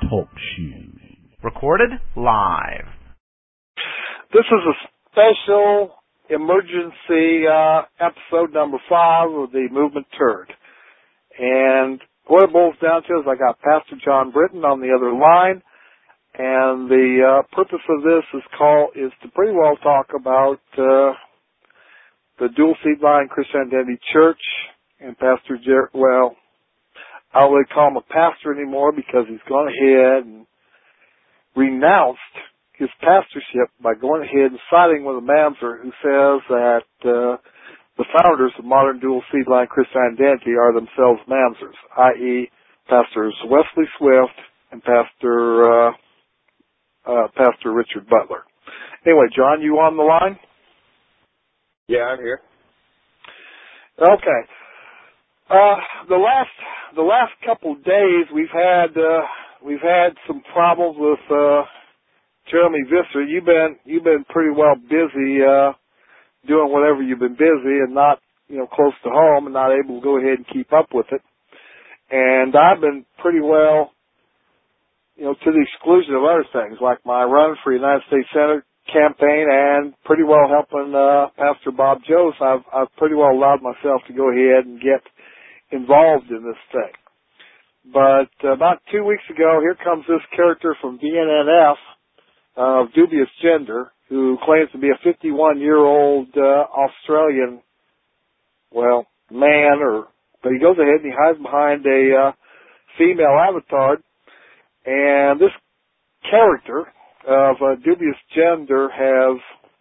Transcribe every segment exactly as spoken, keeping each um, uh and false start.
Talk Show. Recorded live. This is a special emergency uh, episode number five of the Movement Turd. And what it boils down to is I got Pastor John Britton on the other line. And the uh, purpose of this is call is to pretty well talk about uh, the Dual Seed Line Christian Identity Church and Pastor Jer. Well, I don't really call him a pastor anymore because he's gone ahead and renounced his pastorship by going ahead and siding with a mamzer who says that uh, the founders of modern Dual Seed Line Christian Identity are themselves mamzers, that is, Pastors Wesley Swift and Pastor uh, uh, Pastor Richard Butler. Anyway, John, you on the line? Yeah, I'm here. Okay. Uh, the last the last couple of days we've had uh, we've had some problems with uh, Jeremy Visser. You've been you've been pretty well busy uh, doing whatever you've been busy and not you know close to home and not able to go ahead and keep up with it. And I've been pretty well you know to the exclusion of other things like my run for United States Senate campaign and pretty well helping uh, Pastor Bob Jost. I've I've pretty well allowed myself to go ahead and get involved in this thing. But uh, about two weeks ago, here comes this character from V N N F of uh, dubious gender who claims to be a fifty-one-year-old uh, Australian, well, man, or but he goes ahead and he hides behind a uh, female avatar. And this character of uh, dubious gender has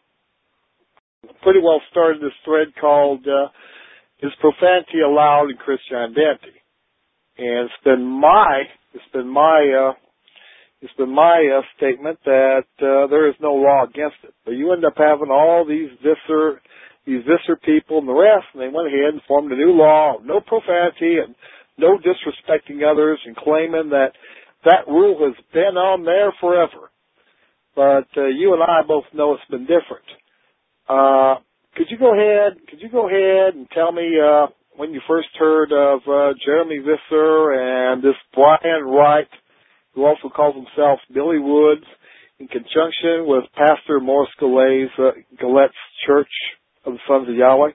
pretty well started this thread called uh, "Is Profanity Allowed in Christian Identity?" And it's been my it's been my uh, it's been my uh, statement that uh, there is no law against it. But you end up having all these Visser these Visser people and the rest, and they went ahead and formed a new law of no profanity and no disrespecting others, and claiming that that rule has been on there forever. But uh, you and I both know it's been different. Uh, could you go ahead? Could you go ahead and tell me uh, when you first heard of uh, Jeremy Visser and this Brian Wright, who also calls himself Billy Woods, in conjunction with Pastor Morris Galet's uh, Galette's Church of the Sons of Yahweh?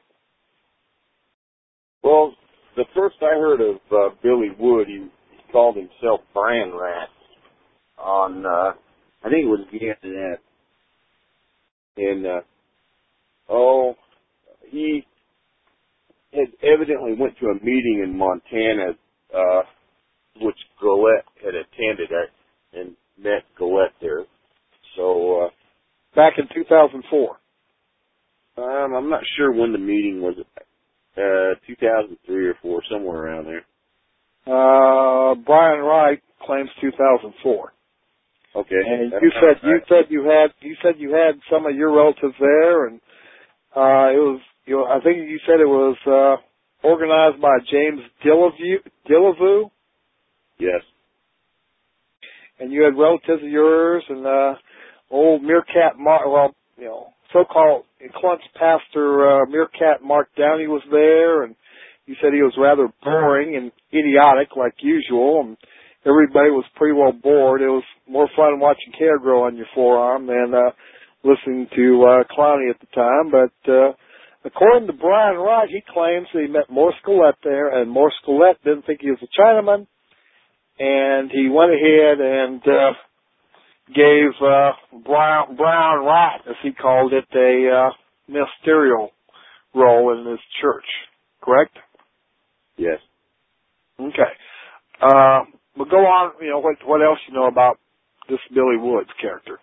Well, the first I heard of uh, Billy Wood, he, he called himself Brian Rat on. Uh, I think it was the internet. And, uh, oh, he had evidently went to a meeting in Montana, uh, which Galette had attended at, and met Galette there. So, uh, back in two thousand four. Um, I'm not sure when the meeting was, uh, two thousand three or four, somewhere around there. Uh, Brian Wright claims two thousand four. Okay. And you said you said you had you said you had some of your relatives there, and uh, it was you know I think you said it was uh, organized by James Dillevue. Yes. And you had relatives of yours, and uh, old Meerkat Mark, well, you know, so-called Clunch pastor uh, Meerkat Mark Downey was there, and you said he was rather boring and idiotic like usual, and everybody was pretty well bored. It was more fun watching hair grow on your forearm than uh, listening to uh, Clowney at the time. But uh, according to Brian Wright, he claims that he met Morris Galette there, and Morris Galette didn't think he was a Chinaman, and he went ahead and uh, gave uh, Brian, Brian Wright, as he called it, a uh, ministerial role in his church. Correct? Yes. Okay. Uh, But go on, you know, what, what else you know about this Billy Woods character?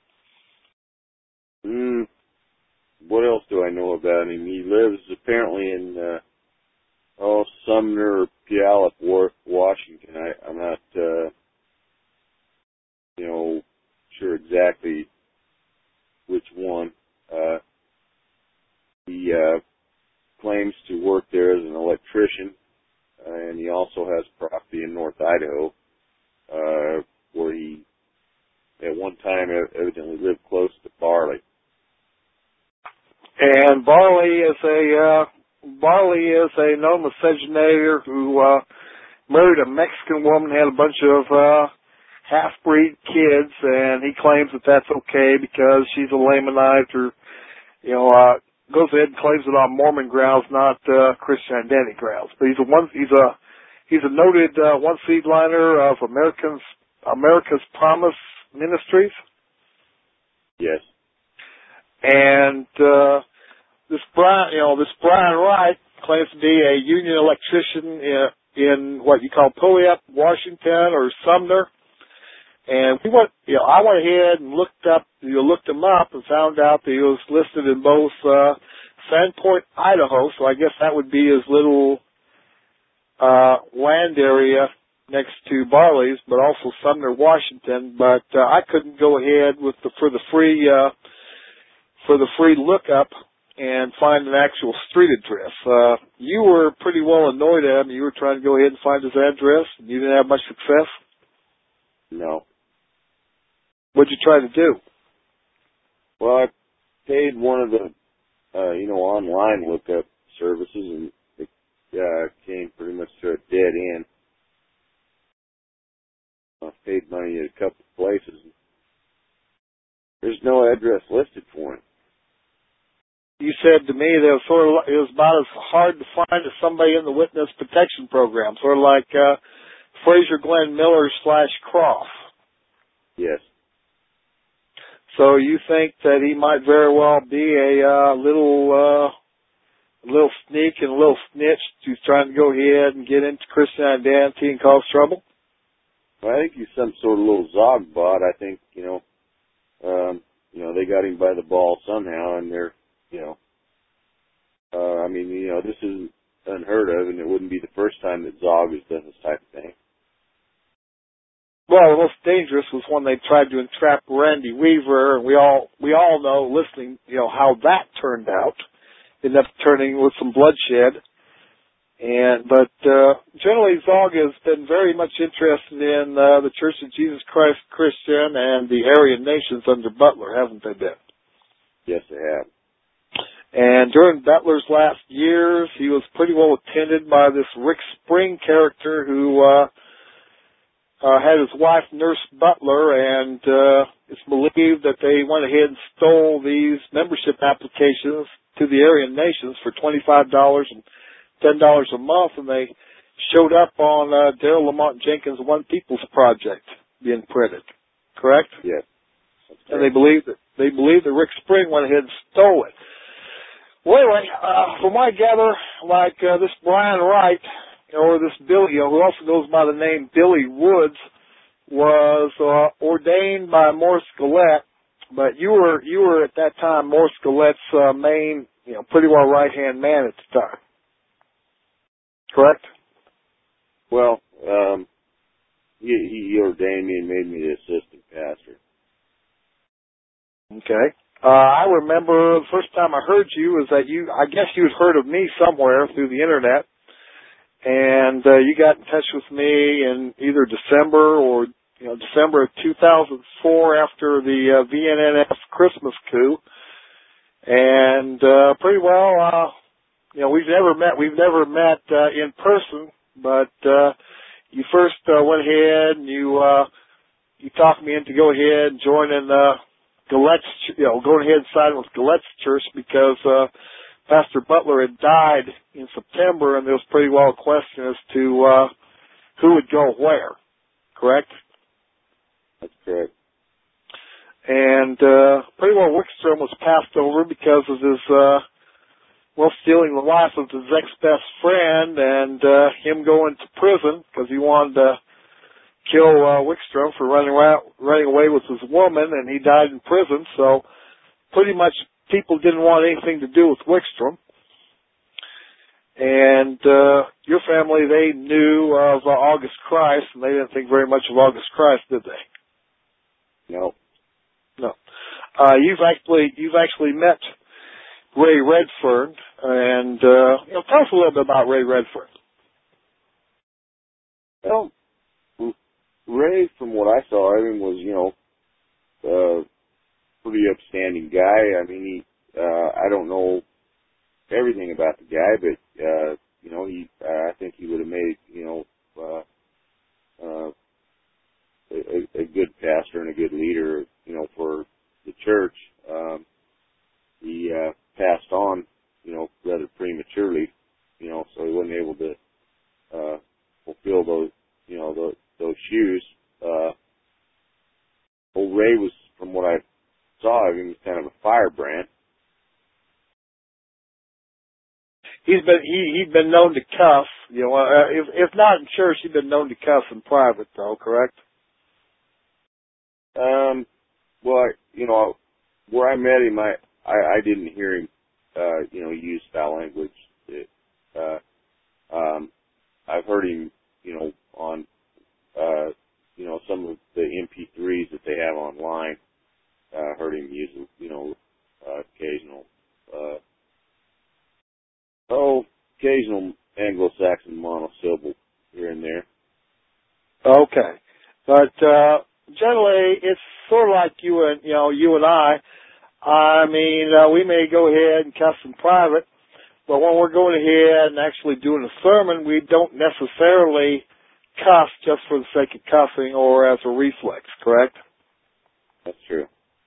Mm, what else do I know about him? He lives apparently in, uh, oh, Sumner or Puyallup, Washington. I, I'm not, uh, you know, sure exactly which one. Uh, he, uh, claims to work there as an electrician. Uh, and he also has property in North Idaho, uh, where he, at one time, evidently lived close to Barley. And Barley is a uh, Barley is a known miscegenator who uh, married a Mexican woman, had a bunch of uh, half-breed kids, and he claims that that's okay because she's a Lamanite, or, you know, uh, goes ahead and claims it on Mormon grounds, not uh, Christian identity grounds. But he's a one, he's a he's a noted uh, one seed liner of Americans America's Promise Ministries. Yes. And uh, this Brian, you know, this Brian Wright claims to be a union electrician in, in what you call Puyallup, Washington, or Sumner. And we went, you know, I went ahead and looked up, you know, looked him up and found out that he was listed in both uh, Sandpoint, Idaho. So I guess that would be his little uh, land area next to Barley's, but also Sumner, Washington. But uh, I couldn't go ahead with the for the free uh, for the free lookup and find an actual street address. Uh, you were pretty well annoyed at him. You were trying to go ahead and find his address, and you didn't have much success. No. What'd you try to do? Well, I paid one of the, uh, you know, online lookup services, and it uh, came pretty much to a dead end. I paid money at a couple of places. There's no address listed for him. You said to me that it was sort of it was about as hard to find as somebody in the witness protection program, sort of like uh, Fraser Glenn Miller slash Croft. Yes. So you think that he might very well be a uh, little uh, little sneak and a little snitch who's trying to go ahead and get into Christian identity and cause trouble? Well, I think he's some sort of little Zog bot. I think, you know, um, you know, they got him by the ball somehow, and they're, you know, uh, I mean, you know, this isn't unheard of, and it wouldn't be the first time that Zog has done this type of thing. Well, the most dangerous was when they tried to entrap Randy Weaver, and we all we all know, listening, you know, how that turned out. Ended up turning with some bloodshed. And but uh, generally, Zog has been very much interested in uh, the Church of Jesus Christ Christian and the Aryan nations under Butler, haven't they been? Yes, they have. And during Butler's last years, he was pretty well attended by this Rick Spring character who uh, uh, had his wife Nurse Butler, and uh, it's believed that they went ahead and stole these membership applications to the Aryan nations for twenty-five dollars and ten dollars a month, and they showed up on uh, Darrell Lamont Jenkins' One People's Project being printed. Correct? Yes. And they believe that they believe that Rick Spring went ahead and stole it. Well, anyway, uh, from what I gather, like uh, this Brian Wright, or this Billy, you know, who also goes by the name Billy Woods, was uh, ordained by Morris Gillette, but you were you were at that time Morris Gillette's uh, main, you know, pretty well right hand man at the time. Correct? Well, um, he, he ordained me and made me the assistant pastor. Okay. Uh, I remember the first time I heard you was that you, I guess you had heard of me somewhere through the internet, and uh, you got in touch with me in either December or, you know, December of two thousand four after the uh, V N N F Christmas coup, and uh, pretty well, uh, you know, we've never met, we've never met uh, in person, but uh, you first uh, went ahead and you, uh, you talked me into go ahead and joining uh, Gillette's, you know, going ahead and siding with Gillette's church because uh, Pastor Butler had died in September, and there was pretty well a question as to uh, who would go where. Correct? That's correct. And uh, pretty well Wickstrom was passed over because of his, uh, well, stealing the life of his ex-best friend and uh, him going to prison because he wanted to kill uh, Wickstrom for running around, running away with his woman, and he died in prison. So pretty much people didn't want anything to do with Wickstrom. And uh, your family, they knew of uh, August Christ, and they didn't think very much of August Christ, did they? No. No. Uh, you've actually you've actually met Ray Redfern, and uh, you know, tell us a little bit about Ray Redfern. Well, Ray, from what I saw, I mean, was, you know, uh, pretty upstanding guy. I mean, he, uh, I don't know everything about the guy, but, uh, you know, he, uh, I think he would have made, you know, uh, uh, a, a church. Um, he uh, passed on, you know, rather prematurely, you know, so he wasn't able to uh, fulfill those, you know, those, those shoes. Uh, old Ray was, from what I saw, he was kind of a firebrand. He's been he he'd been known to cuss, you know. Uh, if if not in church, he'd been known to cuss in private, though. Correct? Um, well, I, you know, where I met him, I I, I didn't hear him, uh, you know, use foul language. It, uh, um, I've heard him, you know, on, uh, you know, some of the M P threes that they have online. I uh, heard him use, you know, uh, occasional. Uh, Oh, occasional Anglo-Saxon monosyllable here and there. Okay, but uh, generally it's sort of like you and you know you and I. I mean, uh, we may go ahead and cuss in private, but when we're going ahead and actually doing a sermon, we don't necessarily cuss just for the sake of cussing or as a reflex. Correct? That's true.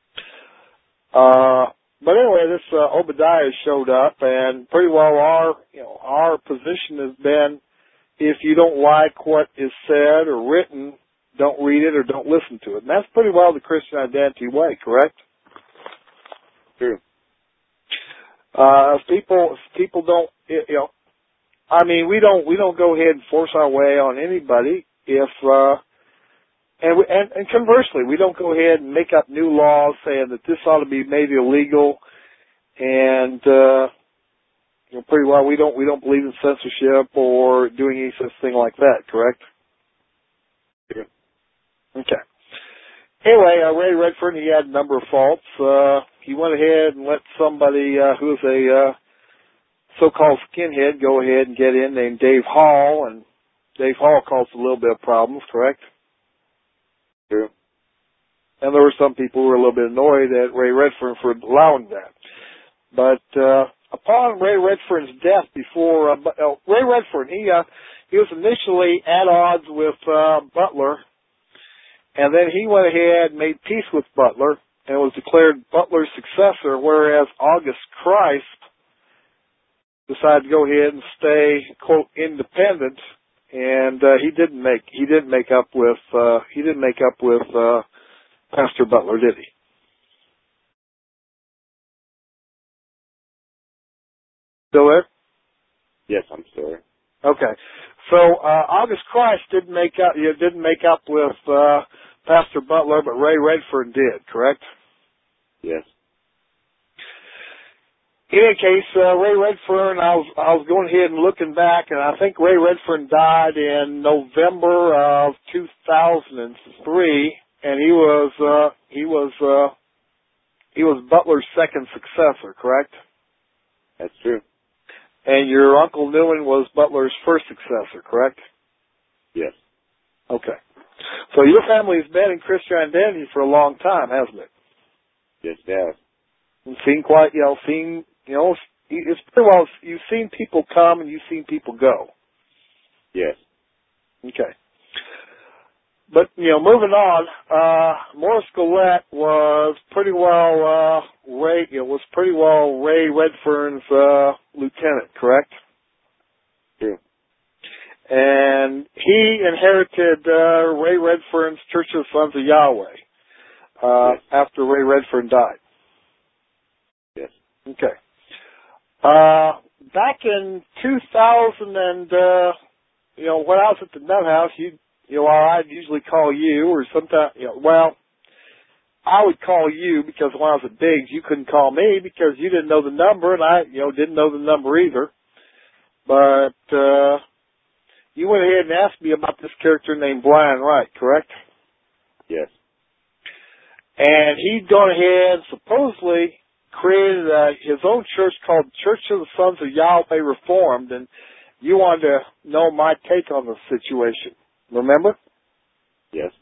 Uh. But anyway, this uh, Obadiah showed up, and pretty well our, you know, our position has been, if you don't like what is said or written, don't read it or don't listen to it. And that's pretty well the Christian Identity way, correct? True. Uh, if people, if people don't, you know, I mean, we don't, we don't go ahead and force our way on anybody. If uh, And, we, and, and conversely, we don't go ahead and make up new laws saying that this ought to be made illegal, and uh, you know, pretty well we don't we don't believe in censorship or doing any such thing like that. Correct? Yeah. Okay. Anyway, uh, Ray Redfern, he had a number of faults. Uh, he went ahead and let somebody uh, who was a uh, so-called skinhead go ahead and get in, named Dave Hall, and Dave Hall caused a little bit of problems. Correct? True. And there were some people who were a little bit annoyed at Ray Redfern for allowing that. But uh, upon Ray Redfern's death, before uh, uh, Ray Redfern, he uh, he was initially at odds with uh, Butler, and then he went ahead and made peace with Butler and was declared Butler's successor. Whereas August Christ decided to go ahead and stay quote independent. And uh, he didn't make he didn't make up with uh, he didn't make up with uh, Pastor Butler, did he? Still there? Yes, I'm sorry. Okay, so uh, August Christ didn't make up you know, didn't make up with uh, Pastor Butler, but Ray Redfern did. Correct? Yes. In any case, uh, Ray Redfern, I was, I was going ahead and looking back, and I think Ray Redfern died in November of two thousand three, and he was, uh, he was, uh, he was Butler's second successor, correct? That's true. And your Uncle Newman was Butler's first successor, correct? Yes. Okay. So your family's been in Christian Identity for a long time, hasn't it? Yes, it has. And seen quite, you know, seen, you know, it's pretty well, you've seen people come and you've seen people go. Yes. Okay. But, you know, moving on, uh, Morris Gillette was pretty well, uh, Ray, you know, was pretty well Ray Redfern's, uh, lieutenant, correct? True. And he inherited, uh, Ray Redfern's Church of the Sons of Yahweh, uh, yes. after Ray Redfern died. Yes. Okay. Uh, back in two thousand and, uh, you know, when I was at the nut house, you, you know, I'd usually call you or sometimes, you know, well, I would call you because when I was at Biggs, you couldn't call me because you didn't know the number and I, you know, didn't know the number either. But, uh, you went ahead and asked me about this character named Brian Wright, correct? Yes. And he'd gone ahead and supposedly created uh, his own church called Church of the Sons of Yahweh Reformed, and you wanted to know my take on the situation. Remember? Yes.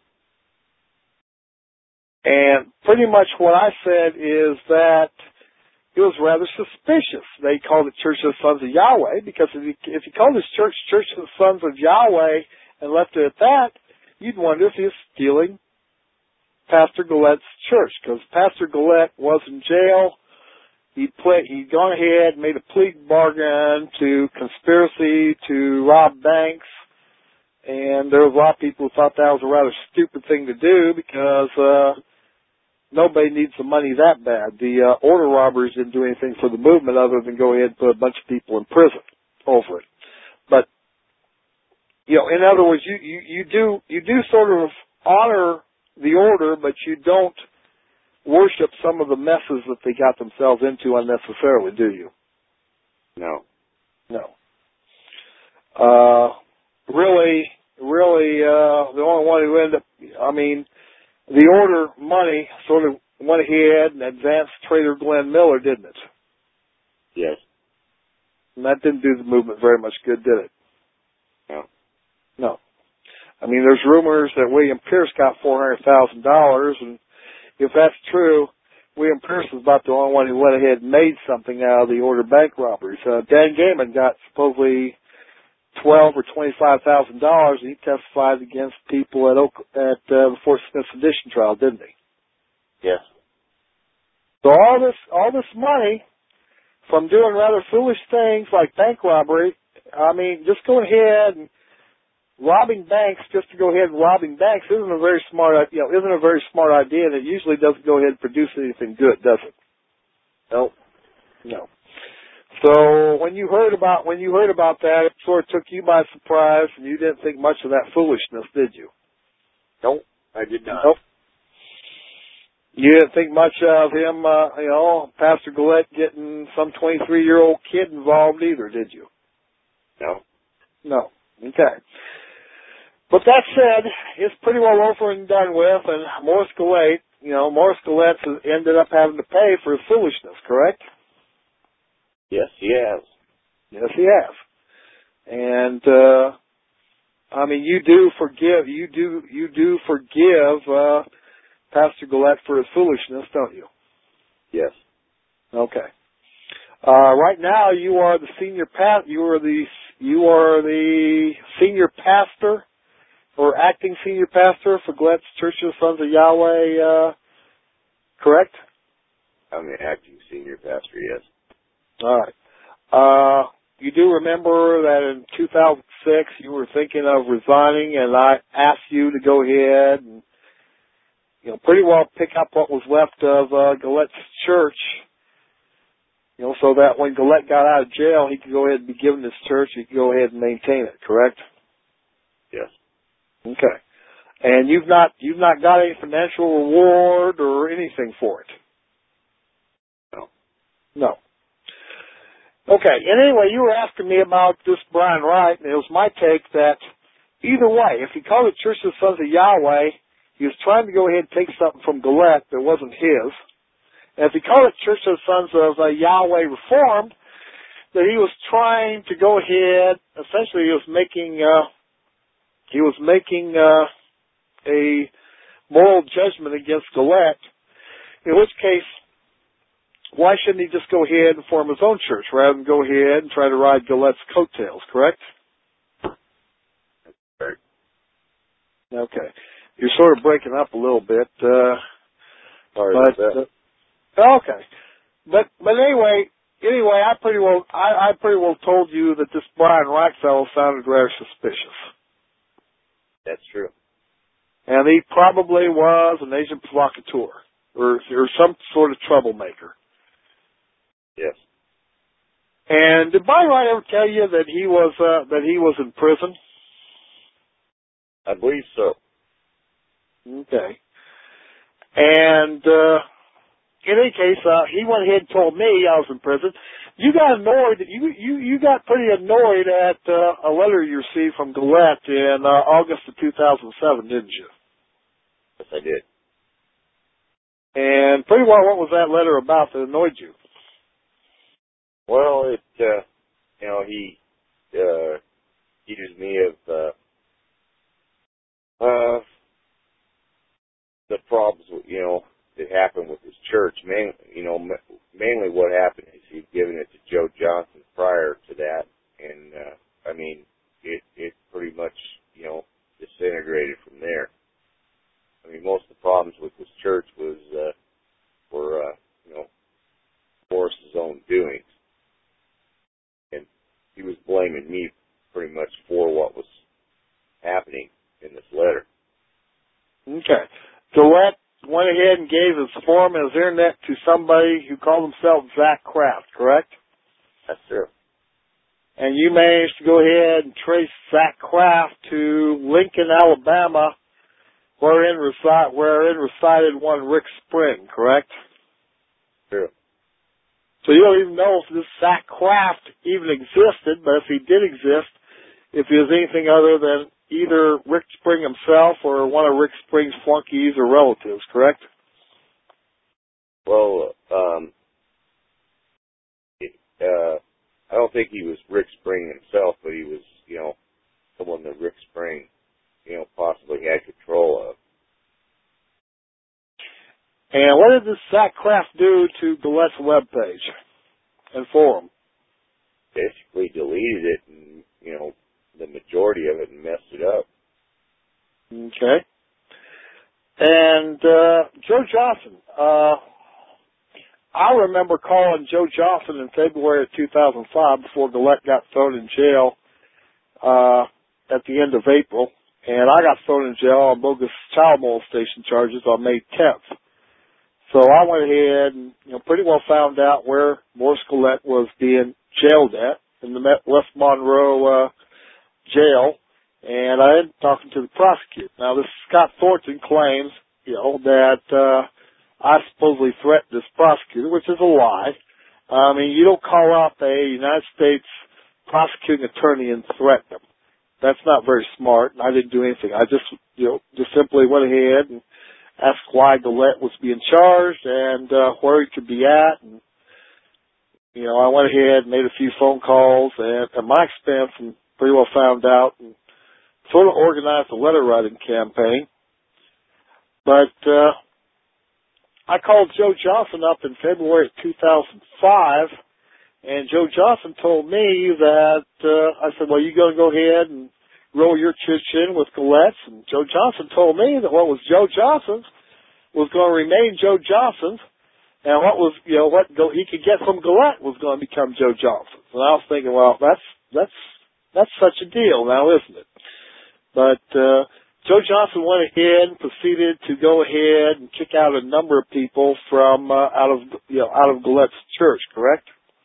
And pretty much what I said is that it was rather suspicious. They called it Church of the Sons of Yahweh because if you, if you called this church Church of the Sons of Yahweh and left it at that, you'd wonder if he was stealing Pastor Gallett's church, because Pastor Gallett was in jail. He'd, play, he'd gone ahead and made a plea bargain to conspiracy to rob banks, and there was a lot of people who thought that was a rather stupid thing to do because uh, nobody needs the money that bad. The uh, order robbers didn't do anything for the movement other than go ahead and put a bunch of people in prison over it. But, you know, in other words, you, you, you do you do sort of honor the order, but you don't worship some of the messes that they got themselves into unnecessarily, do you? No. No. Uh, really, really, uh, the only one who ended up, I mean, the order money sort of went ahead and advanced Trader Glenn Miller, didn't it? Yes. And that didn't do the movement very much good, did it? No. No. I mean, there's rumors that William Pierce got four hundred thousand dollars, and if that's true, William Pierce was about the only one who went ahead and made something out of the order bank robberies. Uh, Dan Gaiman got supposedly twelve or twenty-five thousand dollars, and he testified against people at Oak, at uh, the Fort Smith sedition trial, didn't he? Yes. So all this all this money from doing rather foolish things like bank robbery, I mean, just going ahead and robbing banks just to go ahead and robbing banks isn't a very smart, you know, isn't a very smart idea, and it usually doesn't go ahead and produce anything good, does it? No. No. So when you heard about when you heard about that, it sort of took you by surprise, and you didn't think much of that foolishness, did you? Nope, I did not. Nope. You didn't think much of him, uh, you know, Pastor Gallett getting some twenty-three-year-old kid involved either, did you? No. No. Okay. But that said, it's pretty well over and done with, and Morris Gallett, you know, Morris Gallett ended up having to pay for his foolishness, correct? Yes, he has. Yes, he has. And, uh, I mean, you do forgive, you do, you do forgive, uh, Pastor Gallett for his foolishness, don't you? Yes. Okay. Uh, right now you are the senior pa- you are the, you are the senior pastor or acting senior pastor for Gallett's Church of the Sons of Yahweh, uh, correct? I'm the acting senior pastor, yes. All right. Uh, you do remember that in two thousand six you were thinking of resigning, and I asked you to go ahead and, you know, pretty well pick up what was left of uh, Gallett's church, you know, so that when Gallett got out of jail, he could go ahead and be given his church. He could go ahead and maintain it, correct? Yes. Okay. And you've not you've not got any financial reward or anything for it? No. No. Okay. And anyway, you were asking me about this Brian Wright, and it was my take that either way, if he called it Church of the Sons of Yahweh, he was trying to go ahead and take something from Gallett that wasn't his. And if he called it Church of the Sons of uh, Yahweh Reformed, that he was trying to go ahead, essentially he was making, uh, he was making, uh, a moral judgment against Gallett, in which case, why shouldn't he just go ahead and form his own church rather than go ahead and try to ride Gallett's coattails, correct? Correct. Okay. You're sort of breaking up a little bit. Uh, Sorry but, about that. Uh, okay. But, but anyway, anyway, I pretty well, I, I pretty well told you that this Brian Wright fellow sounded rather suspicious. That's true. And he probably was an agent provocateur or, or some sort of troublemaker. Yes. And did Brian Wright ever tell you that he was, uh, that he was in prison? I believe so. Okay. And, uh, in any case, uh, he went ahead and told me I was in prison. You got annoyed, you, you, you got pretty annoyed at, uh, a letter you received from Gallett in, uh, August of two thousand seven, didn't you? Yes, I did. And pretty well what was that letter about that annoyed you? Well, it, uh, you know, he, uh, accused me of, uh, uh, the problems, you know, that happened with his church. Main, you know, mainly what happened is he'd given it to Joe Johnson prior to that, and uh, I mean, it it pretty much, you know, disintegrated from there. I mean, most of the problems with his Gillette went ahead and gave his form and his internet to somebody who called himself Zach Kraft, correct? That's true. And you managed to go ahead and trace Zach Kraft to Lincoln, Alabama, wherein, resi- wherein resided one Rick Spring, correct? True. So you don't even know if this Zach Kraft even existed, but if he did exist, if he was anything other than either Rick Spring himself or one of Rick Spring's flunkies or relatives, correct? Well, um, it, uh, I don't think he was Rick Spring himself, but he was, you know, someone that Rick Spring, you know, possibly had control of. And what did this Zach Kraft do to Gillette's webpage and forum? Basically deleted it and, you know, the majority of it and messed it up. Okay. And uh, Joe Johnson, uh, I remember calling Joe Johnson in February of two thousand five before Gillette got thrown in jail uh, at the end of April, and I got thrown in jail on bogus child molestation charges on May tenth. So I went ahead and, you know, pretty well found out where Morris Gillette was being jailed at in the West Monroe uh, jail, and I ended up talking to the prosecutor. Now, this Scott Thornton claims, you know, that uh, I supposedly threatened this prosecutor, which is a lie. I mean, you don't call up a United States prosecuting attorney and threaten them. That's not very smart, and I didn't do anything. I just, you know, just simply went ahead and asked why Gillette was being charged and uh, where he could be at. And, you know, I went ahead and made a few phone calls and at my expense and pretty well found out and sort of organized a letter writing campaign. But uh, I called Joe Johnson up in February of two thousand five, and Joe Johnson told me that, uh, I said, well, you going to go ahead and roll your chit-chin with Gillette's? And Joe Johnson told me that what was Joe Johnson's was going to remain Joe Johnson's, and what was, you know, what go, he could get from Gillette was going to become Joe Johnson's. And I was thinking, well, that's, that's, that's such a deal now, isn't it? But, uh, Joe Johnson went ahead and proceeded to go ahead and kick out a number of people from, uh, out of, you know, out of Gillette's church, correct?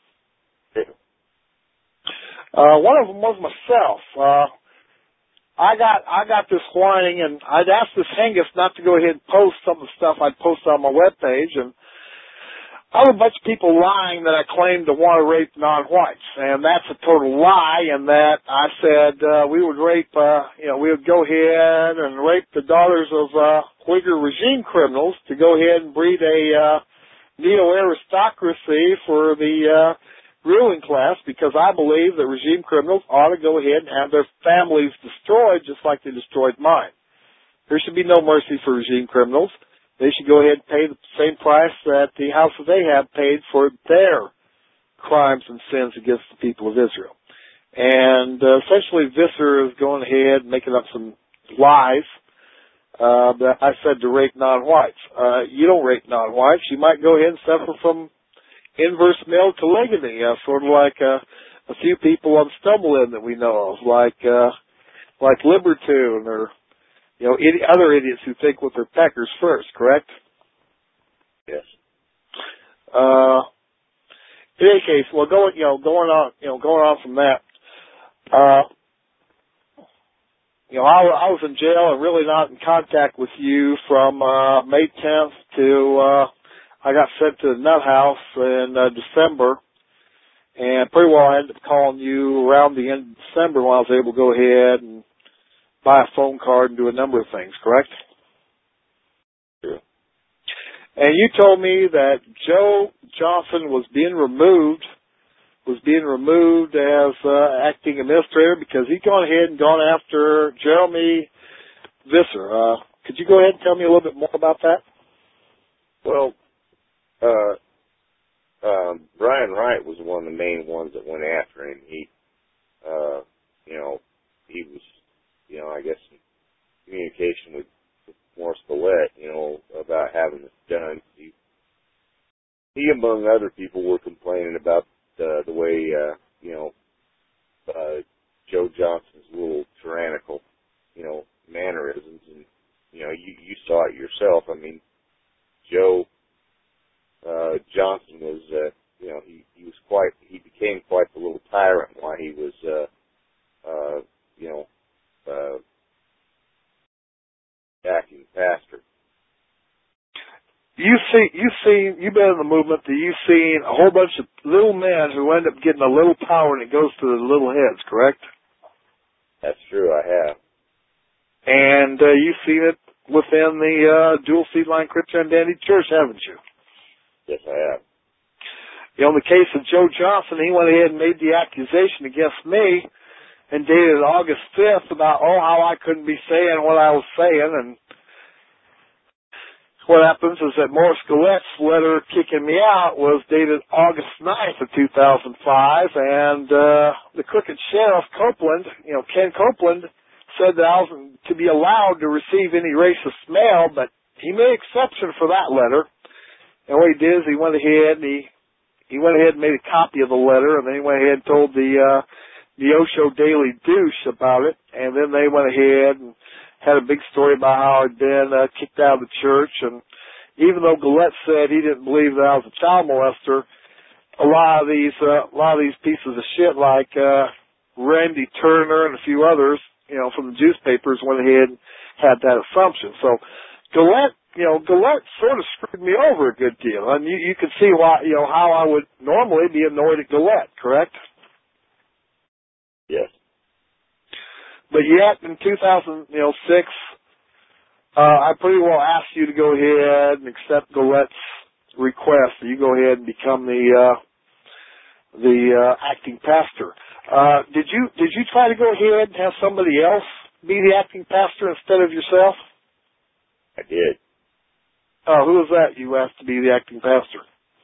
Uh, one of them was myself. Uh, I got I got this whining, and I'd asked this Hengist not to go ahead and post some of the stuff I'd posted on my webpage, and I have a bunch of people lying that I claimed to want to rape non-whites, and that's a total lie, and that I said uh, we would rape, uh, you know, we would go ahead and rape the daughters of uh, Uyghur regime criminals to go ahead and breed a uh, neo-aristocracy for the uh, ruling class, because I believe that regime criminals ought to go ahead and have their families destroyed just like they destroyed mine. There should be no mercy for regime criminals. They should go ahead and pay the same price that the House of Ahab paid for their crimes and sins against the people of Israel. And uh, essentially Visser is going ahead and making up some lies uh, that I said to rape non-whites. Uh, you don't rape non-whites. You might go ahead and suffer from inverse male telegamy, uh, sort of like uh, a few people on Stumblein that we know of, like uh, like Libertune or, you know, idi- other idiots who think with their peckers first, correct? Yes. Uh, in any case, well, going you know going on you know going on from that, uh, you know, I, I was in jail and really not in contact with you from uh, May tenth to. Uh, I got sent to the nut house in uh, December, and pretty well I ended up calling you around the end of December when I was able to go ahead and buy a phone card and do a number of things, correct? True. And you told me that Joe Johnson was being removed, was being removed as uh, acting administrator because he'd gone ahead and gone after Jeremy Visser. Uh, could you go ahead and tell me a little bit more about that? Well, Uh, um, Brian Wright was one of the main ones that went after him. He, uh, you know, he was, you know, I guess in communication with, with Morris Gillette, you know, about having this done. He, he among other people were complaining about uh, the way, uh, you know, uh, Joe Johnson's little tyrannical, you know, mannerisms, and you know, you you saw it yourself. yourself. I mean, Joe uh, Johnson was, uh, you know, he, he was quite, he became quite the little tyrant while he was, uh, uh, you know, uh, acting pastor. You see, you seen, you've been in the movement. That you've seen a whole bunch of little men who end up getting a little power, and it goes to the little heads. Correct? That's true. I have. And uh, you've seen it within the uh, Dual Seed Line Christianity Church, haven't you? Yes, I have. You know, in the case of Joe Johnson, he went ahead and made the accusation against me, and dated August fifth about oh how I couldn't be saying what I was saying, and what happens is that Morris Gillette's letter kicking me out was dated August ninth of two thousand five, and uh, the crooked sheriff, Copeland, you know, Ken Copeland, said that I wasn't to be allowed to receive any racist mail, but he made exception for that letter. And what he did is he went ahead and he, he went ahead and made a copy of the letter, and then he went ahead and told the, uh, the Osho Daily Douche about it, and then they went ahead and had a big story about how I'd been uh, kicked out of the church. And even though Gillette said he didn't believe that I was a child molester, a lot of these uh, a lot of these pieces of shit like uh, Randy Turner and a few others, you know, from the juice papers went ahead and had that assumption. So Gillette, you know, Gillette sort of screwed me over a good deal, and you, you can see why, you know, how I would normally be annoyed at Gillette, correct? Yes. But yet, in two thousand six, uh, I pretty well asked you to go ahead and accept Gillette's request that you go ahead and become the uh, the uh, acting pastor. Uh, did you did you try to go ahead and have somebody else be the acting pastor instead of yourself? I did. Oh, who was that you asked to be the acting pastor?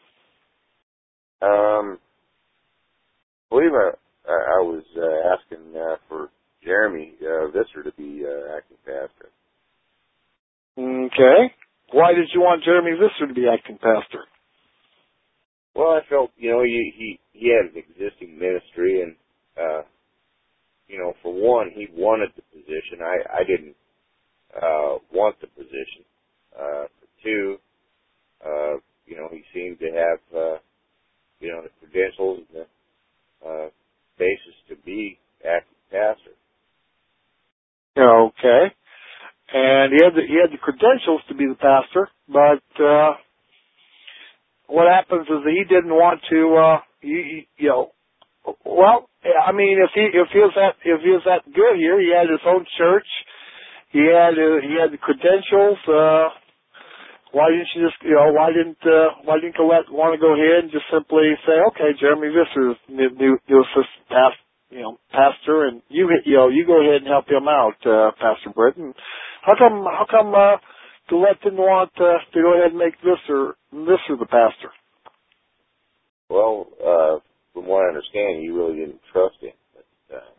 Um, I believe I, I was uh, asking uh, for Jeremy uh, Visser to be uh, acting pastor. Okay. Why did you want Jeremy Visser to be acting pastor? Well, I felt, you know, he he, he had an existing ministry, and, uh, you know, for one, he wanted the position. I, I didn't uh, want the position. Uh, for two, uh, you know, he seemed to have, uh, you know, the credentials and the uh, basis to be acting pastor. Okay. And he had the, he had the credentials to be the pastor, but uh, what happens is that he didn't want to, uh, you, you know, well, I mean, if he if he was that if he was that good here, he had his own church, he had uh, he had the credentials. Uh, why didn't you just, you know, why didn't uh, why didn't Gillette want to go ahead and just simply say, okay, Jeremy Visser is new new, new assistant pastor, you know, pastor, and you you know you go ahead and help him out, uh, Pastor Britton. How come how come uh, Gillette didn't want uh, to go ahead and make Visser Visser the pastor? Well, uh, from what I understand, you really didn't trust him. But, uh,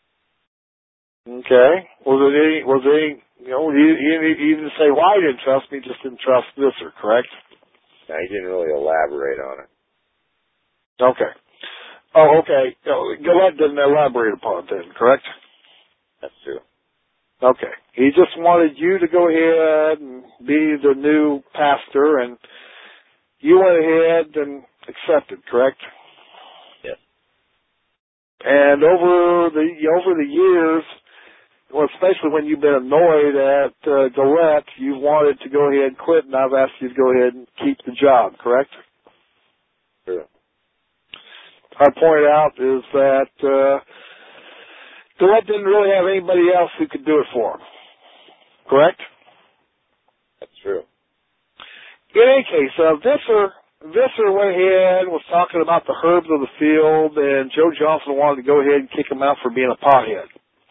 okay. Was it any? Was it any? You know, he, he, he didn't say why he didn't trust me. Just didn't trust Visser, correct? no, he didn't really elaborate on it. Okay. Oh, okay. Gillette didn't elaborate upon it then, correct? That's true. Okay. He just wanted you to go ahead and be the new pastor, and you went ahead and accepted, correct? Yes. And over the over the years, well, especially when you've been annoyed at uh, Gillette, you've wanted to go ahead and quit, and I've asked you to go ahead and keep the job, correct? True. Our point out is that uh, Gillette didn't really have anybody else who could do it for him, correct? That's true. In any case, uh, Visser, Visser went ahead and was talking about the herbs of the field, and Joe Johnson wanted to go ahead and kick him out for being a pothead.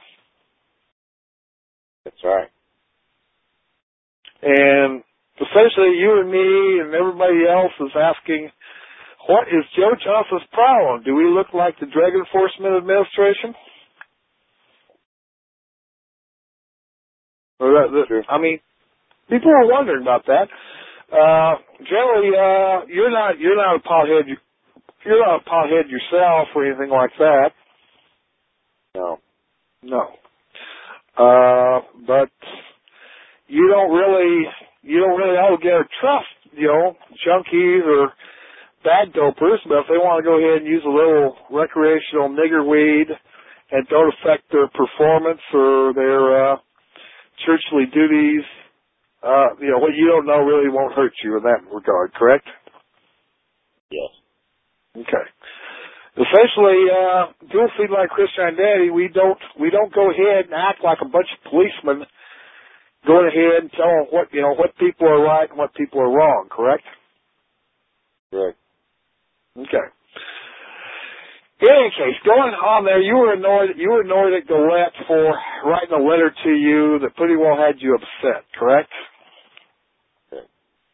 That's right. And essentially, you and me and everybody else is asking, what is Joe Johnson's problem? Do we look like the Drug Enforcement Administration? Or that, that, I mean, people are wondering about that. Uh, generally, uh, you're not you're not a pothead. You're not a pothead yourself or anything like that. No. No. Uh, but you don't really you don't really obligate or trust, you know, junkies or bad dopers, but if they want to go ahead and use a little recreational nigger weed and don't affect their performance or their uh, churchly duties, uh, you know, what you don't know really won't hurt you in that regard, correct? Yes. Okay. Essentially, uh, dual feed like Christianity, we don't we don't go ahead and act like a bunch of policemen going ahead and telling what you know what people are right and what people are wrong, correct? Correct. Okay. In any case, going on there, you were annoyed. You were annoyed at Gillette for writing a letter to you that pretty well had you upset, correct? Correct.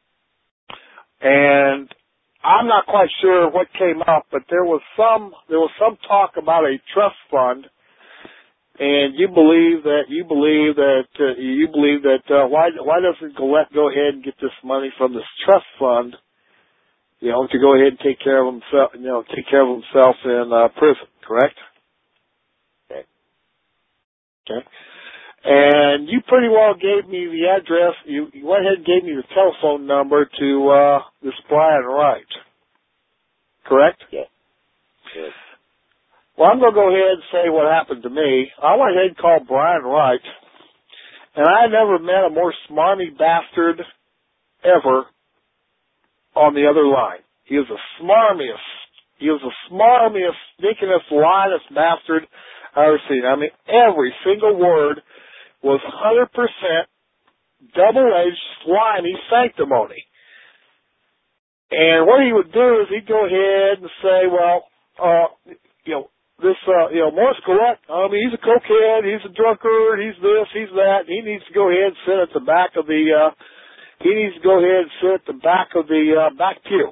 And I'm not quite sure what came up, but there was some there was some talk about a trust fund, and you believe that you believe that uh, you believe that uh, why why doesn't Gillette go ahead and get this money from this trust fund? You know, to go ahead and take care of himself, you know, take care of himself in uh, prison, correct? Okay. Okay. And you pretty well gave me the address. You, you went ahead and gave me the telephone number to uh, this Brian Wright, correct? Yes. Yes. Well, I'm going to go ahead and say what happened to me. I went ahead and called Brian Wright, and I never met a more smarmy bastard ever on the other line. He was the smarmiest, he was the smarmiest, sneakingest, lyingest bastard I've ever seen. I mean, every single word was one hundred percent double-edged, slimy sanctimony. And what he would do is he'd go ahead and say, well, uh, you know, this, uh, you know, Morris Gillette, I mean, he's a cokehead, he's a drunkard, he's this, he's that, and he needs to go ahead and sit at the back of the, uh, he needs to go ahead and sit at the back of the uh, back pew.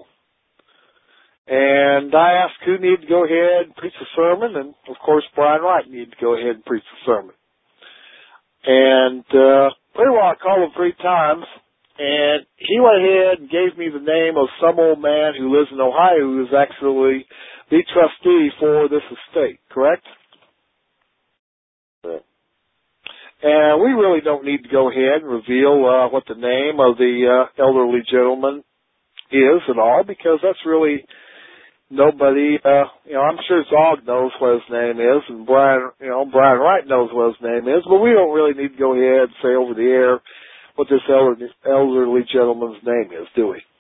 And I asked who needed to go ahead and preach a sermon, and of course Brian Wright needed to go ahead and preach a sermon. And uh, pretty well I called him three times, and he went ahead and gave me the name of some old man who lives in Ohio who is actually the trustee for this estate, correct? Correct. And we really don't need to go ahead and reveal uh, what the name of the uh, elderly gentleman is at all, because that's really nobody, uh, you know, I'm sure Zog knows what his name is, and Brian, you know, Brian Wright knows what his name is, but we don't really need to go ahead and say over the air what this elderly, elderly gentleman's name is, do we?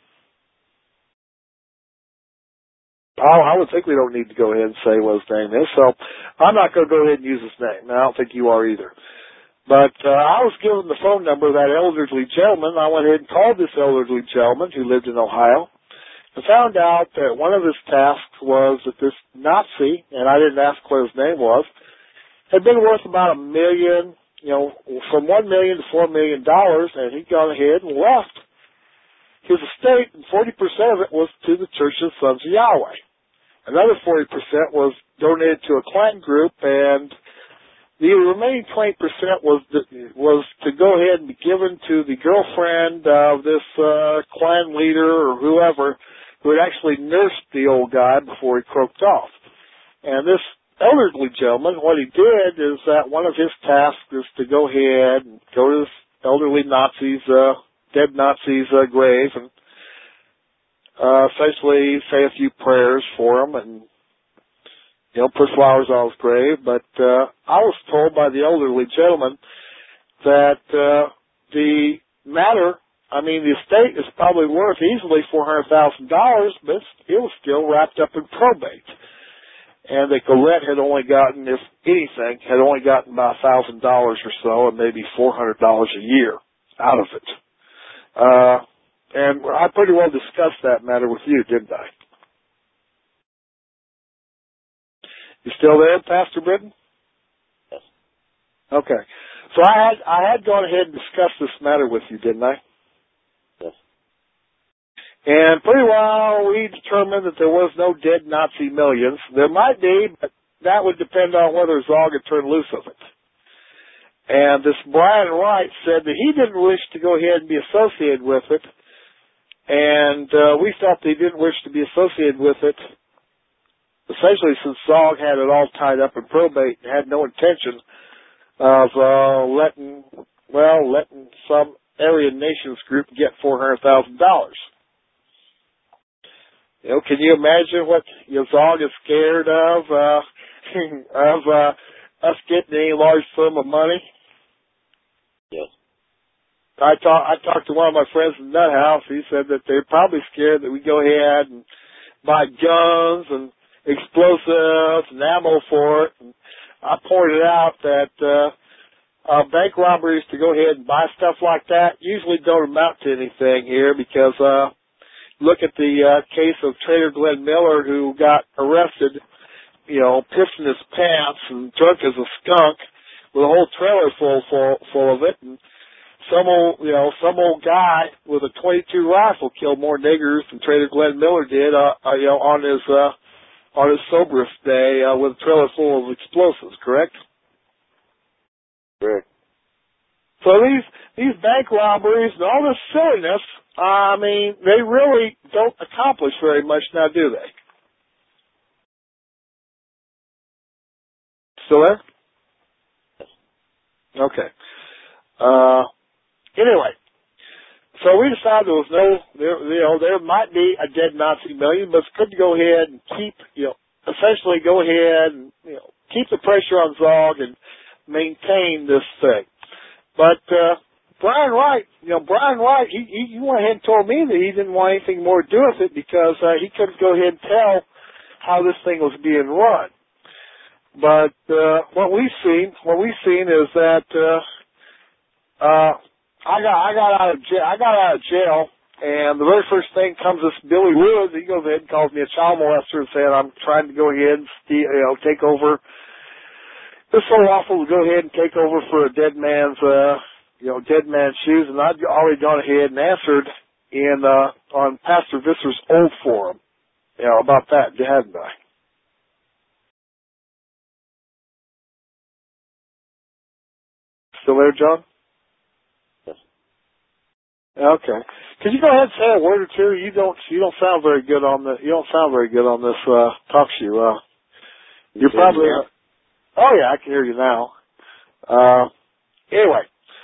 I would think we don't need to go ahead and say what his name is, so I'm not going to go ahead and use his name. I don't think you are either. But uh, I was given the phone number of that elderly gentleman. I went ahead and called this elderly gentleman who lived in Ohio and found out that one of his tasks was that this Nazi, and I didn't ask what his name was, had been worth about a million, you know, from one million to four million dollars, and he'd gone ahead and left his estate, and forty percent of it was to the Church of the Sons of Yahweh. Another forty percent was donated to a Klan group, and the remaining twenty percent was the, was to go ahead and be given to the girlfriend of this uh, Klan leader or whoever who had actually nursed the old guy before he croaked off. And this elderly gentleman, what he did is that one of his tasks is to go ahead and go to this elderly Nazi's, uh, dead Nazi's uh, grave and uh, essentially say a few prayers for him and, you know, put flowers on his grave. But uh, I was told by the elderly gentleman that uh, the matter, I mean, the estate is probably worth easily four hundred thousand dollars, but it was still wrapped up in probate. And that Gillette had only gotten, if anything, had only gotten about one thousand dollars or so and maybe four hundred dollars a year out of it. Uh, and I pretty well discussed that matter with you, didn't I? You still there, Pastor Britton? Yes. Okay. So I had I had gone ahead and discussed this matter with you, didn't I? Yes. And pretty well we determined that there was no dead Nazi millions. There might be, but that would depend on whether Zog had turned loose of it. And this Brian Wright said that he didn't wish to go ahead and be associated with it, and uh, we felt that he didn't wish to be associated with it, essentially since Zog had it all tied up in probate and had no intention of uh, letting, well, letting some Aryan nation donations group and get four hundred thousand dollars. You know, can you imagine what Zog is scared of, uh, of, uh, us getting any large sum of money? Yes. I talked I talked to one of my friends in Nut House. He said that they're probably scared that we go ahead and buy guns and explosives and ammo for it. And I pointed out that uh, uh, bank robberies to go ahead and buy stuff like that usually don't amount to anything here because uh, look at the uh, case of Trader Glenn Miller who got arrested, you know, pissing his pants and drunk as a skunk with a whole trailer full full, full of it. And some old, you know, some old guy with a twenty-two rifle killed more niggers than Trader Glenn Miller did, uh, uh, you know, on his uh, on his soberest day uh, with a trailer full of explosives. Correct? Correct. So these these bank robberies and all this silliness, uh, I mean, they really don't accomplish very much now, do they? Still there? Okay. Uh, anyway, so we decided there was no, there, you know, there might be a dead Nazi million, but it's good to go ahead and keep, you know, essentially go ahead and, you know, keep the pressure on Zog and maintain this thing. But, uh, Brian Wright, you know, Brian Wright, he, he, he went ahead and told me that he didn't want anything more to do with it because, uh, he couldn't go ahead and tell how this thing was being run. But, uh, what we've seen, what we've seen is that, uh, uh, I got, I got out of jail, I got out of jail, and the very first thing comes this Billy Woods, he goes ahead and calls me a child molester and saying I'm trying to go ahead and, steal, you know, take over. It's so awful to go ahead and take over for a dead man's, uh, you know, dead man's shoes, and I'd already gone ahead and answered in, uh, on Pastor Visser's old forum, you know, about that, hadn't I? Still there, John? Yes. Okay. Could you go ahead and say a word or two? You don't. You don't sound very good on the. You don't sound very good on this uh, talk show. Uh, you're probably. Uh, oh yeah, I can hear you now. Uh, anyway,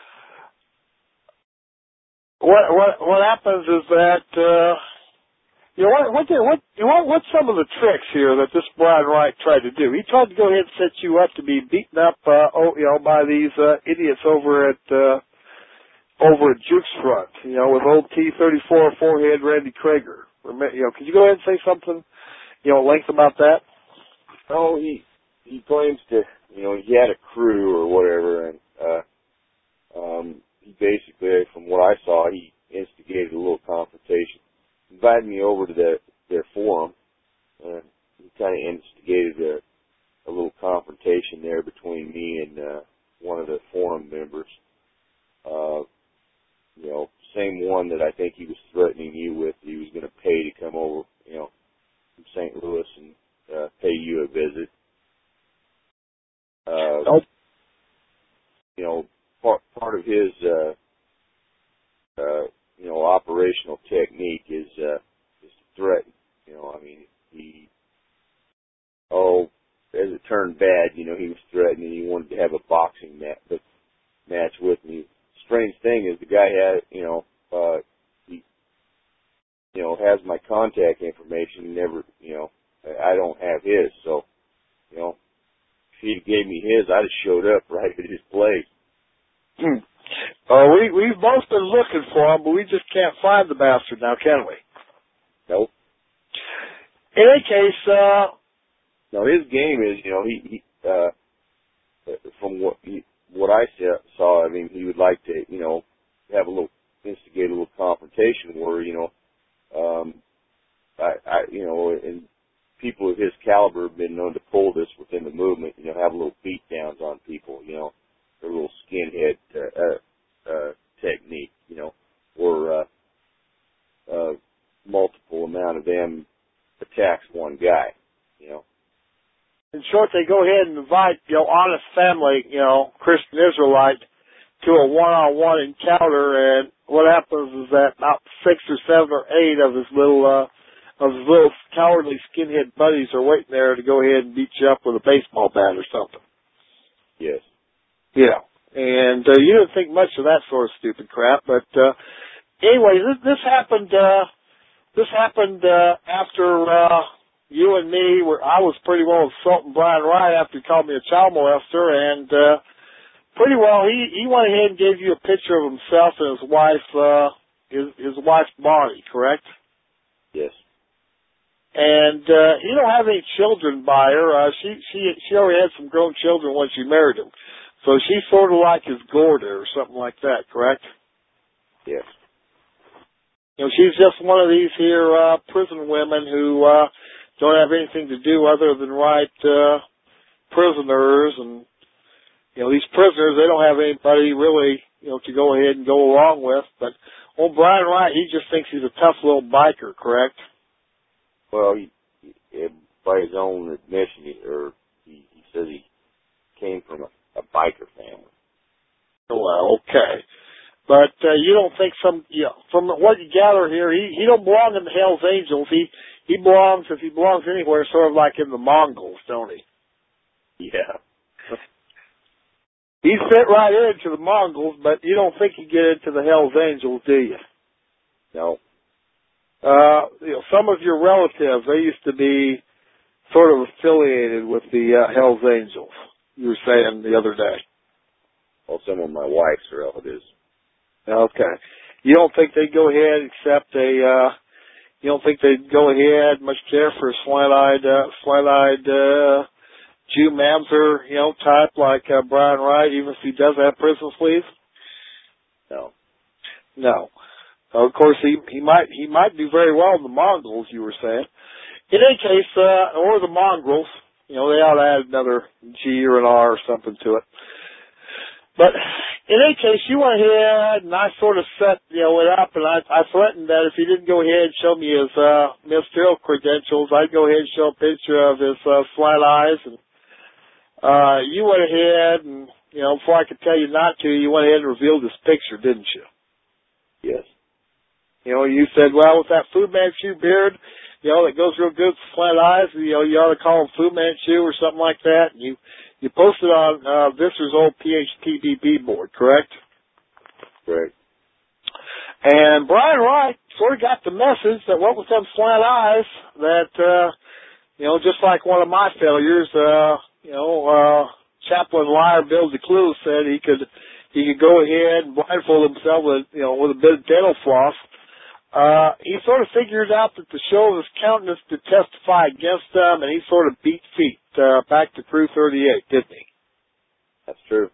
what what what happens is that uh, you know what what, did, what what what's some of the tricks here that this Brian Wright tried to do? He tried to go ahead and set you up to be beaten up, uh, oh, you know, by these uh, idiots over at uh, over at Juke's Front, you know, with old T thirty-four forehead Randy Krager. You know, could you go ahead and say something, you know, at length about that? Oh, he he claims to, you know, he had a crew or whatever, and uh, um, he basically, from what I saw, he instigated a little confrontation. Invited me over to the, their forum, and he kind of instigated a, a little confrontation there between me and uh, one of the forum members. Uh, you know, same one that I think he was threatening you with. He was going to pay to come over, you know, from Saint Louis and uh, pay you a visit. Uh, oh. You know, part part of his, uh, uh, you know, operational technique is uh, is to threaten. You know, I mean, he, oh, as it turned bad, you know, he was threatening. He wanted to have a boxing match, match with me. Strange thing is the guy had, you know, uh, he, you know, has my contact information. Never, you know, I don't have his. So, you know, if he gave me his, I'd have showed up right at his place. Hmm. Uh, we we've both been looking for him, but we just can't find the bastard now, can we? Nope. In any case, uh, no, his game is, you know, he, he uh, from what he. What I saw, I mean, he would like to, you know, have a little, instigate a little confrontation where, you know, um, I, I, you know, and people of his caliber have been known to pull this within the movement, you know, have a little beat downs on people, you know, a little skinhead uh, uh, uh, technique, you know, where uh, uh, multiple amount of them attacks one guy, you know. in short, they go ahead and invite, you know, honest family, you know, Christian Israelite to a one-on-one encounter, and what happens is that about six or seven or eight of his little, uh, of his little cowardly skinhead buddies are waiting there to go ahead and beat you up with a baseball bat or something. Yes. Yeah. And uh, you didn't think much of that sort of stupid crap, but uh, anyway, this, this happened, uh, this happened, uh, after, uh, you and me were, I was pretty well insulting Brian Wright after he called me a child molester, and, uh, pretty well he, he went ahead and gave you a picture of himself and his wife, uh, his, his wife Bonnie, correct? Yes. And, uh, he don't have any children by her. Uh, she, she, she already had some grown children when she married him. So she's sort of like his Gorda or something like that, correct? Yes. You know, she's just one of these here, uh, prison women who, uh, don't have anything to do other than write, uh, prisoners. And, you know, these prisoners, they don't have anybody really, you know, to go ahead and go along with. But old Brian Wright, he just thinks he's a tough little biker, correct? Well, he, he, by his own admission, he, or he, he says he came from a, a biker family. Well, okay. But uh, you don't think some, you know, from what you gather here, he, he don't belong in the Hells Angels. He he belongs, if he belongs anywhere, sort of like in the Mongols, don't he? Yeah. He fit right into the Mongols, but you don't think he'd get into the Hells Angels, do you? No. Uh, you know, some of your relatives, they used to be sort of affiliated with the uh, Hells Angels, you were saying the other day. Well, some of my wife's relatives. Okay. You don't think they'd go ahead and accept a, uh, you don't think they'd go ahead much care for a slant-eyed, uh, slant-eyed, uh, Jew mamzer, you know, type like, uh, Brian Wright, even if he does have prison sleeves? No. No. Of course, he, he might, he might do very well in the Mongols, you were saying. In any case, uh, or the Mongrels, you know, they ought to add another G or an R or something to it. But in any case, you went ahead and I sort of set, you know, it up, and I, I threatened that if he didn't go ahead and show me his uh, ministerial credentials, I'd go ahead and show a picture of his uh, flat eyes. And uh, you went ahead and, you know, before I could tell you not to, you went ahead and revealed this picture, didn't you? Yes. You know, you said, well, with that Fu Manchu beard, you know, that goes real good with flat eyes, you know, you ought to call him Fu Manchu or something like that. And you You posted on uh, Visser's old P H P B B board, correct? Correct. And Brian Wright sort of got the message that what with them slant eyes, that, uh, you know, just like one of my failures, uh, you know, uh, Chaplain Liar Bill DeClue said he could he could go ahead and blindfold himself with, you know, with a bit of dental floss. Uh, he sort of figured out that the show of his countenance to testify against them, and he sort of beat feet uh, back to Crew thirty-eight, didn't he? That's true.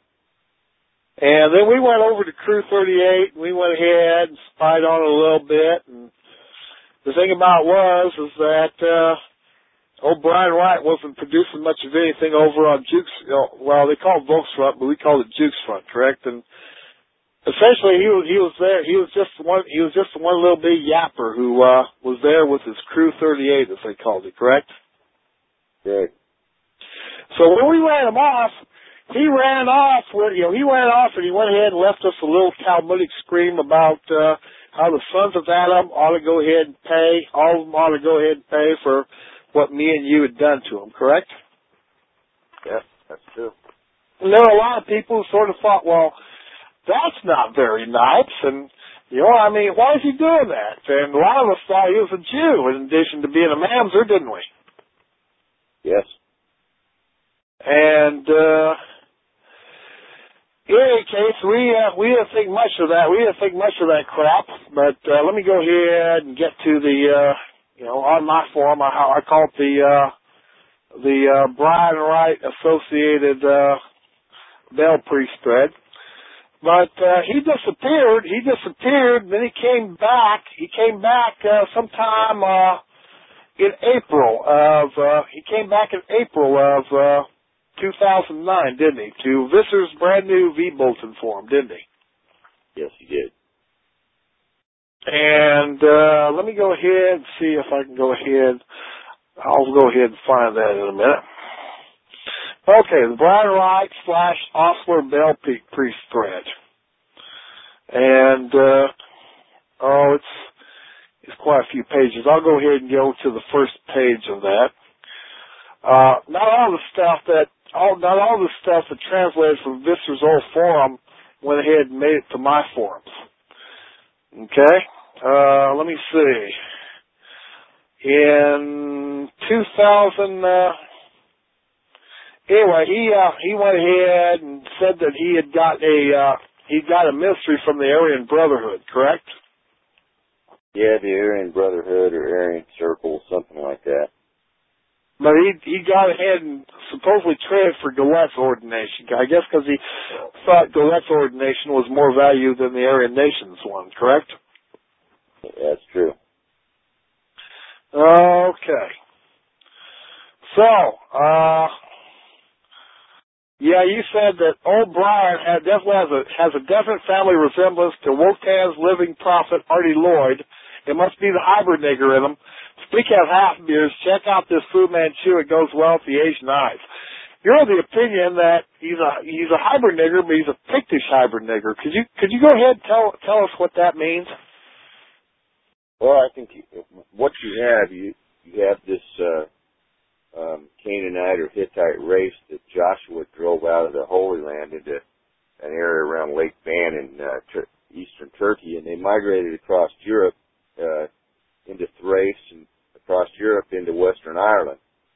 And then we went over to Crew thirty-eight, and we went ahead and spied on it a little bit. And the thing about it was is that uh, old Brian Wright wasn't producing much of anything over on Jukes. You know, well, they called it Volksfront, but we called it Jukes Front, correct? And essentially, he was he was there. He was just one. He was just one little bitty yapper who uh, was there with his Crew thirty-eight, as they called it. Correct. Correct. So when we ran him off, he ran off. With, you know, he ran off and he went ahead and left us a little Talmudic scream about uh, how the sons of Adam ought to go ahead and pay. All of them ought to go ahead and pay for what me and you had done to them. Correct. Yes, that's true. And there were a lot of people who sort of thought, well, that's not very nice, and, you know, I mean, why is he doing that? And a lot of us thought he was a Jew, in addition to being a mamzer, didn't we? Yes. And, uh, in any case, we, uh, we didn't think much of that. We didn't think much of that crap, but, uh, let me go ahead and get to the, uh, you know, on my forum, I, I call it the, uh, the, uh, Brian Wright Associated, uh, Bell Priest thread. But uh, he disappeared. He disappeared. Then he came back. He came back uh, sometime uh, in April of. Uh, he came back in April of uh, two thousand nine, didn't he? To Visser's brand new V Bulletin forum, didn't he? Yes, he did. And uh, let me go ahead and see if I can go ahead. I'll go ahead and find that in a minute. Okay, the Brian Wright slash Osler Bell Priest thread. And, uh, oh, it's, it's quite a few pages. I'll go ahead and go to the first page of that. Uh, not all the stuff that, all, not all the stuff that translated from Visser's old forum went ahead and made it to my forums. Okay. Uh, let me see. In two thousand, uh, anyway, he uh, he went ahead and said that he had got a uh, he got a mystery from the Aryan Brotherhood, correct? Yeah, the Aryan Brotherhood or Aryan Circle, something like that. But he he got ahead and supposedly traded for Galette's ordination. I guess because he thought Galette's ordination was more value than the Aryan Nations one, correct? That's true. Okay. So, uh, yeah, you said that old Brian had, definitely has a, has a definite family resemblance to Wotan's living prophet, Artie Lloyd. It must be the hybrid nigger in him. Speaking of half beers, check out this Fu Manchu. It goes well with the Asian eyes. You're of the opinion that he's a, he's a hybrid nigger, but he's a Pictish hybrid nigger. Could you, could you go ahead and tell, tell us what that means? Well, I think what you have, you you have this uh, um, Canaanite or Hittite race that Joshua drove out of the Holy Land into an area around Lake Van in uh, tur- eastern Turkey, and they migrated across Europe uh, into Thrace and across Europe into Western Ireland.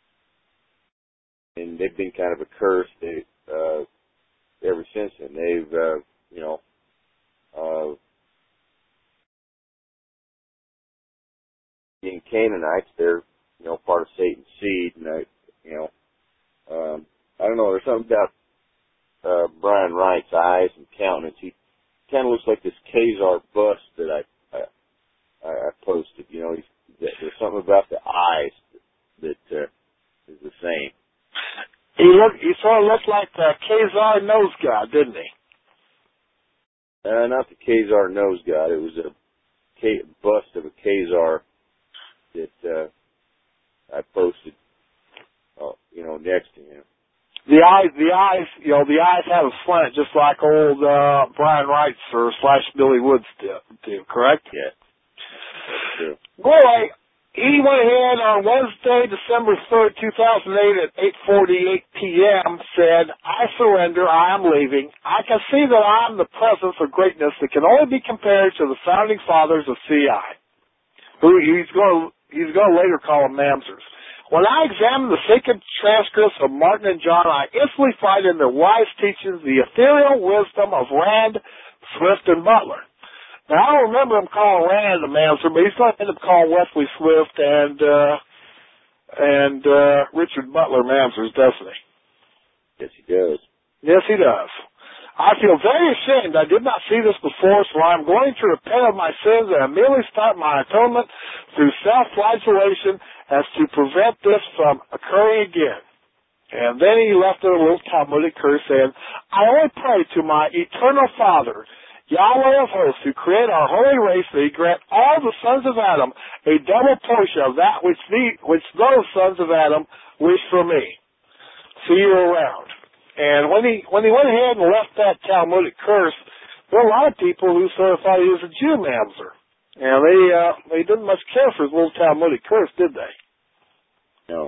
And they've been kind of a curse they, uh, ever since then. They've, uh, you know, uh, being Canaanites, they're, you know, part of Satan's seed, and I, you know, um, I don't know, there's something about, uh, Brian Wright's eyes and countenance. He kind of looks like this Khazar bust that I, I, I posted, you know, he's, there's something about the eyes that, uh, is the same. He looked, he sort of looked like the Khazar nose god, didn't he? Uh, not the Khazar nose god, it was a K, bust of a Khazar that uh, I posted, uh, you know, next to him. The eyes, the eyes, you know, the eyes have a slant just like old uh, Brian Wright's or slash Billy Woods do, do correct? Yeah. That's true. Boy, he went ahead on Wednesday, December third, two thousand eight at eight forty-eight p.m. said, I surrender, I am leaving. I can see that I am the presence of greatness that can only be compared to the founding fathers of C I. Who he's going to He's going to later call them Mamsers. When I examine the sacred transcripts of Martin and John, I instantly find in their wise teachings the ethereal wisdom of Rand, Swift, and Butler. Now, I don't remember him calling Rand a Mamser, but he's going to end up calling Wesley Swift and uh, and uh, Richard Butler Mamsers, doesn't he? Yes, he does. Yes, he does. I feel very ashamed. I did not see this before, so I'm going to repent of my sins and immediately start my atonement through self-flagellation as to prevent this from occurring again. And then he left it a little Talmudic curse saying, I only pray to my eternal Father, Yahweh of hosts, who created our holy race, that he grant all the sons of Adam a double portion of that which, the, which those sons of Adam wish for me. See you around. And when he when he went ahead and left that Talmudic curse, there were a lot of people who sort of thought he was a Jew mamzer. And they uh, they didn't much care for his little Talmudic curse, did they? No.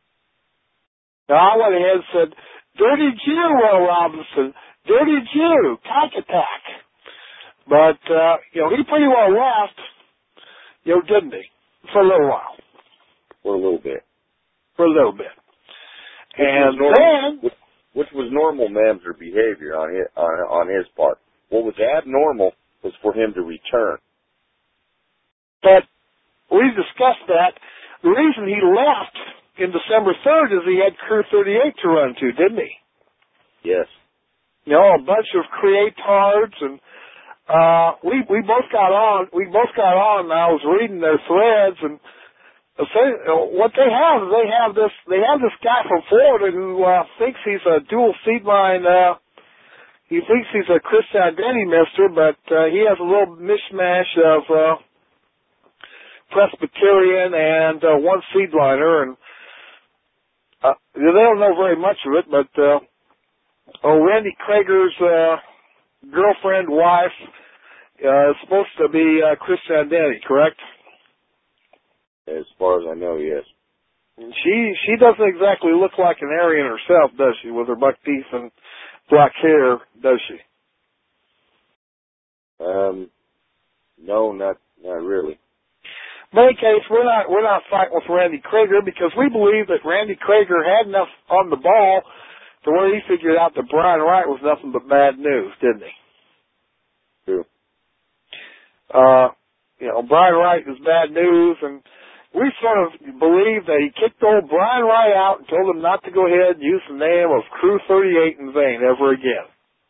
Now I went ahead and said, dirty Jew, Will Robinson, dirty Jew, cock attack. But, uh, you know, he pretty well left, you know, didn't he? For a little while. For a little bit. For a little bit. Which and normal, then... Which, which was normal Mamser behavior on his, on, on his part. What was abnormal was for him to return. But we discussed that. The reason he left in December third is he had Crew thirty-eight to run to, didn't he? Yes. You know, a bunch of creatards, and uh, we we both got on. We both got on, and I was reading their threads, and what they have is they have this they have this guy from Florida who uh, thinks he's a dual seed line. Uh, he thinks he's a Christian identity mister, but uh, he has a little mishmash of uh, Presbyterian and uh, one seed liner, and uh, they don't know very much of it. But uh, oh, Randy Krager's uh, girlfriend, wife, uh, is supposed to be uh, Christian identity, correct? As far as I know, yes. She she doesn't exactly look like an Aryan herself, does she? With her buck teeth and black hair, does she? Um, No, not not really. In any case, we're not we're not fighting with Randy Krager because we believe that Randy Krager had enough on the ball to where he figured out that Brian Wright was nothing but bad news, didn't he? True. Uh, you know, Brian Wright is bad news, and we sort of believe that he kicked old Brian Wright out and told him not to go ahead and use the name of Crew thirty-eight in vain ever again.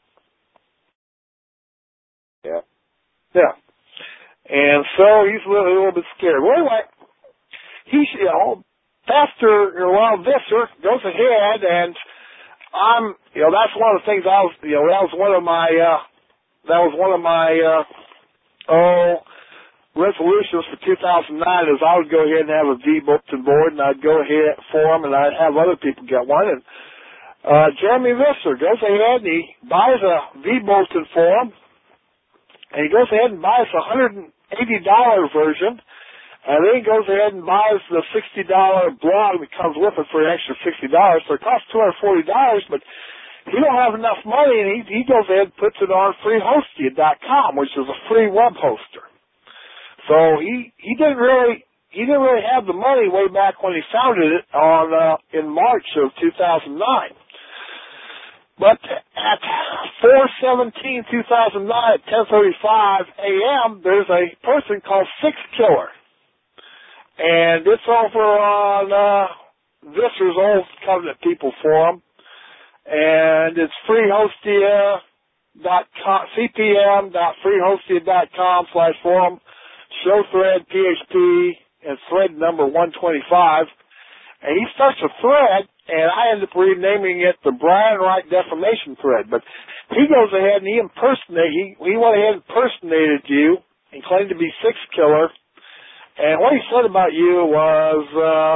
Yeah. Yeah. And so he's a little, a little bit scared. Well, anyway, he, you know, Pastor Ron Visser goes ahead, and I'm, you know, that's one of the things I was, you know, that was one of my, uh, that was one of my, uh, oh, resolutions for two thousand nine is I would go ahead and have a V bulletin board, and I'd go ahead for them, and I'd have other people get one. And uh, Jeremy Visser goes ahead and he buys a V bulletin for him, and he goes ahead and buys a one hundred eighty dollars version, and then he goes ahead and buys the sixty dollars blog that comes with it for an extra sixty dollars. So it costs two hundred forty dollars, but he don't have enough money, and he, he goes ahead and puts it on free hostia dot com, which is a free web hoster. So he, he didn't really he didn't really have the money way back when he founded it on uh, in March of two thousand nine. But at four seventeen two thousand nine at ten thirty-five a.m. there's a person called Six Killer, and it's over on uh, Visser's old Covenant People forum, and it's freehostia dot com c p m dot freehostia dot com slash forum. Show thread P H P and thread number one twenty-five, and he starts a thread, and I end up renaming it the Brian Wright defamation thread. But he goes ahead and he impersonated, he, he went ahead and impersonated you and claimed to be Six Killer, and what he said about you was, uh,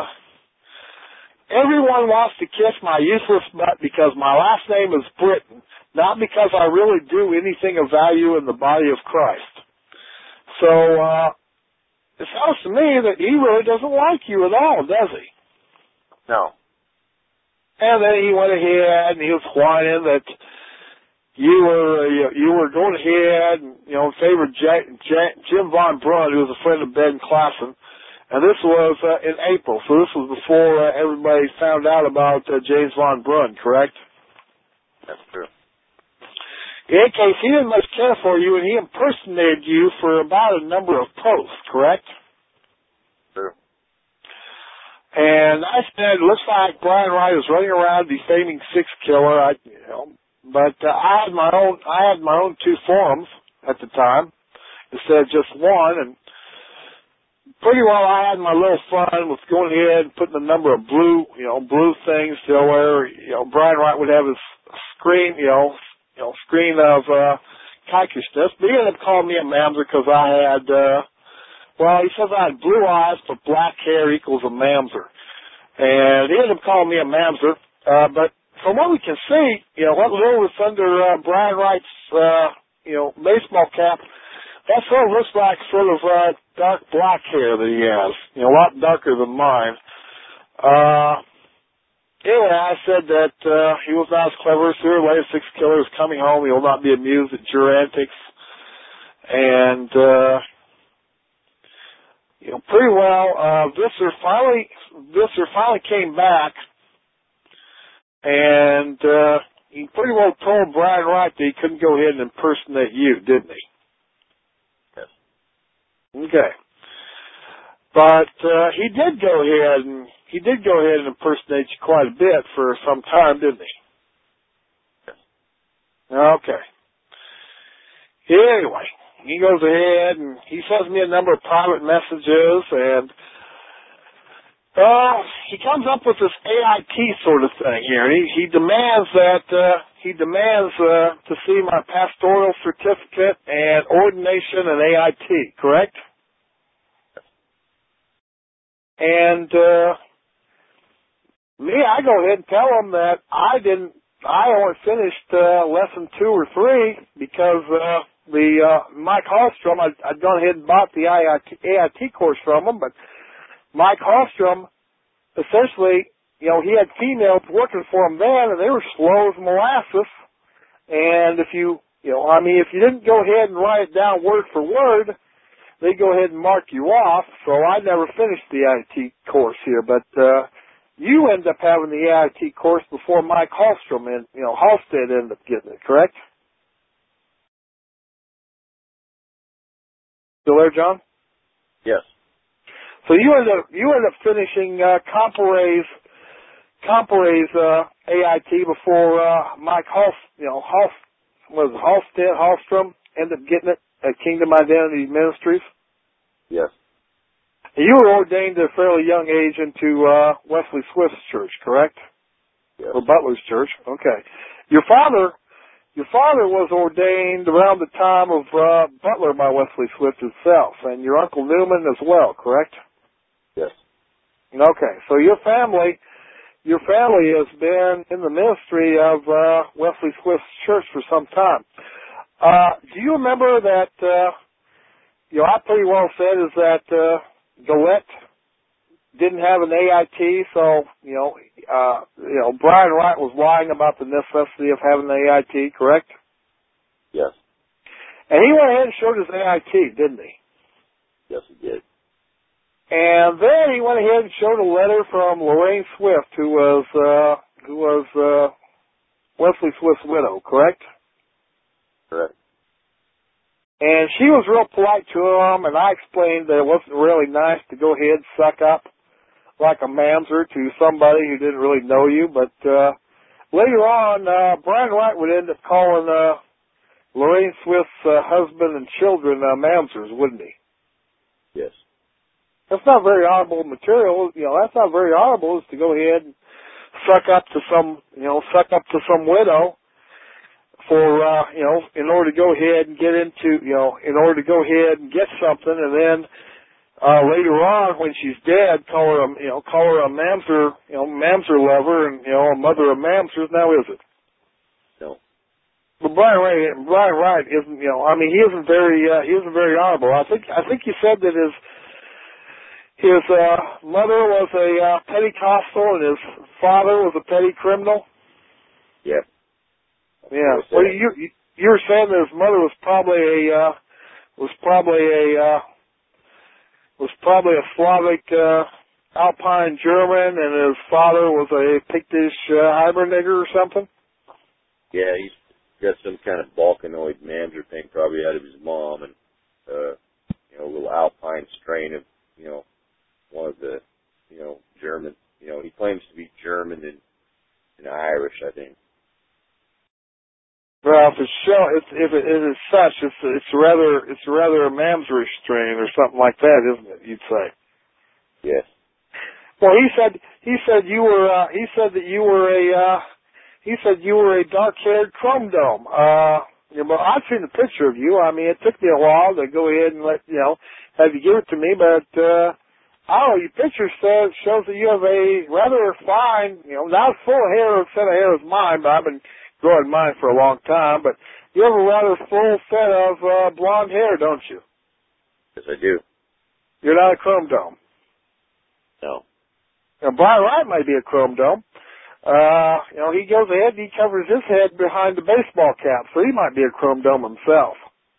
everyone wants to kiss my useless butt because my last name is Britton, not because I really do anything of value in the body of Christ. So, uh, it sounds to me that he really doesn't like you at all, does he? No. And then he went ahead and he was whining that you were, uh, you were going ahead and, you know, favored J- J- Jim Von Brunn, who was a friend of Ben Klassen. And this was, uh, in April. So this was before uh, everybody found out about uh, James Von Brunn, correct? That's true. In any case, he didn't much care for you, and he impersonated you for about a number of posts, correct? True. And I said, looks like Brian Wright is running around defaming Six Killer. I, you know, but uh, I had my own, I had my own two forums at the time instead of just one, and pretty well I had my little fun with going ahead and putting a number of blue, you know, blue things to where, you know, Brian Wright would have his screen, you know. You know, screen of uh, kikishness. But he ended up calling me a mamzer because I had, uh, well, he says I had blue eyes, but black hair equals a mamzer. And he ended up calling me a mamzer. Uh, but from what we can see, you know, what little was under uh, Brian Wright's, uh, you know, baseball cap, that sort of looks like sort of uh, dark black hair that he has. You know, a lot darker than mine. Uh... Anyway, I said that uh, he was not as clever as your latest Six Killer is coming home. He will not be amused at your antics. And, uh, you know, pretty well, uh, Visser finally, Visser finally came back, and uh, he pretty well told Brian Wright that he couldn't go ahead and impersonate you, didn't he? Yes. Okay. But uh, he did go ahead and he did go ahead and impersonate you quite a bit for some time, didn't he? Yes. Okay. Anyway, he goes ahead and he sends me a number of private messages, and uh, he comes up with this A I T sort of thing here. He, he demands that uh, he demands uh, to see my pastoral certificate and ordination and A I T. Correct? And uh, me, I go ahead and tell him that I didn't. I only finished uh, lesson two or three because uh, the uh, Mike Hallstrom. I'd, I'd gone ahead and bought the A I T, A I T course from him, but Mike Hallstrom, essentially, you know, he had females working for him then, and they were slow as molasses. And if you, you know, I mean, if you didn't go ahead and write it down word for word, they go ahead and mark you off. So I never finished the A I T course here, but uh, you end up having the A I T course before Mike Hallstrom and you know Halstead ended up getting it, correct? Still there, John? Yes. So you end up you end up finishing uh, Compare's Compare's uh, A I T before uh, Mike Hall, you know, Hall, was it Halstead Hallstrom ended up getting it at Kingdom Identity Ministries. Yes. You were ordained at a fairly young age into uh, Wesley Swift's church, correct? Yes. Or Butler's church. Okay. Your father, your father was ordained around the time of uh, Butler by Wesley Swift himself, and your Uncle Newman as well, correct? Yes. Okay. So your family, your family has been in the ministry of uh, Wesley Swift's church for some time. Uh, do you remember that? Uh, you know, I pretty well said is that. Uh, Gillette didn't have an A I T, so, you know, uh, you know, Brian Wright was lying about the necessity of having an A I T, correct? Yes. And he went ahead and showed his A I T, didn't he? Yes, he did. And then he went ahead and showed a letter from Lorraine Swift, who was, uh, who was, uh, Wesley Swift's widow, correct? Correct. And she was real polite to him, and I explained that it wasn't really nice to go ahead and suck up like a mamzer to somebody who didn't really know you. But uh, later on, uh, Brian Wright would end up calling uh, Lorraine Swift's uh, husband and children uh, mamzers, wouldn't he? Yes. That's not very honorable material. You know, that's not very honorable, is to go ahead and suck up to some, you know, suck up to some widow. For, uh, you know, in order to go ahead and get into, you know, in order to go ahead and get something, and then, uh, later on, when she's dead, call her a, you know, call her a mamzer, you know, mamzer lover, and, you know, a mother of mamzers, now is it? No. But Brian Wright, Brian Wright isn't, you know, I mean, he isn't very, uh, he isn't very honorable. I think, I think you said that his, his, uh, mother was a, uh, Pentecostal and his father was a petty criminal. Yep. Yeah. Well, you you were saying that his mother was probably a uh, was probably a uh, was probably a Slavic uh, Alpine German, and his father was a Pictish uh, Hiberniger or something. Yeah, he's got some kind of Balkanoid mamzer thing probably out of his mom, and uh, you know, a little Alpine strain of you know one of the you know German. You know, he claims to be German and, and Irish, I think. Well, if it's show, if, if it is such, it's it's rather it's rather a mamzerish strain or something like that, isn't it? You'd say. Yes. Well, he said he said you were uh, he said that you were a uh, he said you were a dark-haired chrome dome. Uh, you know, I've seen the picture of you. I mean, it took me a while to go ahead and let you know have you give it to me, but uh, I don't know. Your picture says shows that you have a rather fine, you know, not as full of hair or set of hair as mine, but I've been growing mine for a long time, but you have a rather full set of uh, blonde hair, don't you? Yes, I do. You're not a chrome dome. No. Now, Brian Wright might be a chrome dome. Uh, you know, he goes ahead and he covers his head behind the baseball cap, so he might be a chrome dome himself.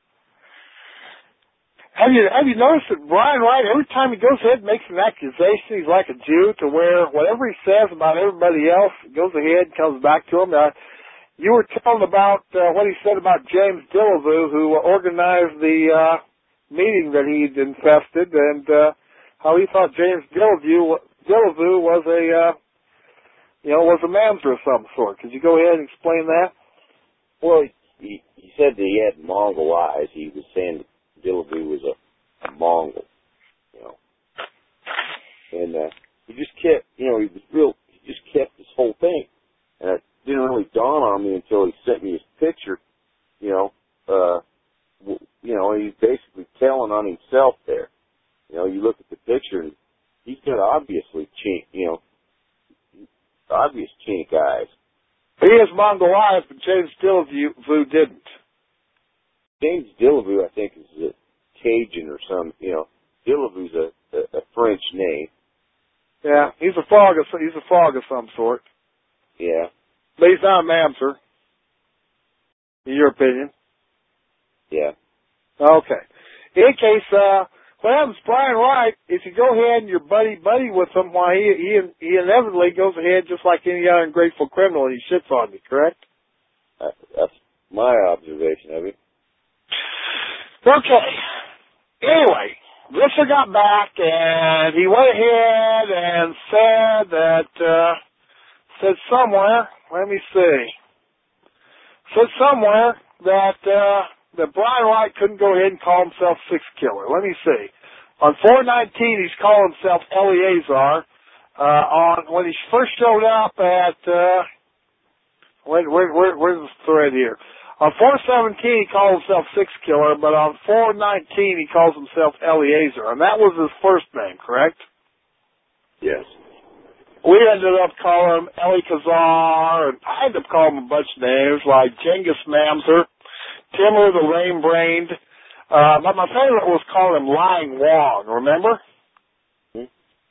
Have you have you noticed that Brian Wright, every time he goes ahead and makes an accusation, he's like a Jew, to where whatever he says about everybody else goes ahead and comes back to him. Now, you were telling about uh, what he said about James Dillevue, who organized the uh, meeting that he'd infested, and uh, how he thought James Dillevue, Dillevue was a, uh, you know, was a mamzer of some sort. Could you go ahead and explain that? Well, he, he said that he had Mongol eyes. He was saying that Dillevue was a, a Mongol, you know. And uh, he just kept, you know, he was real, he just kept this whole thing. And it didn't really dawn on me until he sent me his picture, you know. Uh, w- you know, he's basically telling on himself there. You know, you look at the picture and he's got obviously chink, you know, obvious chink eyes. He has Mongol eyes, but James Dillevue didn't. James Dillevue, I think, is a Cajun or some, you know. Dillevue's a, a, a French name. Yeah, he's a frog of he's a frog of some sort. Yeah. But he's not a mamzer, in your opinion. Yeah. Okay. In case, uh, what happens, Brian Wright, if you go ahead and you're buddy-buddy with him, why, he, he, he inevitably goes ahead just like any other ungrateful criminal and he shits on you, correct? Uh, that's my observation of it. Okay. Anyway, Visser got back and he went ahead and said that, uh, said somewhere, let me see, said somewhere that, uh, that Brian Wright couldn't go ahead and call himself Six Killer. Let me see. On four nineteen, he's calling himself Eleazar. Uh, on, when he first showed up at, uh, where, where, where, where's the thread here? On four seventeen, he called himself Six Killer, but on four nineteen, he calls himself Eleazar. And that was his first name, correct? Yes. We ended up calling him Eli Kazar, and I ended up calling him a bunch of names like Genghis Mamser, Timur the Rain-Brained. Uh, but my favorite was calling him Lying Wong, remember? Mm-hmm.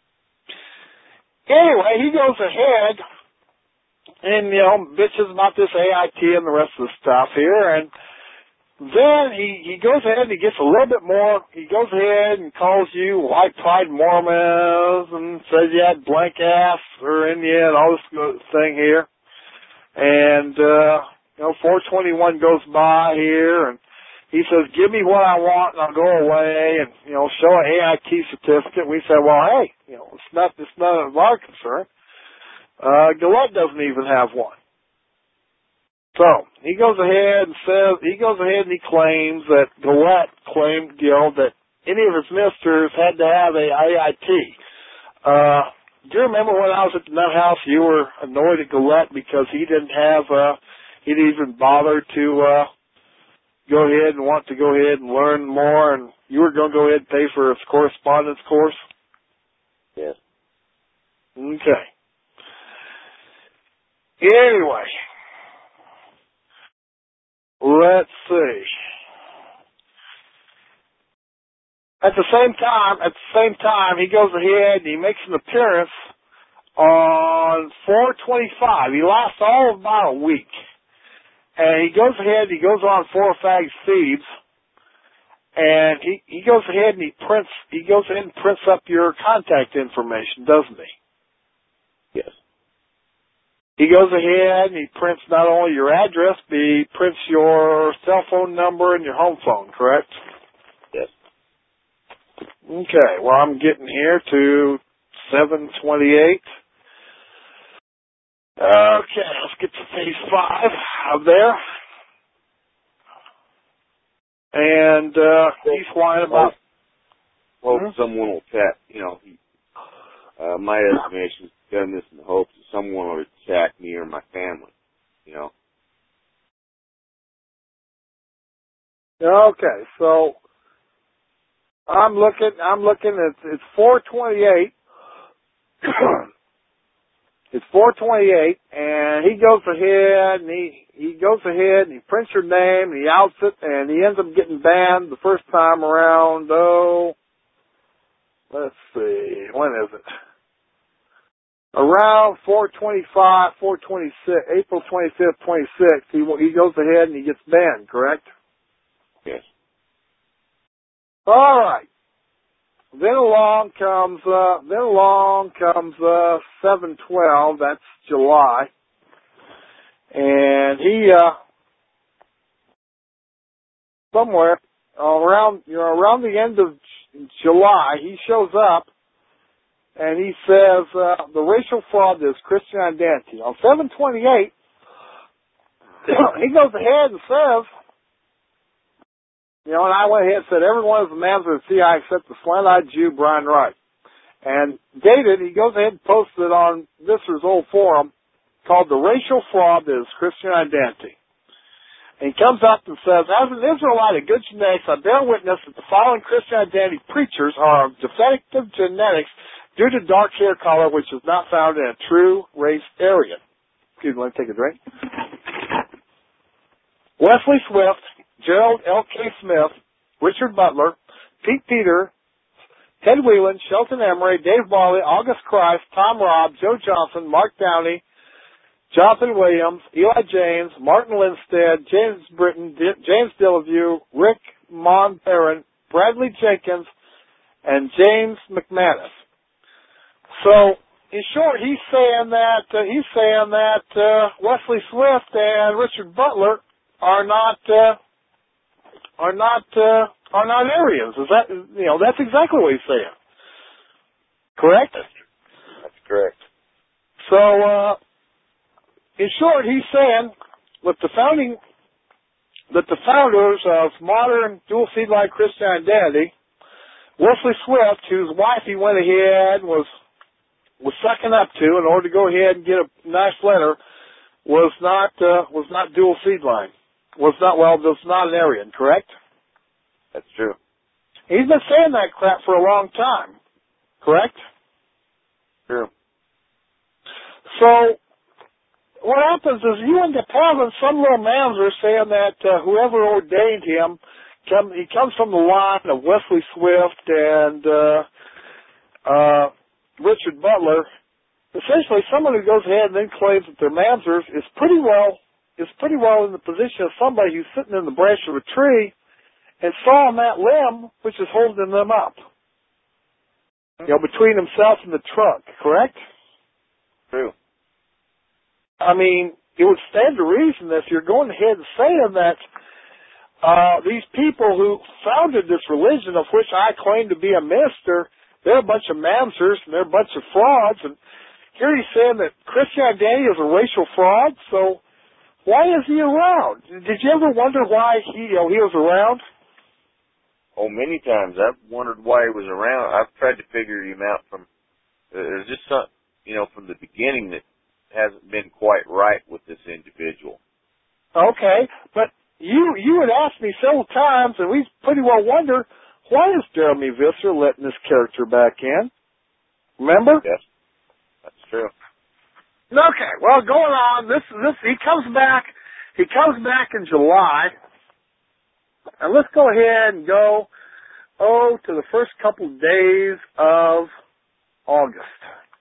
Anyway, he goes ahead and, you know, bitches about this A I T and the rest of the stuff here, and then he, he goes ahead and he gets a little bit more. He goes ahead and calls you white pride Mormons and says you had blank ass or in you and all this thing here. And, uh, you know, four twenty-one goes by here and he says, give me what I want and I'll go away and, you know, show an A I T certificate. We say, well, hey, you know, it's not, it's none of our concern. Uh, Gillette doesn't even have one. So, he goes ahead and says, he goes ahead and he claims that Gillette claimed, you know, that any of his ministers had to have a A I T. Uh, do you remember when I was at the nut house, you were annoyed at Gillette because he didn't have, uh, he didn't even bother to, uh, go ahead and want to go ahead and learn more, and you were going to go ahead and pay for his correspondence course? Yes. Okay. Anyway. Let's see. At the same time, at the same time, he goes ahead and he makes an appearance on four twenty-five. He lasts all of about a week. And he goes ahead and he goes on Four Fags Thieves. And he, he goes ahead and he prints, he goes ahead and prints up your contact information, doesn't he? Yes. He goes ahead and he prints not only your address, but he prints your cell phone number and your home phone, correct? Yes. Okay, well, I'm getting here to seven twenty-eight. Okay, let's get to page five of there. And uh, he's whining about... Well, hmm? someone will tap, you know, he, uh, my estimation is done this in the hopes that someone will attack me or my family, you know. Okay, so I'm looking, I'm looking at, it's four twenty-eight. It's four twenty-eight, and he goes ahead, and he, he goes ahead, and he prints your name, and he outs it, and he ends up getting banned the first time around, oh, let's see, when is it? Around four twenty-five, four twenty-six, April twenty-fifth, twenty-sixth, he, he goes ahead and he gets banned, correct? Yes. All right. Then along comes, uh, then along comes, uh, seven twelve, that's July. And he, uh, somewhere around, you know, around the end of J- July, he shows up and he says, uh, the racial fraud is Christian identity. On seven twenty-eight, he goes ahead and says, you know, and I went ahead and said, everyone is a man of the C I except the slant-eyed Jew, Brian Wright. And dated, he goes ahead and posts it on Visser's old forum called The Racial Fraud That Is Christian Identity. And he comes up and says, as an Israelite of good genetics, I bear witness that the following Christian identity preachers are of defective genetics due to dark hair color, which is not found in a true race area. Excuse me, let me take a drink. Wesley Swift, Gerald L K. Smith, Richard Butler, Pete Peter, Ted Whelan, Shelton Emery, Dave Barley, August Christ, Tom Robb, Joe Johnson, Mark Downey, Jonathan Williams, Eli James, Martin Lindstedt, James Britton, D- James Dillavue, Rick Montheron, Bradley Jenkins, and James McManus. So, in short, he's saying that uh, he's saying that uh, Wesley Swift and Richard Butler are not uh, are not uh, are not Aryans. Is that you know that's exactly what he's saying? Correct? That's, that's correct. So, uh, in short, he's saying that the founding that the founders of modern dual seed line Christian identity, Wesley Swift, whose wife he went ahead and was was sucking up to in order to go ahead and get a nice letter, was not uh, was not dual seed line. Was not well, was not an Aryan, correct? That's true. He's been saying that crap for a long time, correct? True. So what happens is you end up having some little mamzer saying that uh, whoever ordained him, come, he comes from the line of Wesley Swift and uh, uh, Richard Butler. Essentially, someone who goes ahead and then claims that they're mamzers is pretty well is pretty well in the position of somebody who's sitting in the branch of a tree and sawing that limb, which is holding them up. You know, between himself and the trunk, correct? True. I mean, it would stand to reason that if you're going ahead and saying that uh, these people who founded this religion, of which I claim to be a minister, they're a bunch of mamzers and they're a bunch of frauds. And here he's saying that Christian identity is a racial fraud. So why is he around? Did you ever wonder why he, you know, he was around? Oh, many times. I've wondered why he was around. I've tried to figure him out from, uh, there's just some, you know, from the beginning that hasn't been quite right with this individual. Okay, but you you had asked me several times, and we pretty well wonder, why is Jeremy Visser letting this character back in? Remember? Yes, that's true. Okay, well, going on, this this he comes back, he comes back in July, and let's go ahead and go, oh, to the first couple days of August.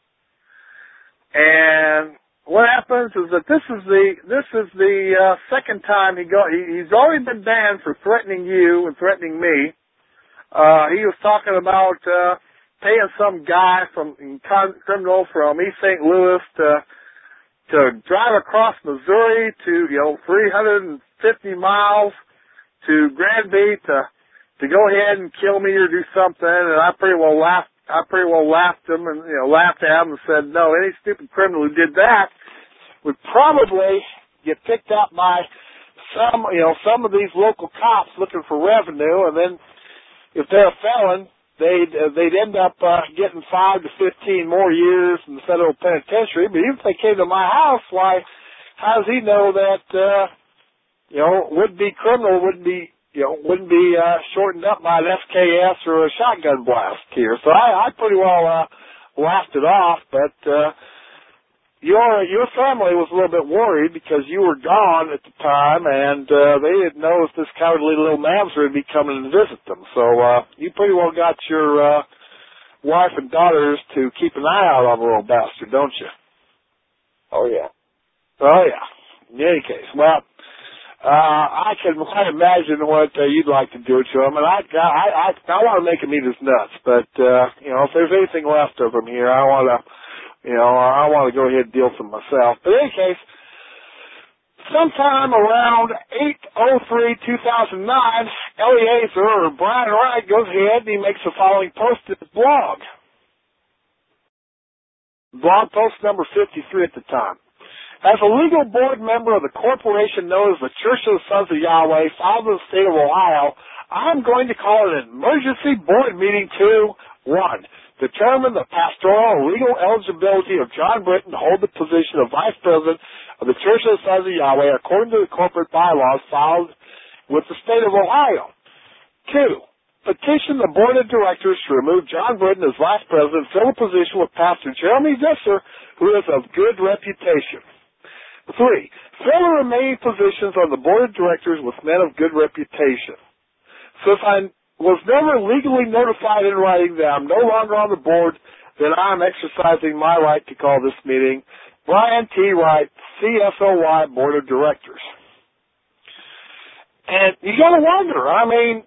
And what happens is that this is the this is the uh, second time he go. He, he's already been banned for threatening you and threatening me. Uh, he was talking about uh, paying some guy from criminal from East Saint Louis to to drive across Missouri to you know three hundred fifty miles to Granby to to go ahead and kill me or do something. And I pretty well laughed. I pretty well laughed him and, you know, laughed at him and said, no, any stupid criminal who did that would probably get picked up by some, you know, some of these local cops looking for revenue. And then if they're a felon, they'd, uh, they'd end up uh, getting five to fifteen more years in the federal penitentiary. But even if they came to my house, why, how does he know that, uh, you know, would-be criminal wouldn't be, you know, wouldn't be uh, shortened up by an S K S or a shotgun blast here. So I, I pretty well uh, laughed it off, but uh, your your family was a little bit worried because you were gone at the time, and uh, they didn't know if this cowardly little mamzer would be coming to visit them. So uh, you pretty well got your uh, wife and daughters to keep an eye out on the little bastard, don't you? Oh, yeah. Oh, yeah. In any case, well, Uh, I can quite imagine what uh, you'd like to do to him, and I, I, I, I want to make him eat his nuts. But uh, you know, if there's anything left of him here, I want to, you know, I want to go ahead and deal with him myself. But in any case, sometime around eight oh three two thousand nine, Eliezer or Brian Wright goes ahead and he makes the following post to his blog. Blog post number fifty-three at the time. As a legal board member of the corporation known as the Church of the Sons of Yahweh, filed in the state of Ohio, I'm going to call it an emergency board meeting to, one, determine the pastoral and legal eligibility of John Britton to hold the position of Vice President of the Church of the Sons of Yahweh according to the corporate bylaws filed with the state of Ohio. Two, petition the board of directors to remove John Britton as Vice President and fill the position with Pastor Jeremy Visser, who is of good reputation. Three, fill the remaining positions on the board of directors with men of good reputation. So if I was never legally notified in writing that I'm no longer on the board, then I'm exercising my right to call this meeting. Brian T. Wright, C S O Y, Board of Directors. And you gotta wonder, I mean,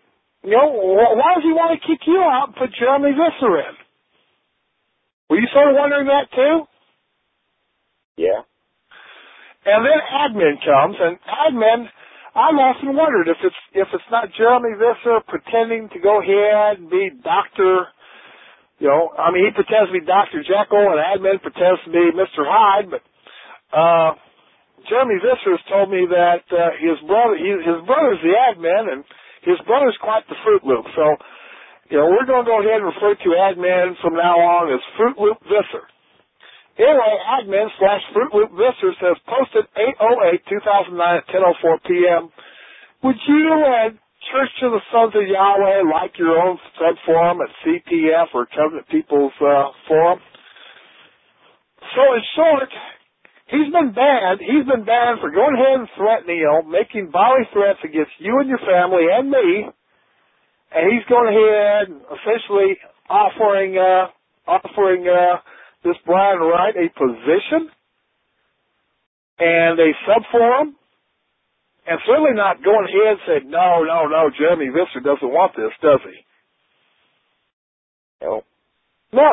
you know, why does he want to kick you out and put Jeremy Visser in? Were you sort of wondering that too? Yeah. And then admin comes, and admin, I've often wondered if it's if it's not Jeremy Visser pretending to go ahead and be Doctor, you know, I mean, he pretends to be Doctor Jekyll, and admin pretends to be Mister Hyde, but uh, Jeremy Visser has told me that uh, his brother, he, his brother's the admin, and his brother's quite the Fruit Loop. So, you know, we're going to go ahead and refer to admin from now on as Fruit Loop Visser. Anyway, admin slash Fruit Loop Visser says, posted eight oh eight two thousand nine at ten oh four p.m. Would you and Church of the Sons of Yahweh like your own sub-forum at C P F or Covenant People's uh, Forum? So in short, he's been banned. He's been banned for going ahead and threatening, you know, making bodily threats against you and your family and me. And he's going ahead and essentially offering, uh, offering, uh, this Brian Wright a position and a sub-forum, and certainly not going ahead and saying, no, no, no, Jeremy Visser doesn't want this, does he? No. No.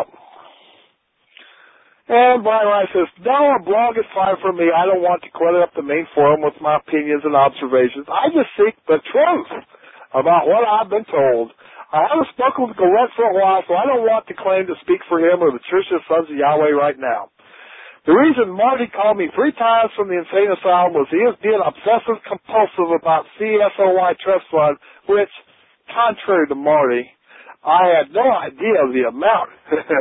And Brian Wright says, no, a blog is fine for me. I don't want to clutter up the main forum with my opinions and observations. I just seek the truth about what I've been told. I haven't spoken with Galette for a while, so I don't want to claim to speak for him or the Church of the Sons of Yahweh right now. The reason Marty called me three times from the insane asylum was he was being obsessive-compulsive about C S O Y Trust Fund, which, contrary to Marty, I had no idea of the amount.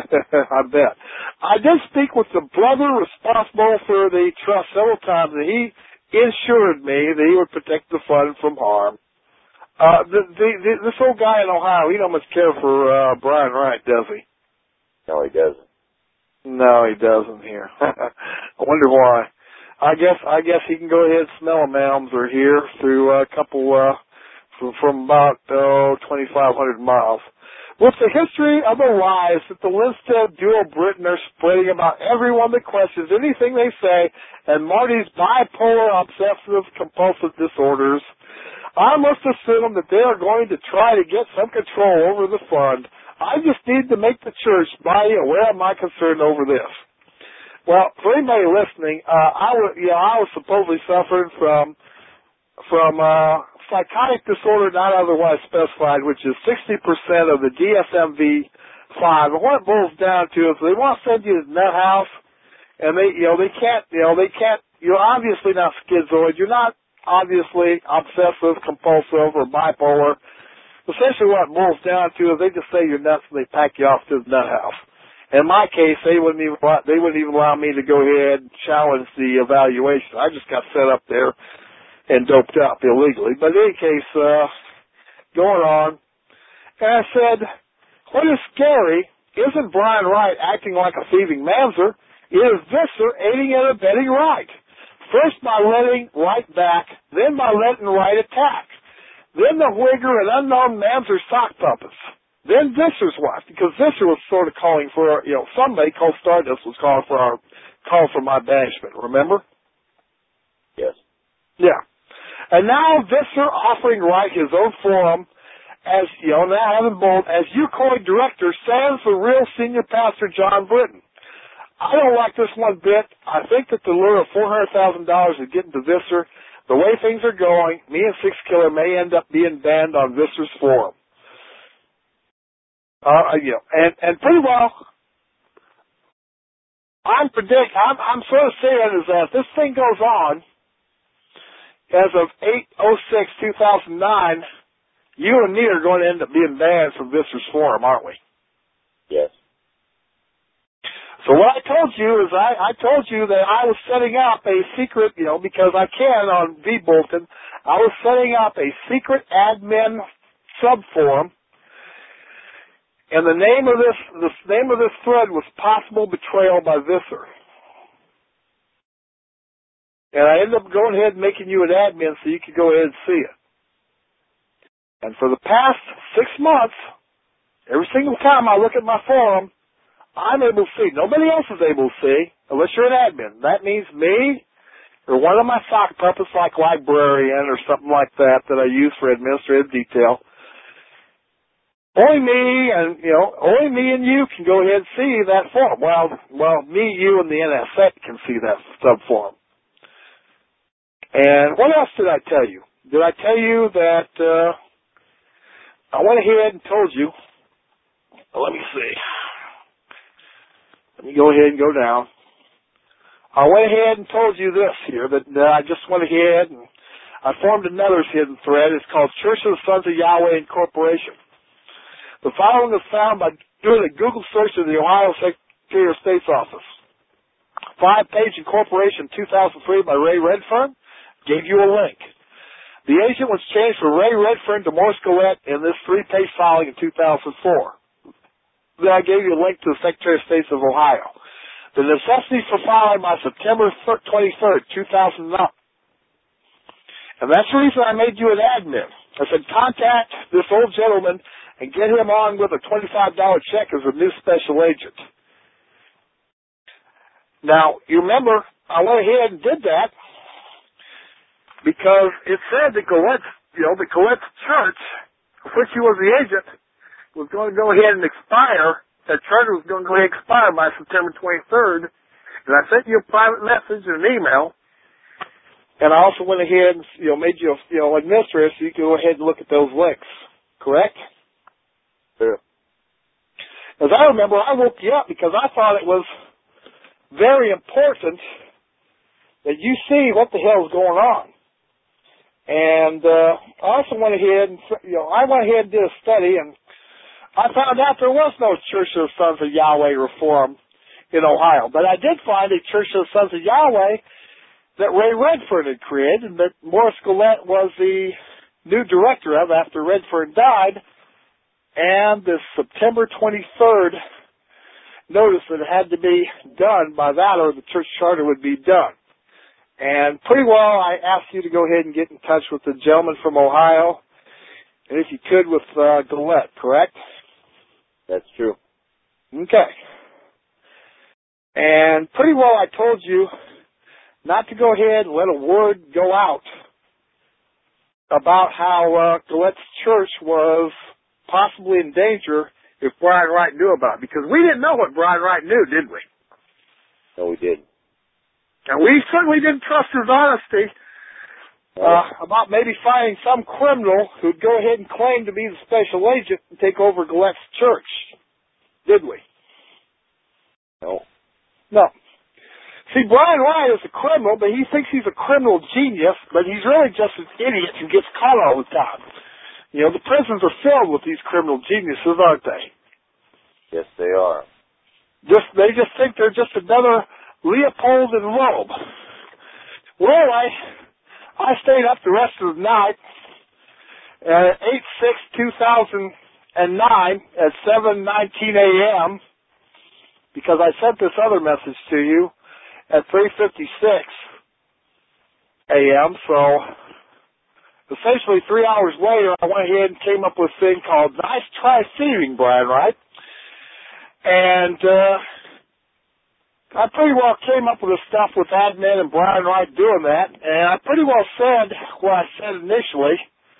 I bet. I did speak with the brother responsible for the trust several times, and he assured me that he would protect the fund from harm. Uh, the, the, the, this old guy in Ohio, he don't much care for uh, Brian Wright, does he? No, he doesn't. No, he doesn't here. I wonder why. I guess I guess he can go ahead and smell them elms or here through a couple uh, from, from about oh, twenty-five hundred miles. With the history of the lies that the Linstead dual Britain are spreading about everyone that questions anything they say, and Marty's bipolar obsessive compulsive disorders, I must assume that they are going to try to get some control over the fund. I just need to make the church body aware of my concern over this. Well, for anybody listening, uh, I was, you know, I was supposedly suffering from, from, uh, psychotic disorder not otherwise specified, which is sixty percent of the D S M V five. And what it boils down to is they want to send you to the nut house, and they, you know, they can't, you know, they can't, you're obviously not schizoid. You're not obviously obsessive, compulsive, or bipolar. Essentially what it boils down to is they just say you're nuts and they pack you off to the nut house. In my case, they wouldn't even they wouldn't even allow me to go ahead and challenge the evaluation. I just got set up there and doped up illegally. But in any case, uh, going on, and I said, what is scary isn't Brian Wright acting like a thieving mamzer. It is Visser aiding and abetting Wright. First by letting Wright back, then by letting Wright attack. Then the Whigger and unknown mamzer sock puppets. Then Visser's wife, because Visser was sort of calling for, you know, somebody called Stardust was calling for our, call for my banishment, remember? Yes. Yeah. And now Visser offering Wright his own forum as, you know, now having bold, as U C O I director, sans the real senior pastor John Britton. I don't like this one bit. I think that the lure of four hundred thousand dollars is getting to Visser. The way things are going, me and Six Killer may end up being banned on Visser's forum. Uh, you know, and, and pretty well, I'm predict, I'm, I'm sort of saying is that if this thing goes on, as of eight oh six two thousand nine, you and me are going to end up being banned from Visser's forum, aren't we? Yes. So what I told you is I, I told you that I was setting up a secret, you know, because I can on V-Bolton, I was setting up a secret admin sub-forum, and the name of this, the name of this thread was Possible Betrayal by Visser. And I ended up going ahead and making you an admin so you could go ahead and see it. And for the past six months, every single time I look at my forum, I'm able to see. Nobody else is able to see unless you're an admin. That means me or one of my sock puppets like Librarian or something like that that I use for administrative detail. Only me and, you know, only me and you can go ahead and see that form. Well, well, me, you, and the N S A can see that subform. And what else did I tell you? Did I tell you that uh, I went ahead and told you, well, let me see. Let me go ahead and go down. I went ahead and told you this here, that uh, I just went ahead and I formed another hidden thread. It's called Church of the Sons of Yahweh Incorporation. The following is found by doing a Google search of the Ohio Secretary of State's office. Five-page incorporation two thousand three by Ray Redfern gave you a link. The agent was changed from Ray Redfern to Morris Gillette in this three-page filing in two thousand four. Then I gave you a link to the Secretary of State of Ohio. The necessity for filing by September twenty-third, two thousand nine. And that's the reason I made you an admin. I said, contact this old gentleman and get him on with a twenty-five dollars check as a new special agent. Now, you remember, I went ahead and did that because it said that Gillette, you know, the Gillette Church, which he was the agent, was going to go ahead and expire. That charter was going to go ahead and expire by September twenty-third. And I sent you a private message and an email. And I also went ahead and, you know, made you, a, you know, administrator so you could go ahead and look at those links. Correct? Sure. As I remember, I woke you up because I thought it was very important that you see what the hell is going on. And uh, I also went ahead and, you know, I went ahead and did a study, and I found out there was no Church of the Sons of Yahweh reform in Ohio. But I did find a Church of the Sons of Yahweh that Ray Redfern had created, and that Morris Gillette was the new director of after Redfern died. And the September twenty-third notice that it had to be done by that or the church charter would be done. And pretty well I asked you to go ahead and get in touch with the gentleman from Ohio, and if you could with uh, Gillette, correct? That's true. Okay. And pretty well I told you not to go ahead and let a word go out about how uh, Gillette's church was possibly in danger if Brian Wright knew about it. Because we didn't know what Brian Wright knew, did we? No, we didn't. And we certainly didn't trust his honesty uh, about maybe finding some criminal who'd go ahead and claim to be the special agent and take over Gillette's church, did we? No. No. See, Brian Wright is a criminal, but he thinks he's a criminal genius, but he's really just an idiot who gets caught all the time. You know, the prisons are filled with these criminal geniuses, aren't they? Yes, they are. Just They just think they're just another Leopold and Loeb. Well, I I stayed up the rest of the night at eight six two thousand nine at seven nineteen a.m. because I sent this other message to you at three fifty-six a.m., so essentially three hours later, I went ahead and came up with a thing called Nice Try Thieving, Brian, right? And uh, I pretty well came up with the stuff with admin and Brian Wright doing that, and I pretty well said what I said initially,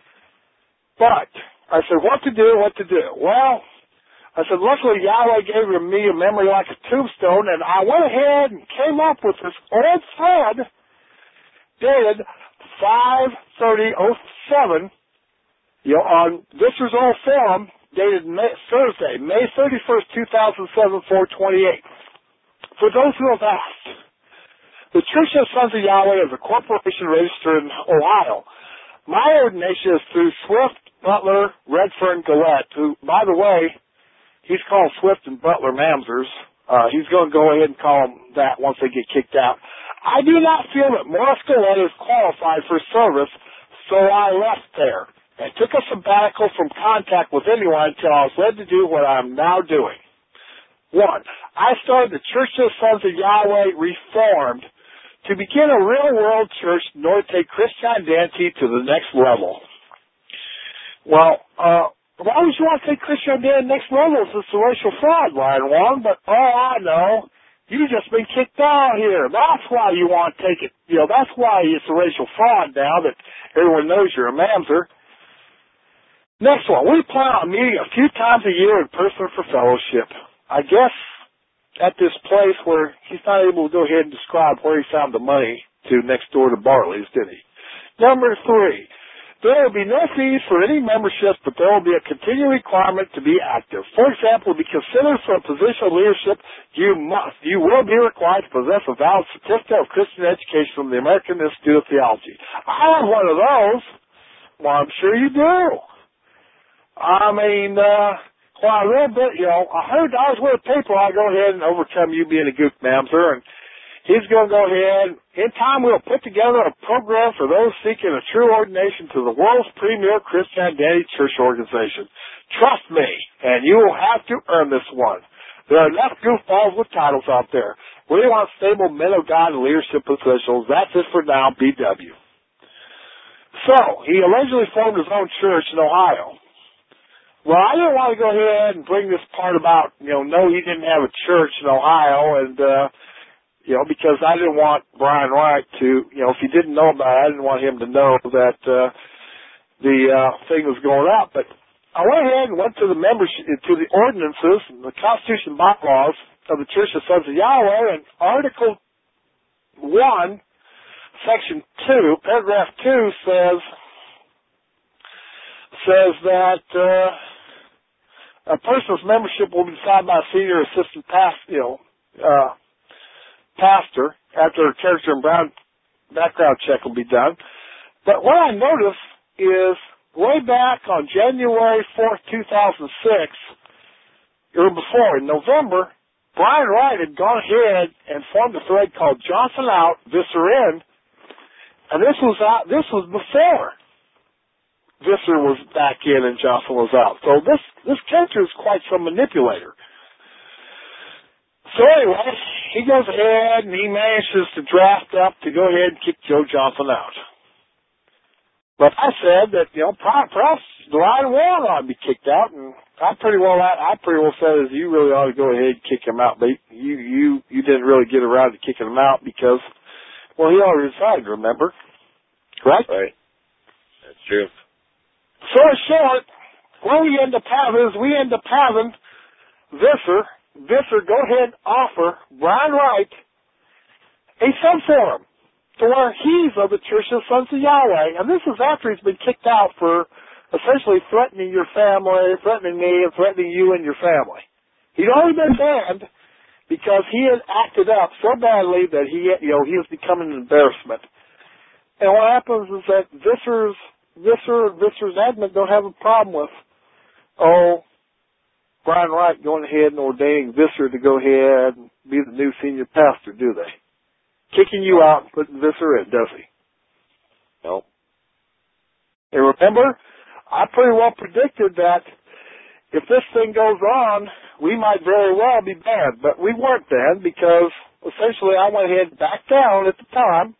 but I said what to do, what to do. Well, I said, luckily Yahweh gave me a memory like a tombstone, and I went ahead and came up with this old thread dated five thirty oh seven, you know, on Visser's old forum, dated May, Thursday, May thirty-first, two thousand seven, four twenty-eight. For those who have asked, the Church of Sons of Yahweh is a corporation registered in Ohio. My ordination is through Swift, Butler, Redfern, Gillette, who, by the way, he's called Swift and Butler Mamsers. Uh, he's going to go ahead and call them that once they get kicked out. I do not feel that Morris Gillette is qualified for service, so I left there and took a sabbatical from contact with anyone until I was led to do what I'm now doing. One, I started the Church of the Sons of Yahweh Reformed to begin a real-world church in order to take Christianity to the next level. Well, uh, why would you want to take Christianity to the next level if it's a racial fraud, Ryan Wong? But, oh, I know. You've just been kicked out here. That's why you want to take it. You know, that's why it's a racial fraud now that everyone knows you're a mamzer. Next one. We plan on meeting a few times a year in person for fellowship. I guess at this place where he's not able to go ahead and describe where he found the money to next door to Barley's, did he? Number three. There will be no fees for any memberships, but there will be a continuing requirement to be active. For example, to be considered for a position of leadership, you must, you will be required to possess a valid certificate of Christian education from the American Institute of Theology. I have one of those. Well, I'm sure you do. I mean, uh, well, a little bit, you know, a hundred dollars worth of paper, I'll go ahead and overcome you being a gook mamser, and he's going to go ahead. In time, we'll put together a program for those seeking a true ordination to the world's premier Christian Identity Church organization. Trust me, and you will have to earn this one. There are enough goofballs with titles out there. We want stable men of God and leadership positions. That's it for now, B W. So, he allegedly formed his own church in Ohio. Well, I didn't want to go ahead and bring this part about, you know, no, he didn't have a church in Ohio, and, uh, you know, because I didn't want Brian Wright to, you know, if he didn't know about it, I didn't want him to know that uh, the uh, thing was going out. But I went ahead and went to the membership, to the ordinances, the Constitution bylaws of the Church of Sons of Yahweh, and Article one, Section two, Paragraph two says says that uh, a person's membership will be decided by a senior assistant pastor, you know, uh, pastor after a character and background check will be done. But what I noticed is way back on January fourth, two thousand six, or before, in November, Brian Wright had gone ahead and formed a thread called Johnson Out, Visser In, and this was out, this was before Visser was back in and Johnson was out. So this, this character is quite some manipulator. So anyway, he goes ahead and he manages to draft up to go ahead and kick Joe Johnson out. But I said that, you know, perhaps Brian Warren ought to be kicked out, and I pretty well, I pretty well said is you really ought to go ahead and kick him out, but you, you, you didn't really get around to kicking him out because, well, he already resigned, remember? Right? Right. That's true. So in short, what we end up having is we end up having Visser, Visser go ahead and offer Brian Wright a sub forum to where he's of the Church of the Sons of Yahweh. And this is after he's been kicked out for essentially threatening your family, threatening me, and threatening you and your family. He'd only been banned because he had acted up so badly that he, you know, he was becoming an embarrassment. And what happens is that Visser's, Visser, Visser's admin don't have a problem with, oh, Brian Wright going ahead and ordaining Visser to go ahead and be the new senior pastor, do they? Kicking you out and putting Visser in, does he? Nope. And remember, I pretty well predicted that if this thing goes on, we might very well be banned. But we weren't banned because essentially I went ahead and backed down at the time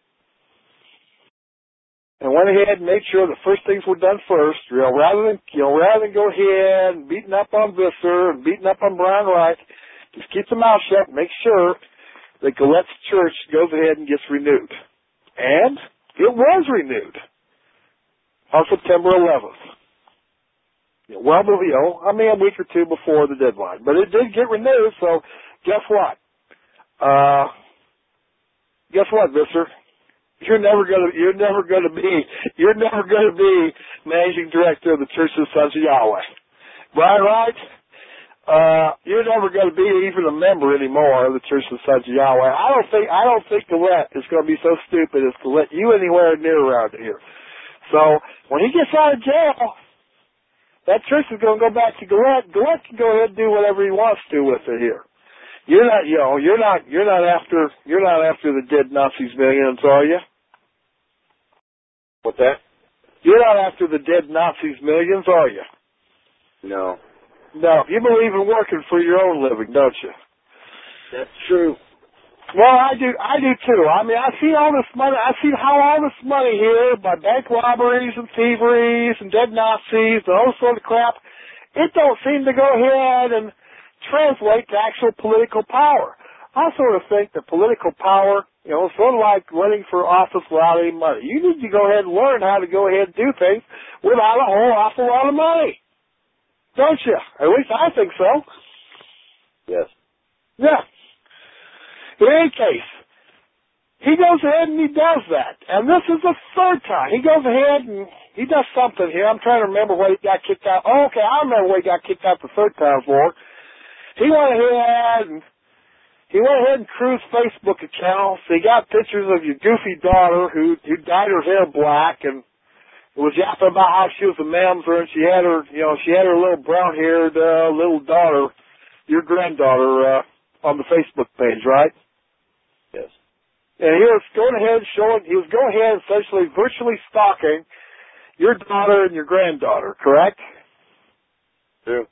and went ahead and made sure the first things were done first. You know, rather than you know, rather than go ahead and beating up on Visser and beating up on Brian Wright, just keep the mouth shut and make sure that Galette's church goes ahead and gets renewed. And it was renewed on September eleventh. You know, well, you know, I mean a week or two before the deadline, but it did get renewed. So, guess what? Uh, guess what, Visser? You're never gonna, you're never gonna be, you're never gonna be managing director of the Church of the Sons of Yahweh. Brian Wright, uh, you're never gonna be even a member anymore of the Church of the Sons of Yahweh. I don't think, I don't think Galette is gonna be so stupid as to let you anywhere near around here. So when he gets out of jail, that church is gonna go back to Galette. Galette can go ahead and do whatever he wants to with it here. You're not, you know, you're not, you're not after, you're not after the dead Nazis millions, are you? What's that? You're not after the dead Nazis millions, are you? No. No. You believe in working for your own living, don't you? That's true. Well, I do. I do too. I mean, I see all this money. I see how all this money here by bank robberies and thieveries and dead Nazis and all sort of crap. It don't seem to go ahead and translate to actual political power. I sort of think that political power, you know, sort of like running for office without any money. You need to go ahead and learn how to go ahead and do things without a whole awful lot of money. Don't you? At least I think so. Yes. Yeah. In any case, he goes ahead and he does that. And this is the third time. He goes ahead and he does something here. I'm trying to remember what he got kicked out. Oh, okay, I remember what he got kicked out the third time for. He went ahead and he went ahead and cruised Facebook accounts. He got pictures of your goofy daughter who who dyed her hair black and was yapping about how she was a mamzer and she had her, you know, she had her little brown-haired uh, little daughter, your granddaughter, uh, on the Facebook page, right? Yes. And he was going ahead and showing, he was going ahead and essentially virtually stalking your daughter and your granddaughter, correct? True.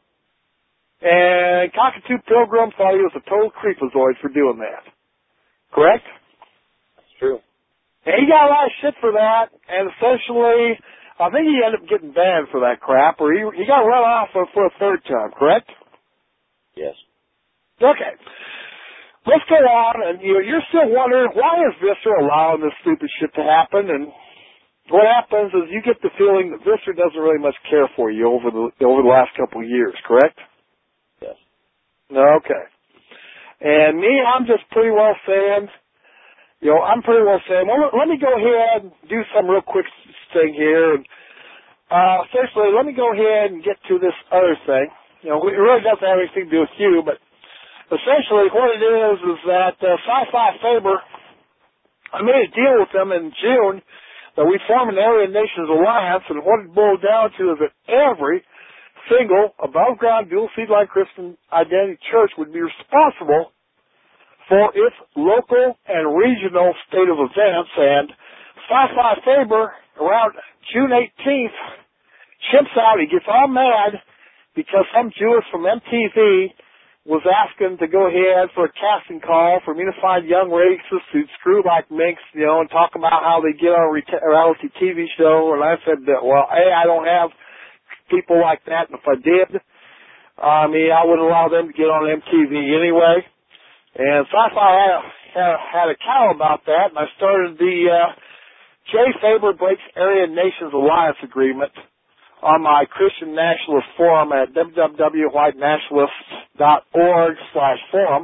And Cockatoo Pilgrim thought he was a total creepazoid for doing that. Correct? That's true. And he got a lot of shit for that, and essentially, I think he ended up getting banned for that crap, or he he got run off for, for a third time, correct? Yes. Okay. Let's go on, and you know, you're still wondering, why is Visser allowing this stupid shit to happen? And what happens is you get the feeling that Visser doesn't really much care for you over the over the last couple of years, correct? Yes. Okay. And me, I'm just pretty well saying, you know, I'm pretty well saying, well, let me go ahead and do some real quick thing here. And, uh, essentially, let me go ahead and get to this other thing. You know, it really doesn't have anything to do with you, but essentially what it is is that uh, Sci-Fi Faber, I made a deal with them in June that we form an Aryan Nations Alliance, and what it boiled down to is that every single above-ground dual-seed-line Christian identity church would be responsible for its local and regional state of events. And Sci-Fi Faber, around June eighteenth, chimps out. He gets all mad because some Jewess from M T V was asking to go ahead for a casting call for me to find young racists who'd screw like minks, you know, and talk about how they get on a reality T V show. And I said that, well, A, I don't have people like that, and if I did, I mean, I wouldn't allow them to get on M T V anyway. And Sci-Fi had, had, had a cow about that, and I started the uh, J. Faber Breaks Aryan Nations Alliance Agreement on my Christian Nationalist forum at w w w dot white nationalists dot org slash forum.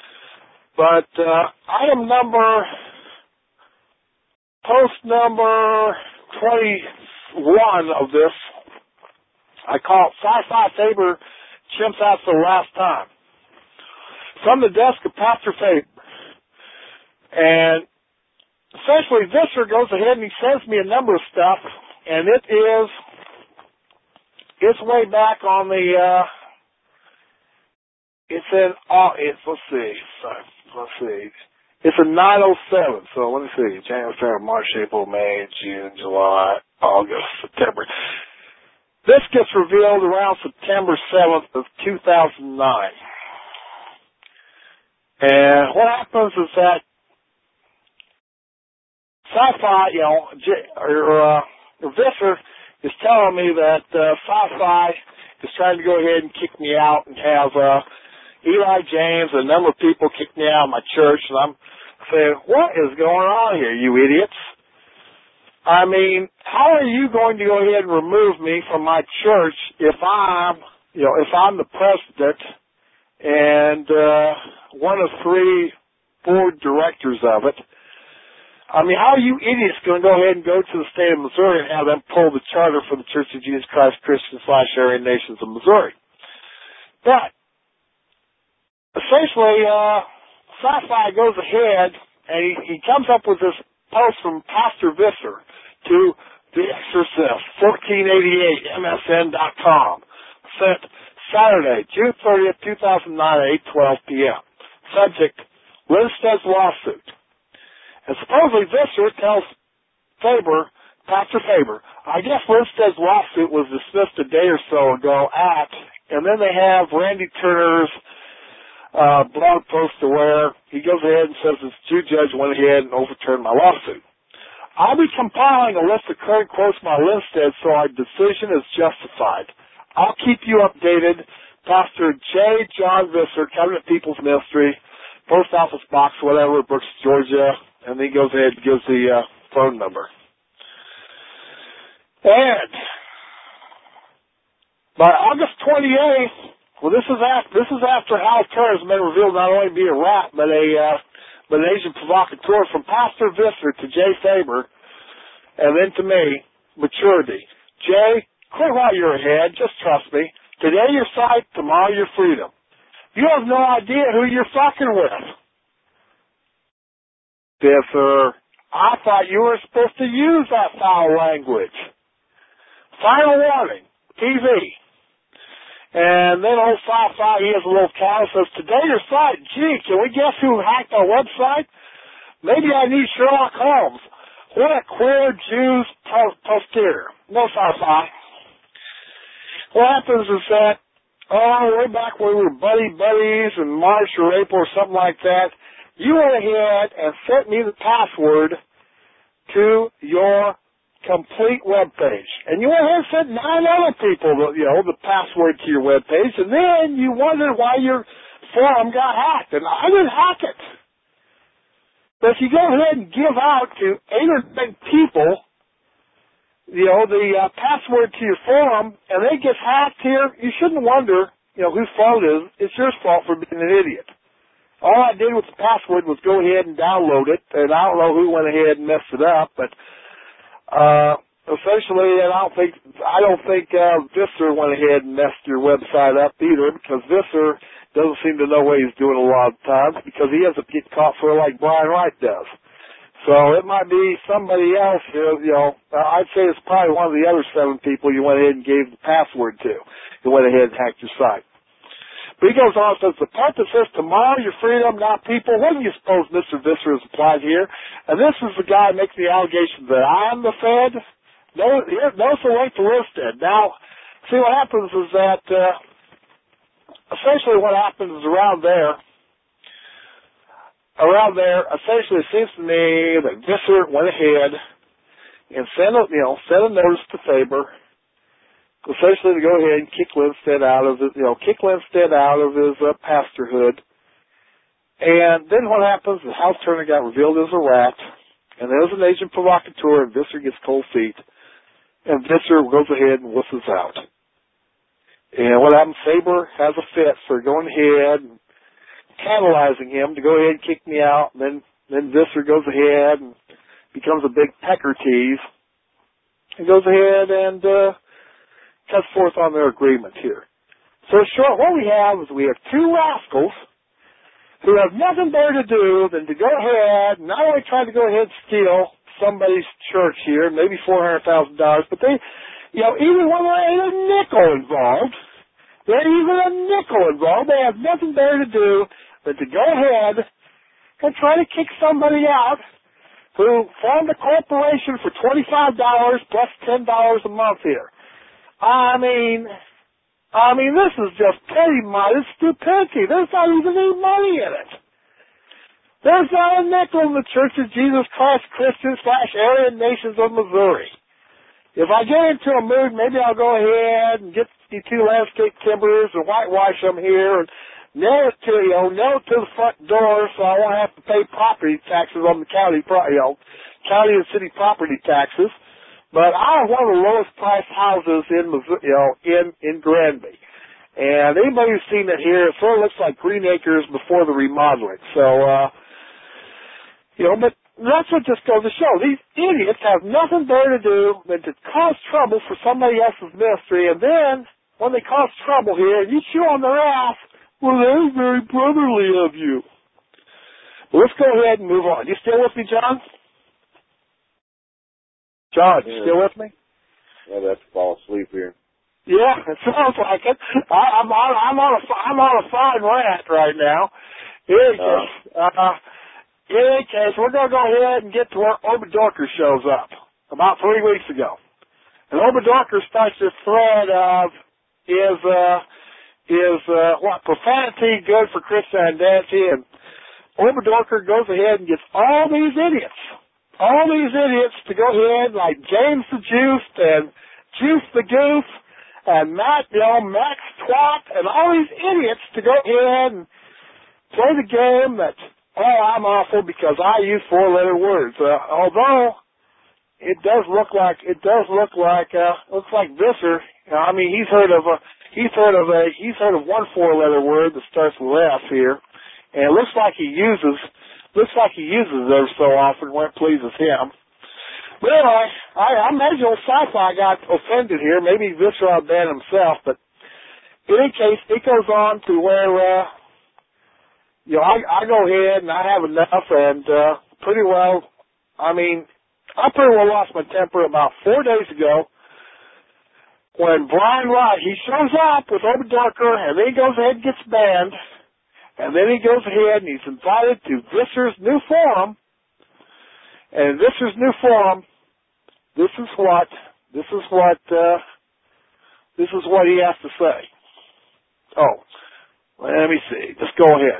But uh, item number, post number twenty-one of this, I call it Sci-Fi Faber Chimps Out for the Last Time. From the desk of Pastor Faber. And essentially, Visser goes ahead and he sends me a number of stuff, and it is, it's way back on the, uh, it's in, uh, it's, let's see, sorry, let's see, it's a nine oh seven, so let me see, January, February, March, April, May, June, July, August, September. This gets revealed around September seventh of two thousand nine. And what happens is that Sci-Fi, you know, or uh, Visser is telling me that uh, Sci-Fi is trying to go ahead and kick me out and have uh, Eli James and a number of people kick me out of my church. And I'm saying, what is going on here, you idiots? I mean, how are you going to go ahead and remove me from my church if I'm, you know, if I'm the president and uh, one of three board directors of it? I mean, how are you idiots going to go ahead and go to the state of Missouri and have them pull the charter for the Church of Jesus Christ Christian slash Aryan Nations of Missouri? But essentially, uh, Sci-Fi goes ahead and he, he comes up with this post from Pastor Visser to The Exorcist, fourteen eighty-eight M S N dot com, sent Saturday, June thirtieth, two thousand nine at eight twelve p.m. Subject, Lindsted's lawsuit. And supposedly Visser tells Faber, Pastor Faber, I guess Lindsted's lawsuit was dismissed a day or so ago at, and then they have Randy Turner's uh, blog post to where he goes ahead and says this Jew judge went ahead and overturned my lawsuit. I'll be compiling a list of current quotes by Lindstedt so our decision is justified. I'll keep you updated. Pastor J. John Visser, Covenant People's Ministry, Post Office Box, whatever, Brooks, Georgia, and then he goes ahead and gives the uh, phone number. And By August twenty-eighth, well, this is after this is after Hal Turner has been revealed not only to be a rat, but a uh, but an agent provocateur from Pastor Visser to Jay Faber, and then to me, maturity. Jay, quit while you're ahead. Just trust me. Today your sight, tomorrow your freedom. You have no idea who you're fucking with. Visser, I thought you were supposed to use that foul language. Final warning, T V. And then old Sci-Fi, he has a little cow, says, today your site, gee, can we guess who hacked our website? Maybe I need Sherlock Holmes. What a queer Jew's posterior. No Sci-Fi. What happens is that, oh, way back when we were buddy-buddies in March or April or something like that, you went ahead and sent me the password to your complete web page. And you went ahead and sent nine other people, the, you know, the password to your web page, and then you wondered why your forum got hacked. And I didn't hack it. But if you go ahead and give out to eight or ten people, you know, the uh, password to your forum, and they get hacked here, you shouldn't wonder, you know, whose fault it is. It's your fault for being an idiot. All I did with the password was go ahead and download it, and I don't know who went ahead and messed it up, but Uh, essentially, and I don't think, I don't think, uh, Visser went ahead and messed your website up either, because Visser doesn't seem to know what he's doing a lot of times, because he doesn't get caught for it like Brian Wright does. So it might be somebody else who, you know, I'd say it's probably one of the other seven people you went ahead and gave the password to, who went ahead and hacked your site. But he goes on and says, the part that says tomorrow your freedom, not people, what do you suppose Mister Visser has applied here? And this is the guy making the allegation that I'm the Fed. No, here, notice the link to listed. Now, see what happens is that, uh, essentially what happens is around there, around there, essentially it seems to me that Visser went ahead and sent a, you know, sent a notice to Faber, essentially to go ahead and kick Lindstedt out of his, you know, kick Lindstedt out of his uh, pastorhood. And then what happens is Hal Turner got revealed as a rat, and there's an agent provocateur, and Visser gets cold feet, and Visser goes ahead and whistles out. And what happens, Faber has a fit for going ahead and catalyzing him to go ahead and kick me out, and then, then Visser goes ahead and becomes a big pecker tease, and goes ahead and, uh, cuts forth on their agreement here. So in short, what we have is we have two rascals who have nothing better to do than to go ahead, not only try to go ahead and steal somebody's church here, maybe four hundred thousand dollars, but they, you know, even when there ain't a nickel involved, there ain't even a nickel involved, they have nothing better to do than to go ahead and try to kick somebody out who formed a corporation for twenty-five dollars plus ten dollars a month here. I mean, I mean, this is just petty-minded stupidity. There's not even any money in it. There's not a nickel in the Church of Jesus Christ Christian slash Aryan Nations of Missouri. If I get into a mood, maybe I'll go ahead and get the two landscape timbers and whitewash them here and nail it to, you know, nail it to the front door so I won't have to pay property taxes on the county, you know, county and city property taxes. But I have one of the lowest priced houses in, you know, in, in Granby. And anybody who's seen it here, it sort of looks like Green Acres before the remodeling. So, uh, you know, but that's what just goes to show. These idiots have nothing better to do than to cause trouble for somebody else's ministry. And then, when they cause trouble here, you chew on their ass, well, that's very brotherly of you. Well, let's go ahead and move on. You still with me, John? John, you still with me? Yeah, that's fall asleep here. Yeah, it sounds like it. I, I'm on. I'm on a. I'm on a fine rant right now. In any case, uh, uh, in any case, we're going to go ahead and get to where Oberdorker shows up about three weeks ago, and Oberdorker starts this thread of is uh, is uh, what profanity good for Christianity, and Oberdorker goes ahead and gets all these idiots. All these idiots to go ahead, like James the Juice and Juice the Goof and Matt, you know, Max Twat and all these idiots to go ahead and play the game that, oh, I'm awful because I use four-letter words. Uh, although it does look like, it does look like, uh, looks like Visser Now, I mean, he's heard of a, he's heard of a, he's heard of one four-letter word that starts with F here, and it looks like he uses, looks like he uses it every so often when it pleases him. But anyway, I, I imagine old Sci-Fi got offended here. Maybe Viscera banned himself, but in any case, it goes on to where, uh, you know, I, I go ahead and I have enough, and uh, pretty well, I mean, I pretty well lost my temper about four days ago when Brian Wright, he shows up with Oberdorker, and then he goes ahead and gets banned, and then he goes ahead and he's invited to Viscer's new forum, and Viscer's new forum, this is what, this is what, uh, this is what he has to say. Oh, let me see. Just go ahead.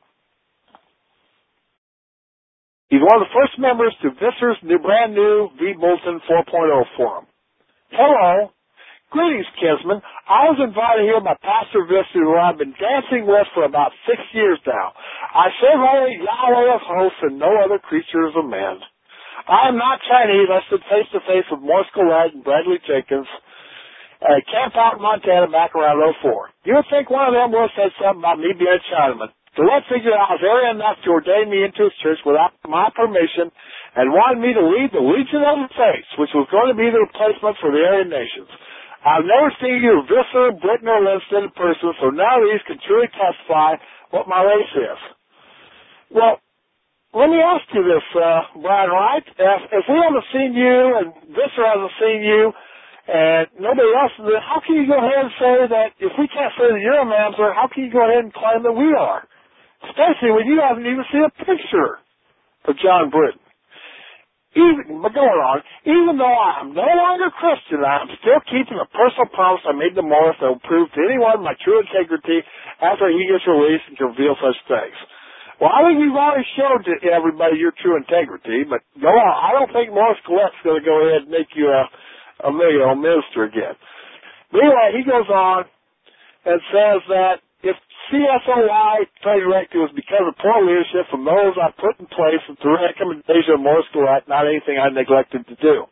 He's one of the first members to Viscer's new, brand new V-Bulletin four point oh forum. Hello. Greetings, kinsman. I was invited here by Pastor Viscer, who I've been dancing with for about six years now. I serve only Yahweh of hosts and no other creatures of men. I am not Chinese. I stood face to face with Morse Collette and Bradley Jenkins at Camp Out in Montana back around oh four. You would think one of them would have said something about me being a Chinaman. The Lord figured I was area enough to ordain me into his church without my permission and wanted me to lead the Legion of the Faiths, which was going to be the replacement for the Aryan nations. I've never seen either Viscer, Britton, or Lindstedt in person, so none of these can truly testify what my race is. Well, let me ask you this, uh, Brian Wright. If, if we haven't seen you and Viscer hasn't seen you and nobody else, then how can you go ahead and say that if we can't say that you're a Mamzer, how can you go ahead and claim that we are? Especially when you haven't even seen a picture of John Britton. Even, but going on, even though I am no longer Christian, I am still keeping a personal promise I made to Morris that will prove to anyone my true integrity after he gets released and can reveal such things. Well, I think you've already shown to everybody your true integrity, but go on. I don't think Morris Collette's going to go ahead and make you a, a you know, minister again. But anyway, he goes on and says that if C S O Y directed was because of poor leadership from those I put in place and through recommendation of Morris Collette, not anything I neglected to do.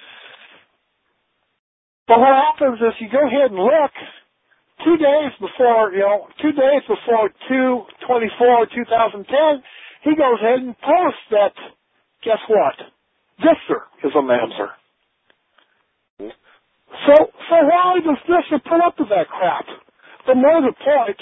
But what happens is you go ahead and look two days before, you know, two days before two twenty-four twenty ten, he goes ahead and posts that, guess what? Viscer is a Mamzer. So, so why does Viscer put up with that crap? But more to the point,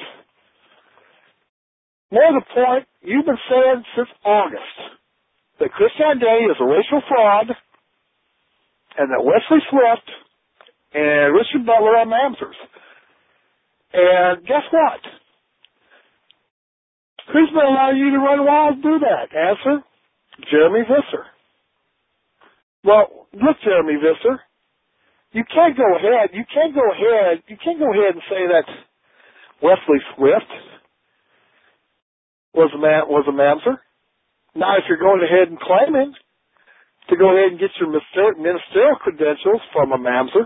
more to the point, you've been saying since August that Christian Day is a racial fraud and that Wesley Swift and Richard Butler are Mamzers. And guess what? Who's been allowing you to run wild and do that? Answer, Jeremy Viscer. Well, look, Jeremy Viscer, you can't go ahead, you can't go ahead, you can't go ahead and say that Wesley Swift was a man, was a Mamzer. Now, if you're going ahead and claiming to go ahead and get your ministerial credentials from a Mamzer,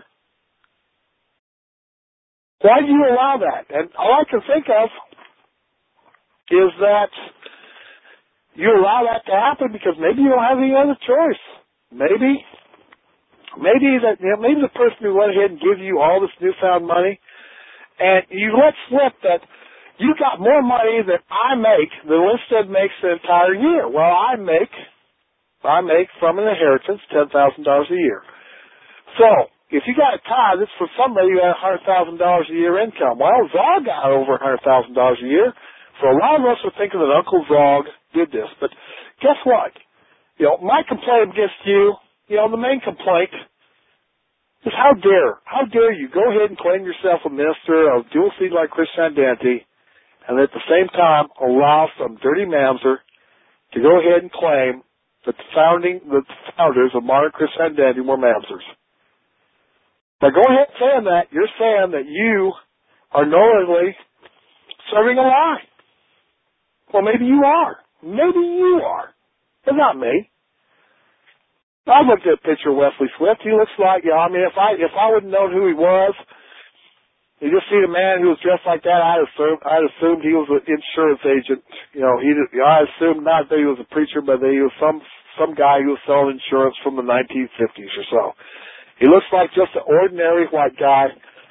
why do you allow that? And all I can think of is that you allow that to happen because maybe you don't have any other choice. Maybe, maybe that you know, maybe the person who went ahead and gave you all this newfound money. And you let slip that you got more money than I make than Lindstedt makes the entire year. Well, I make, I make from an inheritance ten thousand dollars a year. So, if you got a tithe, it's for somebody who had one hundred thousand dollars a year income. Well, Zog got over one hundred thousand dollars a year. So a lot of us are thinking that Uncle Zog did this. But guess what? You know, my complaint against you, you know, the main complaint is how dare, how dare you go ahead and claim yourself a minister of dual seed like Christian identity and at the same time allow some dirty Mamzer to go ahead and claim that the founding, the founders of modern Christian identity were Mamzers. By going ahead and saying that, you're saying that you are knowingly serving a lie. Well, maybe you are. Maybe you are. But not me. I looked at a picture of Wesley Swift. He looks like, you know, I mean, if I if I would have known who he was, you just see a man who was dressed like that, I'd assume I'd assumed he was an insurance agent. You know, he you know, I assumed not that he was a preacher, but that he was some some guy who was selling insurance from the nineteen fifties or so. He looks like just an ordinary white guy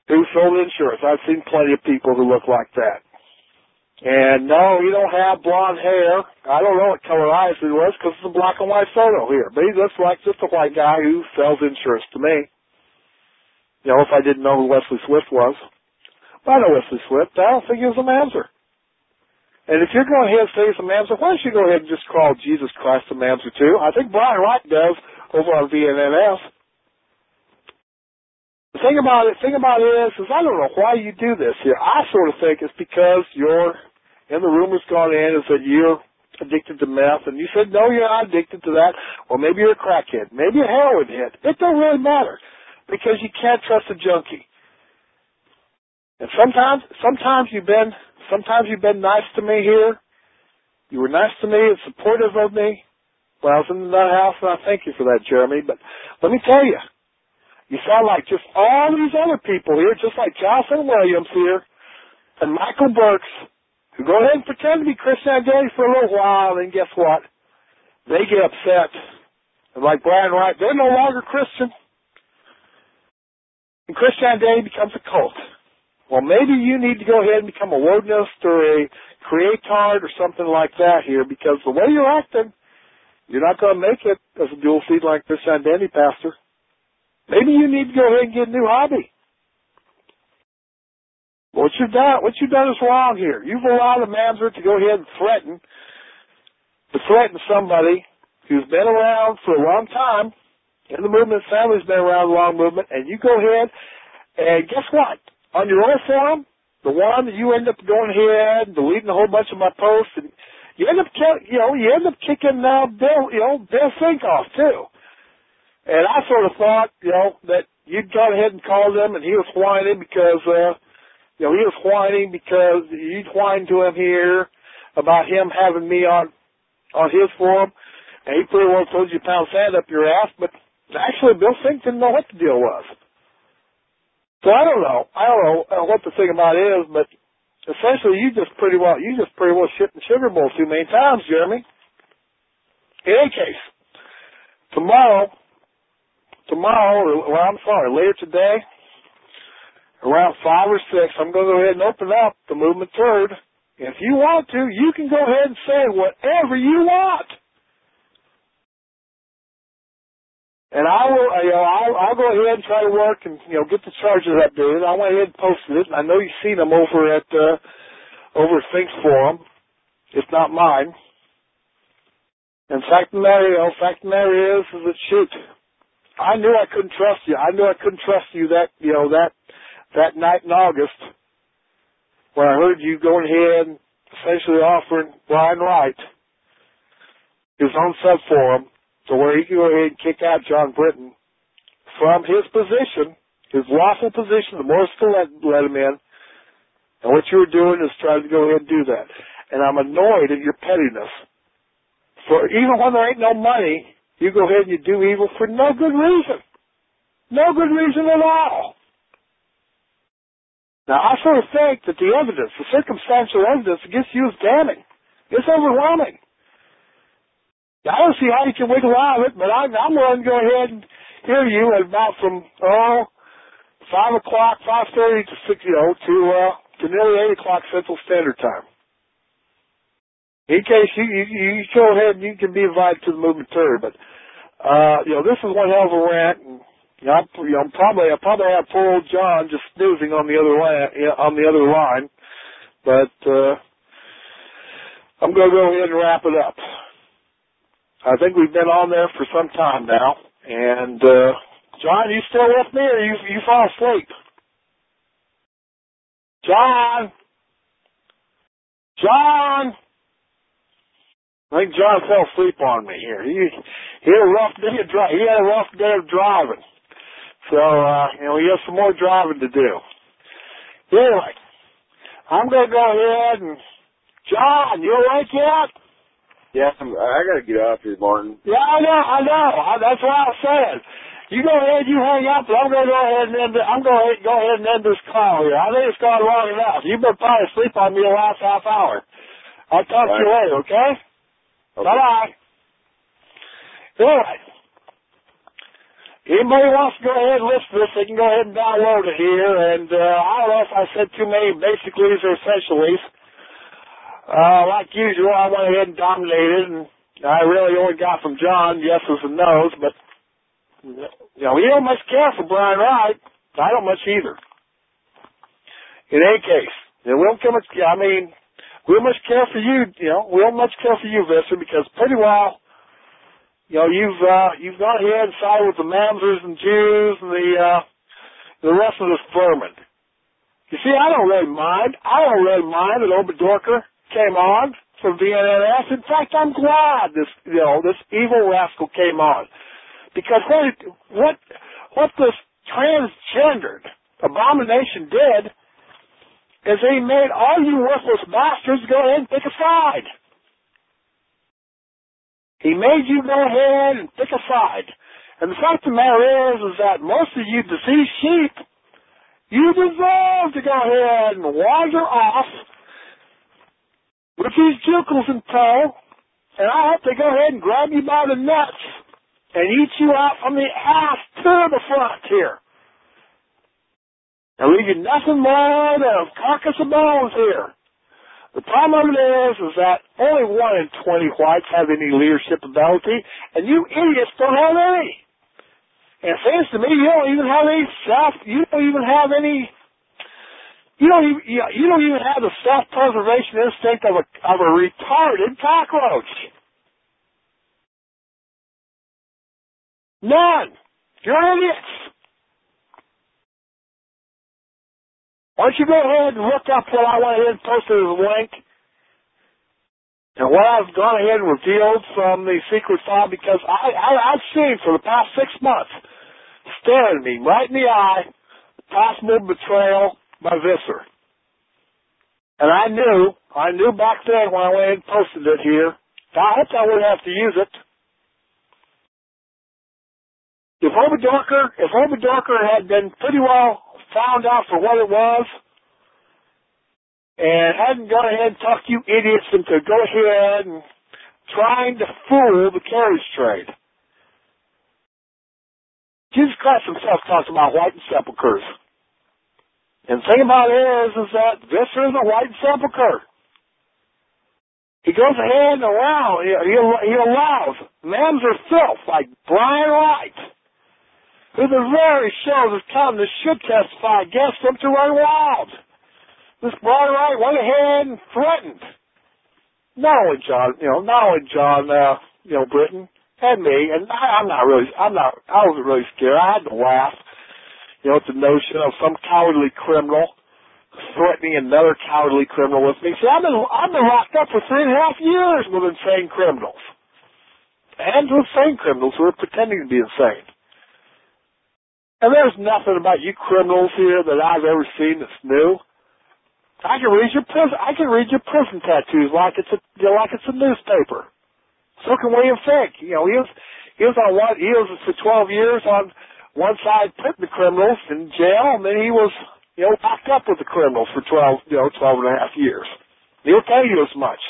who sold insurance. I've seen plenty of people who look like that. And no, you don't have blonde hair. I don't know what color eyes he was because it's a black and white photo here. But he looks like just a white guy who sells insurance to me. You know, if I didn't know who Wesley Swift was. But I know Wesley Swift. I don't think he was a mamzer. And if you're going ahead and say he's a mamzer, why don't you go ahead and just call Jesus Christ a mamzer too? I think Brian Wright does over on V N N S. The thing about it, thing about it is, is I don't know why you do this here. I sort of think it's because you're, and the rumors gone in is that you're addicted to meth, and you said, no, you're not addicted to that. Or maybe you're a crackhead. Maybe a heroin head. It don't really matter because you can't trust a junkie. And sometimes, sometimes you've been, sometimes you've been nice to me here. You were nice to me and supportive of me when I was in the nut house, and I thank you for that, Jeremy. But let me tell you, you sound like just all these other people here, just like Jocelyn Williams here and Michael Burks, who go ahead and pretend to be Christian identity for a little while, and then guess what? They get upset. And like Brian Wright, they're no longer Christian. And Christian identity becomes a cult. Well, maybe you need to go ahead and become a wordnist or a creatard or something like that here, because the way you're acting, you're not going to make it as a dual seed like Christian identity pastor. Maybe you need to go ahead and get a new hobby. What you've done, what you've done is wrong here. You've allowed a mamzer to go ahead and threaten, to threaten somebody who's been around for a long time in the movement. Family's been around a long movement, and you go ahead and guess what? On your own forum, the one that you end up going ahead and deleting a whole bunch of my posts, and you end up, you know, you end up kicking uh, Bill, you know, Bill Fink off too. And I sort of thought, you know, that you'd gone ahead and called him, and he was whining because. uh You know, he was whining because you'd whined to him here about him having me on on his forum, and he pretty well told you to pound sand up your ass, but actually Bill Fink didn't know what the deal was. So I don't know. I don't know what the thing about it is, but essentially you just pretty well, you just pretty well shit and sugar bowl too many times, Jeremy. In any case, tomorrow, tomorrow, well, I'm sorry, later today, around five or six, I'm going to go ahead and open up the Movement Turd. If you want to, you can go ahead and say whatever you want. And I will, you know, I'll, I'll go ahead and try to work and, you know, get the charges updated. I went ahead and posted it. I know you've seen them over at, uh, over at Fink's Forum. It's not mine. And fact of the matter, you know, fact of the matter is, is that shoot, I knew I couldn't trust you. I knew I couldn't trust you that, you know, that, that night in August, when I heard you going ahead and essentially offering Brian Wright his own sub-forum to where he could go ahead and kick out John Britton from his position, his lawful position, the Morris still let, let him in, and what you were doing is trying to go ahead and do that. And I'm annoyed at your pettiness. For even when there ain't no money, you go ahead and you do evil for no good reason. No good reason at all. Now, I sort of think that the evidence, the circumstantial evidence against you is damning. It's overwhelming. Now, I don't see how you can wiggle out of it, but I'm, I'm willing to go ahead and hear you at about from, oh, five o'clock, five thirty to six, you know, to, uh, to nearly eight o'clock Central Standard Time. In case you, you, you go ahead and you can be invited to the Movement Turd, but, uh, you know, this is one hell of a rant, and You know, I, you know, probably I probably have poor old John just snoozing on the other line, you know, on the other line, but uh, I'm going to go ahead and wrap it up. I think we've been on there for some time now, and uh, John, you still with me, or you you fall asleep? John, John. I think John fell asleep on me here. He he had a rough day of dri- He had a rough day of driving. So, uh, you know, he has some more driving to do. Anyway, I'm going to go ahead and, John, you awake yet? Yeah, I'm, I got to get off here, Martin. Yeah, I know, I know. I, that's what I was saying. You go ahead, you hang up, but I'm going to go ahead and end, I'm going to go ahead and end this call here. I think it's gone long enough. You've been probably asleep on me the last half hour. I'll talk to you later, okay? Okay. Bye-bye. Anyway. anybody wants to go ahead and listen to this, they can go ahead and download it here. And uh, I don't know if I said too many basicallys or essentiallys. Uh, like usual, I went ahead and dominated, and I really only got from John yeses and nos, but, you know, he don't much care for Brian Wright. I don't much either. In any case, you know, we don't care much, I mean, we don't much care for you, you know, we don't much care for you, Visser, because pretty well, you know, you've, uh, you've gone ahead and sided with the Mamsers and Jews and the, uh, the rest of this vermin. You see, I don't really mind. I don't really mind that Oberdorker came on from V N N S. In fact, I'm glad this, you know, this evil rascal came on. Because what, what, what this transgendered abomination did is he made all you worthless bastards go ahead and pick a side. He made you go ahead and pick a side. And the fact of the matter is, is that most of you deceased sheep, you deserve to go ahead and wander off with these jukels in tow, and I hope they go ahead and grab you by the nuts and eat you out from the ass to the front here. And leave you nothing more than a carcass of bones here. The problem is, is that only one in twenty whites have any leadership ability, and you idiots don't have any. And it seems to me you don't even have any self, you don't even have any You don't even, you don't even have the self-preservation instinct of a, of a retarded cockroach. None. You're idiots. Why don't you go ahead and look up what I went ahead and posted as a link and what I've gone ahead and revealed from the secret file, because I, I, I've seen for the past six months staring at me right in the eye possible betrayal by Visser. And I knew, I knew back then when I went ahead and posted it here, I hoped I wouldn't have to use it. If Oberdorker, if Oberdorker had been pretty well found out for what it was, and hadn't gone ahead and talked you idiots into go ahead and trying to fool the carriage trade. Jesus Christ himself talks about white sepulchres. And the thing about it is, is that Visser is a white sepulcher. He goes ahead and allows, he, he allows Mamser filth like Brian Wright, who the very shows has come to should testify against him to run wild. This Brian Wright went ahead and threatened. Not only John, you know, not only John, uh, you know, Britton, and me, and I, I'm not really, I'm not, I wasn't really scared. I had to laugh. You know, it's the notion of some cowardly criminal threatening another cowardly criminal with me. See, I've been, I've been locked up for three and a half years with insane criminals. And with insane criminals who are pretending to be insane. And there's nothing about you criminals here that I've ever seen that's new. I can read your prison, I can read your prison tattoos like it's a, you know, like it's a newspaper. So can William Fink. You know, he was, he was on one, he was for twelve years on one side putting the criminals in jail, and then he was, you know, locked up with the criminals for twelve, you know, twelve and a half years. He'll tell you as much.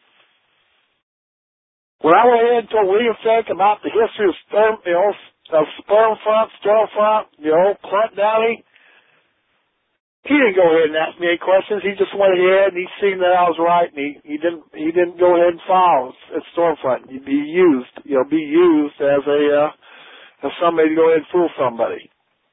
When I went ahead and told William Fink about the history of sperm, you know, of sperm front, storm front, you know, Clint Downey, he didn't go ahead and ask me any questions. He just went ahead and he seen that I was right, and he, he didn't he didn't go ahead and file at Stormfront. He'd be used, you know, be used as a uh, as somebody to go ahead and fool somebody.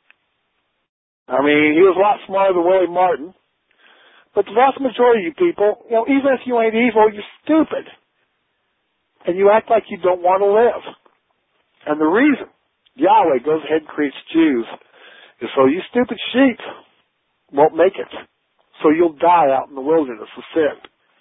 I mean, he was a lot smarter than Willie Martin. But the vast majority of you people, you know, even if you ain't evil, you're stupid. And you act like you don't want to live. And the reason Yahweh goes ahead and creates Jews is so you stupid sheep won't make it. So you'll die out in the wilderness of sin.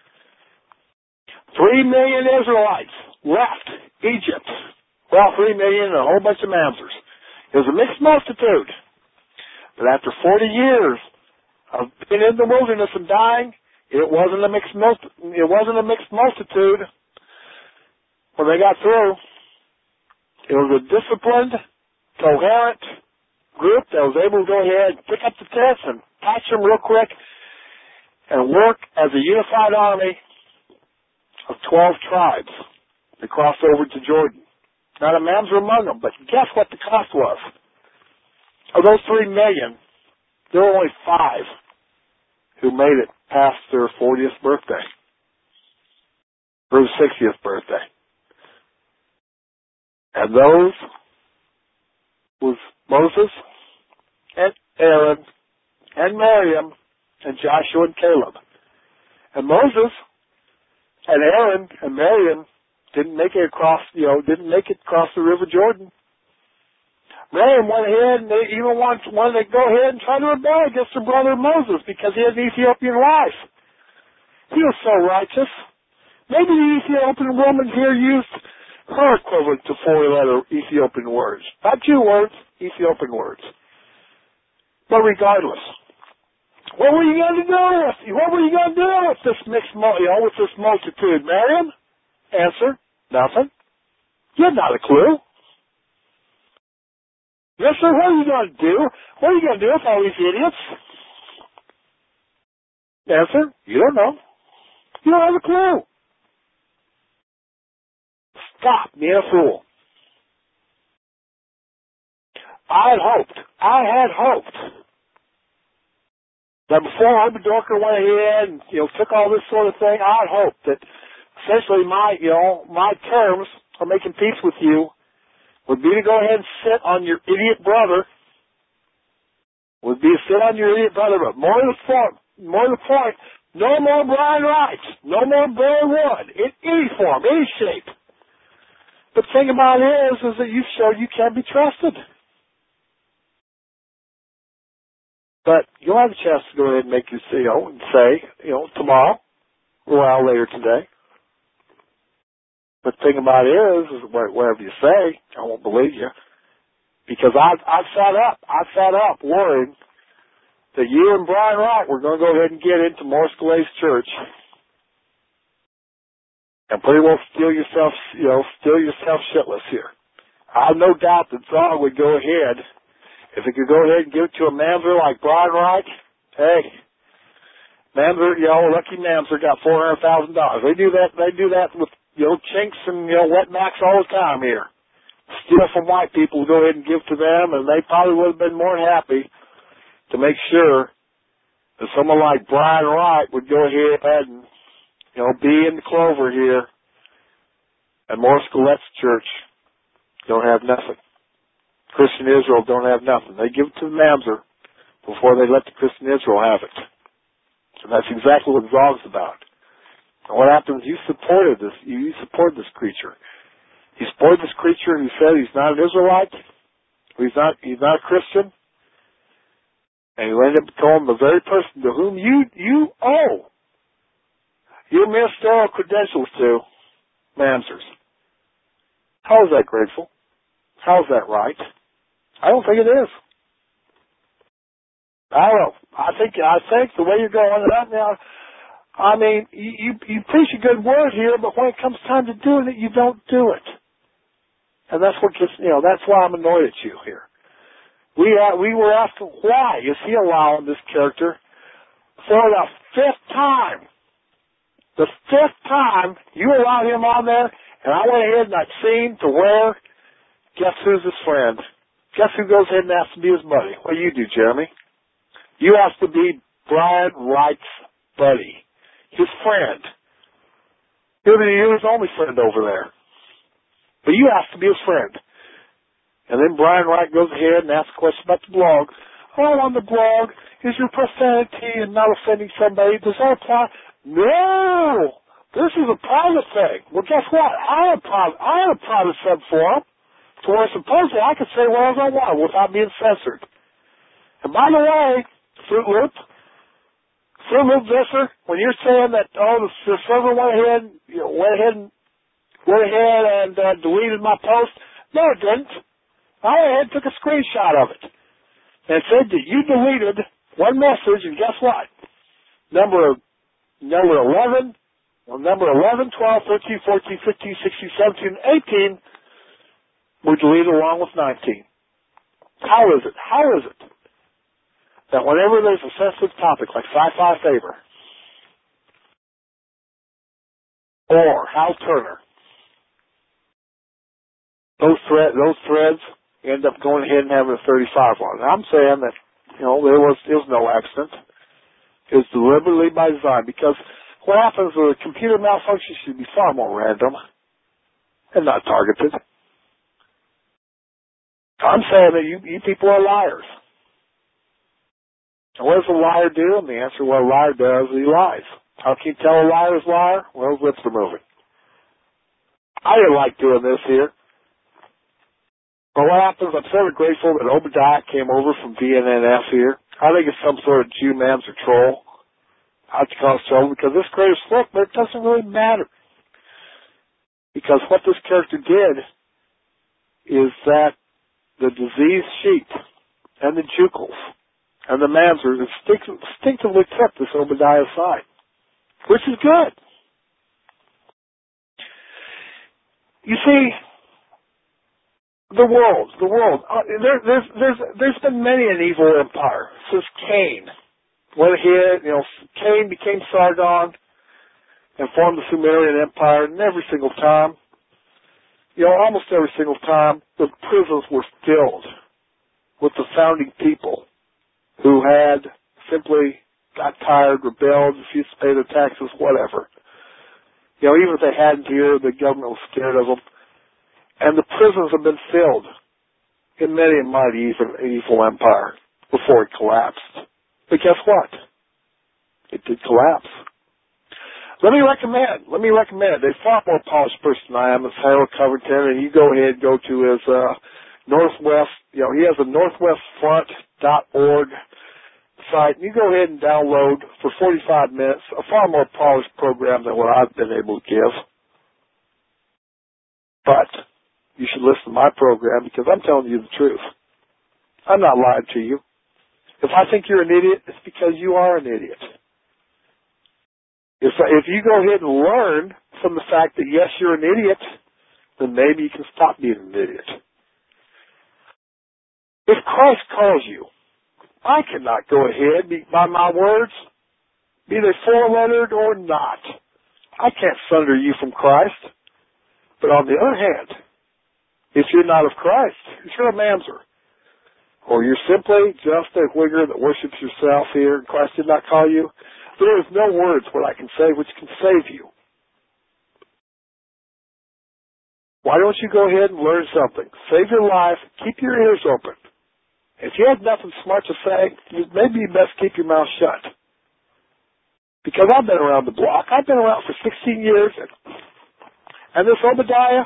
Three million Israelites left Egypt. Well, three million and a whole bunch of Mamsers. It was a mixed multitude. But after forty years of being in the wilderness and dying, it wasn't a mixed multi- it wasn't a mixed multitude. When they got through, it was a disciplined, coherent group that was able to go ahead and pick up the tents and patch them real quick and work as a unified army of twelve tribes that crossed over to Jordan. Not a Mamser among them, but guess what the cost was? Of those three million, there were only five who made it past their fortieth birthday or sixtieth birthday. And those was Moses and Aaron and Miriam and Joshua and Caleb. And Moses and Aaron and Miriam didn't make it across, you know, didn't make it across the River Jordan. Miriam went ahead and they even wanted, wanted to go ahead and try to rebel against her brother Moses because he had an Ethiopian wife. He was so righteous. Maybe the Ethiopian woman here used her equivalent to four-letter Ethiopian words. Not Jew words, Ethiopian words. But regardless, what were you going to do with what were you going to do with this mixed, you know, with this multitude, Miriam? Answer: nothing. You had not a clue. Yes, sir. What are you going to do? What are you going to do with all these idiots? Answer: you don't know. You don't have a clue. Stop being a fool. I had hoped, I had hoped that before Obed Dorker went ahead and, you know, took all this sort of thing, I had hoped that essentially my, you know, my terms for making peace with you would be to go ahead and sit on your idiot brother, would be to sit on your idiot brother, but more to the point, more to the point, no more Brian Wright, no more Barry Wood, in any form, any shape. But the thing about it is, is that you showed you can be trusted. But you'll have a chance to go ahead and make your C O and say, you know, tomorrow, or well, later today. But the thing about it is, is whatever you say, I won't believe you. Because I've, I've sat up, I've sat up worried that you and Brian Wright were going to go ahead and get into Morris Glaze Church and pretty well steal yourself, you know, steal yourself shitless here. I have no doubt that Zog would go ahead, if he could go ahead and give it to a Mamzer like Brian Wright. Hey, Mamzer, you know, Lucky Mamzer got four hundred thousand dollars. They do that. They do that with, you know, chinks and, you know, wet max all the time here. Steal from white people, go ahead and give to them, and they probably would have been more than happy to make sure that someone like Brian Wright would go ahead and, you know, be in the clover here, and Morris Galette's church don't have nothing. Christian Israel don't have nothing. They give it to the Mamzer before they let the Christian Israel have it. And that's exactly what Zog's about. And what happens, you supported this, you supported this creature. You supported this creature who said he's not an Israelite, he's not, he's not a Christian, and you ended up becoming the very person to whom you, you owe your ministerial credentials to, Mamzers. How is that grateful? How is that right? I don't think it is. I don't know. I think I think the way you're going right now, I mean, you, you you preach a good word here, but when it comes time to doing it, you don't do it. And that's what gets, you know, that's why I'm annoyed at you here. We uh, we were asked why is he allowing this character for the fifth time. The fifth time you allowed him on there, and I went ahead and I've seen to where, guess who's his friend? Guess who goes ahead and asks to be his buddy? What do you do, Jeremy? You ask to be Brian Wright's buddy, his friend. He'll be his only friend over there. But you ask to be his friend. And then Brian Wright goes ahead and asks a question about the blog. Oh, on the blog, is your profanity and not offending somebody, does that apply? No! This is a private thing. Well, guess what? I have private, I have a private subforum to where supposedly I could say whatever I want without being censored. And by the way, Fruit Loop, Fruit Loop Visser, when you're saying that, oh, the, the server went ahead, you know, went ahead and went ahead and uh, deleted my post, no, it didn't. I went ahead and took a screenshot of it. And it said that you deleted one message, and guess what? Number number eleven, well, number eleven, twelve, thirteen, fourteen, fifteen, sixteen, seventeen, and eighteen were deleted along with nineteen. How is it? How is it that whenever there's a sensitive topic like sci-fi favor or Hal Turner, those thread those threads end up going ahead and having a thirty-five on it. I'm saying that, you know, there was, there was no accident. It was deliberately by design, because what happens with a computer malfunction should be far more random and not targeted. I'm saying that you, you people are liars. And what does a liar do? And the answer, what a liar does, he lies. How can you tell a liar is a liar? Well, his lips are moving. I didn't like doing this here. But what happens, I'm sort of grateful that Obadiah came over from V N N F here. I think it's some sort of Jew mams or troll out to cause trouble, because this creator slick, but it doesn't really matter. Because what this character did is that the diseased sheep and the jukels and the mamsers instinctively took this Obadiah side, which is good. You see, the world, the world, uh, there, there's, there's, there's been many an evil empire since Cain went ahead, you know, Cain became Sargon and formed the Sumerian Empire, and every single time, you know, almost every single time, the prisons were filled with the founding people who had simply got tired, rebelled, refused to pay their taxes, whatever. You know, even if they hadn't here, the government was scared of them. And the prisons have been filled in many a mighty evil, evil empire before it collapsed. But guess what? It did collapse. Let me recommend, let me recommend, a far more polished person than I am is Harold Covington, and you go ahead and go to his uh, Northwest, you know, he has a northwest front dot org site, and you go ahead and download for forty-five minutes a far more polished program than what I've been able to give. But you should listen to my program, because I'm telling you the truth. I'm not lying to you. If I think you're an idiot, it's because you are an idiot. If, if you go ahead and learn from the fact that, yes, you're an idiot, then maybe you can stop being an idiot. If Christ calls you, I cannot go ahead by my words, be they four-lettered or not. I can't sunder you from Christ. But on the other hand, if you're not of Christ, if you're a mamzer, or you're simply just a whigger that worships yourself here, and Christ did not call you, there is no words what I can say which can save you. Why don't you go ahead and learn something? Save your life. Keep your ears open. If you have nothing smart to say, maybe you best keep your mouth shut. Because I've been around the block. I've been around for sixteen years, and, and this Obadiah,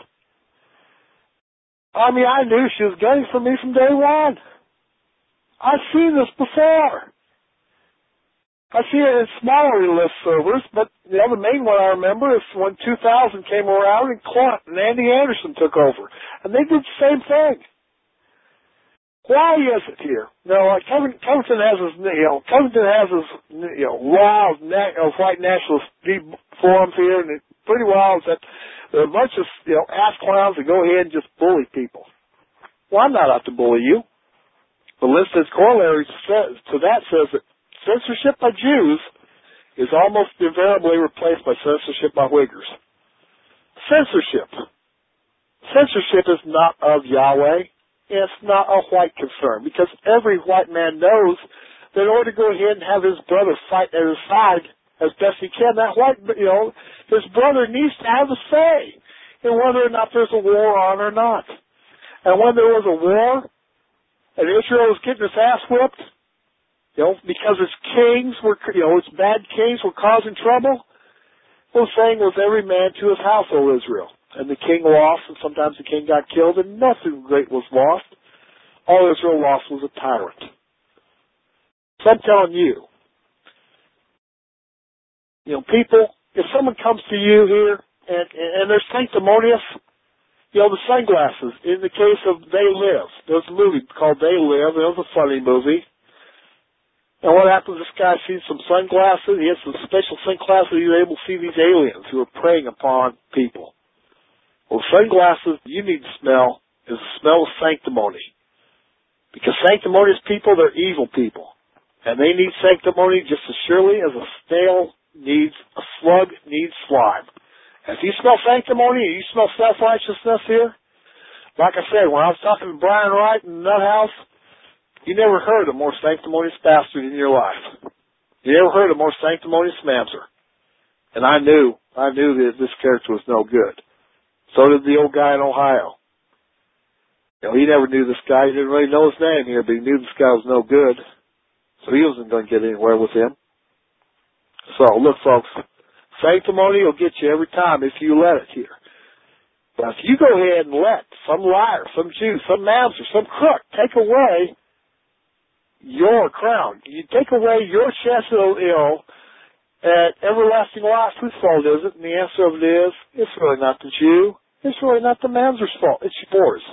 I mean, I knew she was gunning for me from day one. I've seen this before. I've seen it in smaller list servers, but the other main one I remember is when two thousand came around and Clunt and Andy Anderson took over. And they did the same thing. Why is it here? You know, like Covington, Covington has his, you know, Covington has his, you know, law of, na- of white nationalist forums here, and it pretty well is that there are a bunch of, you know, ass clowns that go ahead and just bully people. Well, I'm not out to bully you. The list as corollary says, to that says that censorship by Jews is almost invariably replaced by censorship by Uyghurs. Censorship. Censorship is not of Yahweh. It's not a white concern, because every white man knows that in order to go ahead and have his brother fight at his side as best he can, that white, you know, his brother needs to have a say in whether or not there's a war on or not. And when there was a war, and Israel was getting its ass whipped, you know, because its kings were, you know, its bad kings were causing trouble, what the saying was, every man to his house, O Israel. And the king lost, and sometimes the king got killed, and nothing great was lost. All Israel lost was a tyrant. So I'm telling you, you know, people, if someone comes to you here, and, and they're sanctimonious, you know, the sunglasses, in the case of They Live, there's a movie called They Live, it was a funny movie. And what happens, this guy sees some sunglasses, he has some special sunglasses, he's able to see these aliens who are preying upon people. Well, the sunglasses you need to smell is the smell of sanctimony. Because sanctimonious people, they're evil people. And they need sanctimony just as surely as a snail needs, a slug needs slime. And if you smell sanctimony and you smell self-righteousness here, like I said, when I was talking to Brian Wright in the Nut House, you never heard a more sanctimonious bastard in your life. You never heard a more sanctimonious mamzer. And I knew, I knew that this character was no good. So did the old guy in Ohio. You know, he never knew this guy. He didn't really know his name here, but he knew this guy was no good. So he wasn't going to get anywhere with him. So, look, folks, sanctimony will get you every time if you let it here. But if you go ahead and let some liar, some Jew, some mamzer, some crook take away your crown, you take away your chance of ill at everlasting life, whose fault is it? And the answer of it is, it's really not the Jew. It's really not the mamzer's fault. It's yours.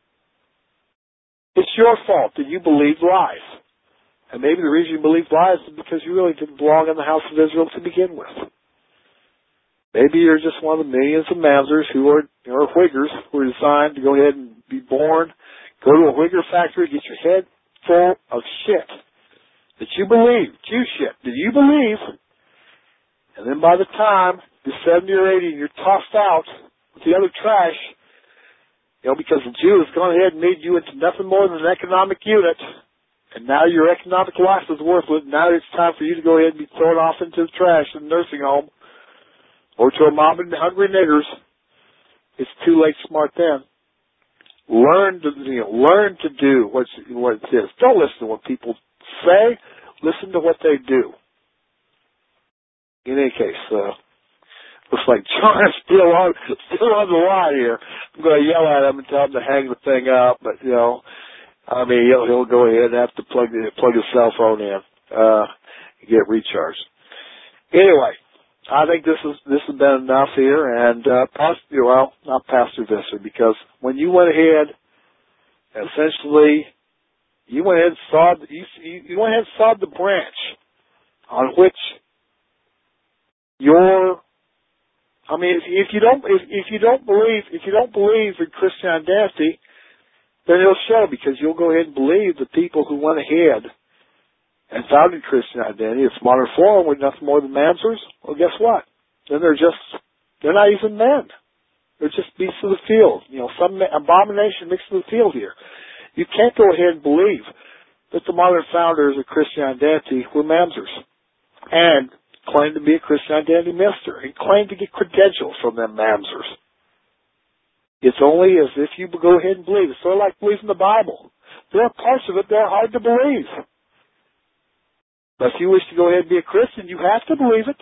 It's your fault that you believed lies. And maybe the reason you believed lies is because you really didn't belong in the house of Israel to begin with. Maybe you're just one of the millions of mamzers who are, you know, Whiggers, who are designed to go ahead and be born, go to a Whigger factory, get your head full of shit that you believe, Jew shit, that you believe, and then by the time you're seventy or eighty and you're tossed out with the other trash, you know, because the Jew has gone ahead and made you into nothing more than an economic unit, and now your economic life is worthless. Now it's time for you to go ahead and be thrown off into the trash in the nursing home or to a mom and hungry niggers. It's too late to smart then. Learn to, you know, learn to do what's, what it is. Don't listen to what people say. Listen to what they do. In any case, uh, looks like John is still on, still on the line here. I'm going to yell at him and tell him to hang the thing up, but, you know, I mean, he'll, he'll go ahead and have to plug the, plug his cell phone in, uh, get recharged. Anyway, I think this is, this has been enough here, and, uh, Pastor, well, not Pastor Visser, because when you went ahead, essentially, you went ahead and sawed, you, you went ahead and sawed the branch on which your, I mean, if, if you don't, if, if you don't believe, if you don't believe in Christian identity, then it'll show, because you'll go ahead and believe the people who went ahead and founded Christian identity. It's modern forum with nothing more than mamzers. Well, guess what? Then they're just, they're not even men. They're just beasts of the field. You know, some abomination mixed with the field here. You can't go ahead and believe that the modern founders of Christian identity were mamzers and claim to be a Christian identity minister and claim to get credentials from them mamzers. It's only as if you go ahead and believe. It's sort of like believing the Bible. There are parts of it that are hard to believe. But if you wish to go ahead and be a Christian, you have to believe it.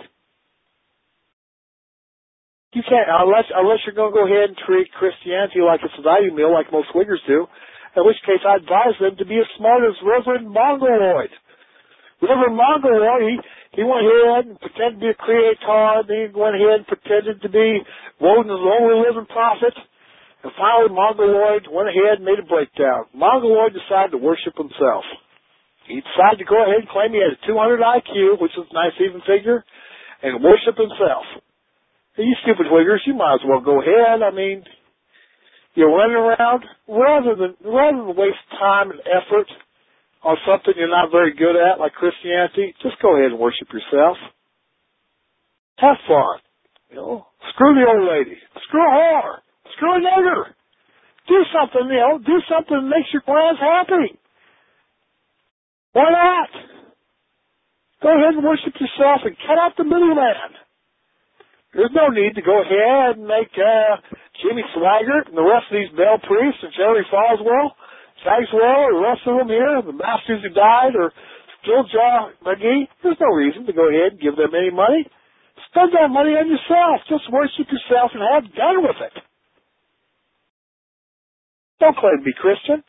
You can't, unless, unless you're going to go ahead and treat Christianity like it's a value meal, like most Wiggers do, in which case I advise them to be as smart as Reverend Mongoloid. Reverend Mongoloid, he, he went ahead and pretended to be a creator, then he went ahead and pretended to be Woden's only living prophet. And finally, Mongoloid went ahead and made a breakdown. Mongoloid decided to worship himself. He decided to go ahead and claim he had a two hundred I Q, which is a nice even figure, and worship himself. Hey, you stupid Wiggers, you might as well go ahead. I mean, you're running around, rather than, rather than waste time and effort on something you're not very good at, like Christianity, just go ahead and worship yourself. Have fun. You know, screw the old lady. Screw a whore. Screw a nigger. Do something, you know, do something that makes your glands happy. Why not? Go ahead and worship yourself and cut out the middleman. There's no need to go ahead and make uh, Jimmy Swaggart and the rest of these Bell priests and Jerry Falswell, Sagswell, or the rest of them here, the masters who died, or Skilljaw McGee. There's no reason to go ahead and give them any money. Spend that money on yourself. Just worship yourself and have done with it. Don't claim to be Christian.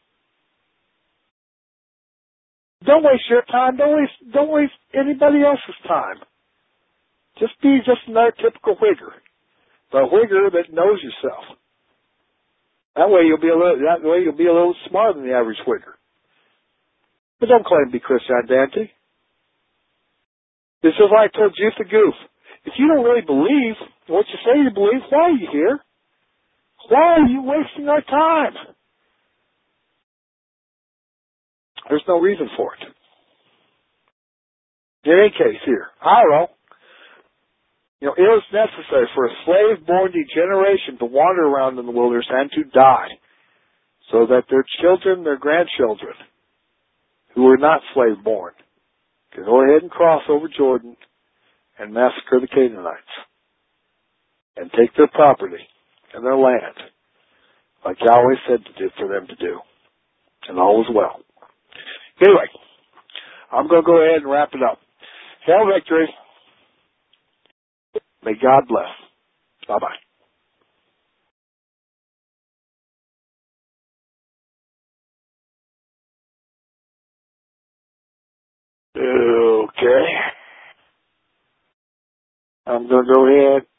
Don't waste your time. Don't waste, don't waste anybody else's time. Just be just another typical Whigger. But a Whigger that knows yourself. That way you'll be a little, that way you'll be a little smarter than the average Whigger. But don't claim to be Christian identity. It's just like I told Juice the Goof. If you don't really believe what you say you believe, why are you here? Why are you wasting our time? There's no reason for it. In any case here, I don't know. You know, it is necessary for a slave-born degeneration to wander around in the wilderness and to die. so that their children, their grandchildren, who were not slave-born, can go ahead and cross over Jordan and massacre the Canaanites and take their property and their land, like Yahweh said to do, for them to do. And all was well. Anyway, I'm going to go ahead and wrap it up. Hail victory. May God bless. Bye-bye. Okay. I'm going to go ahead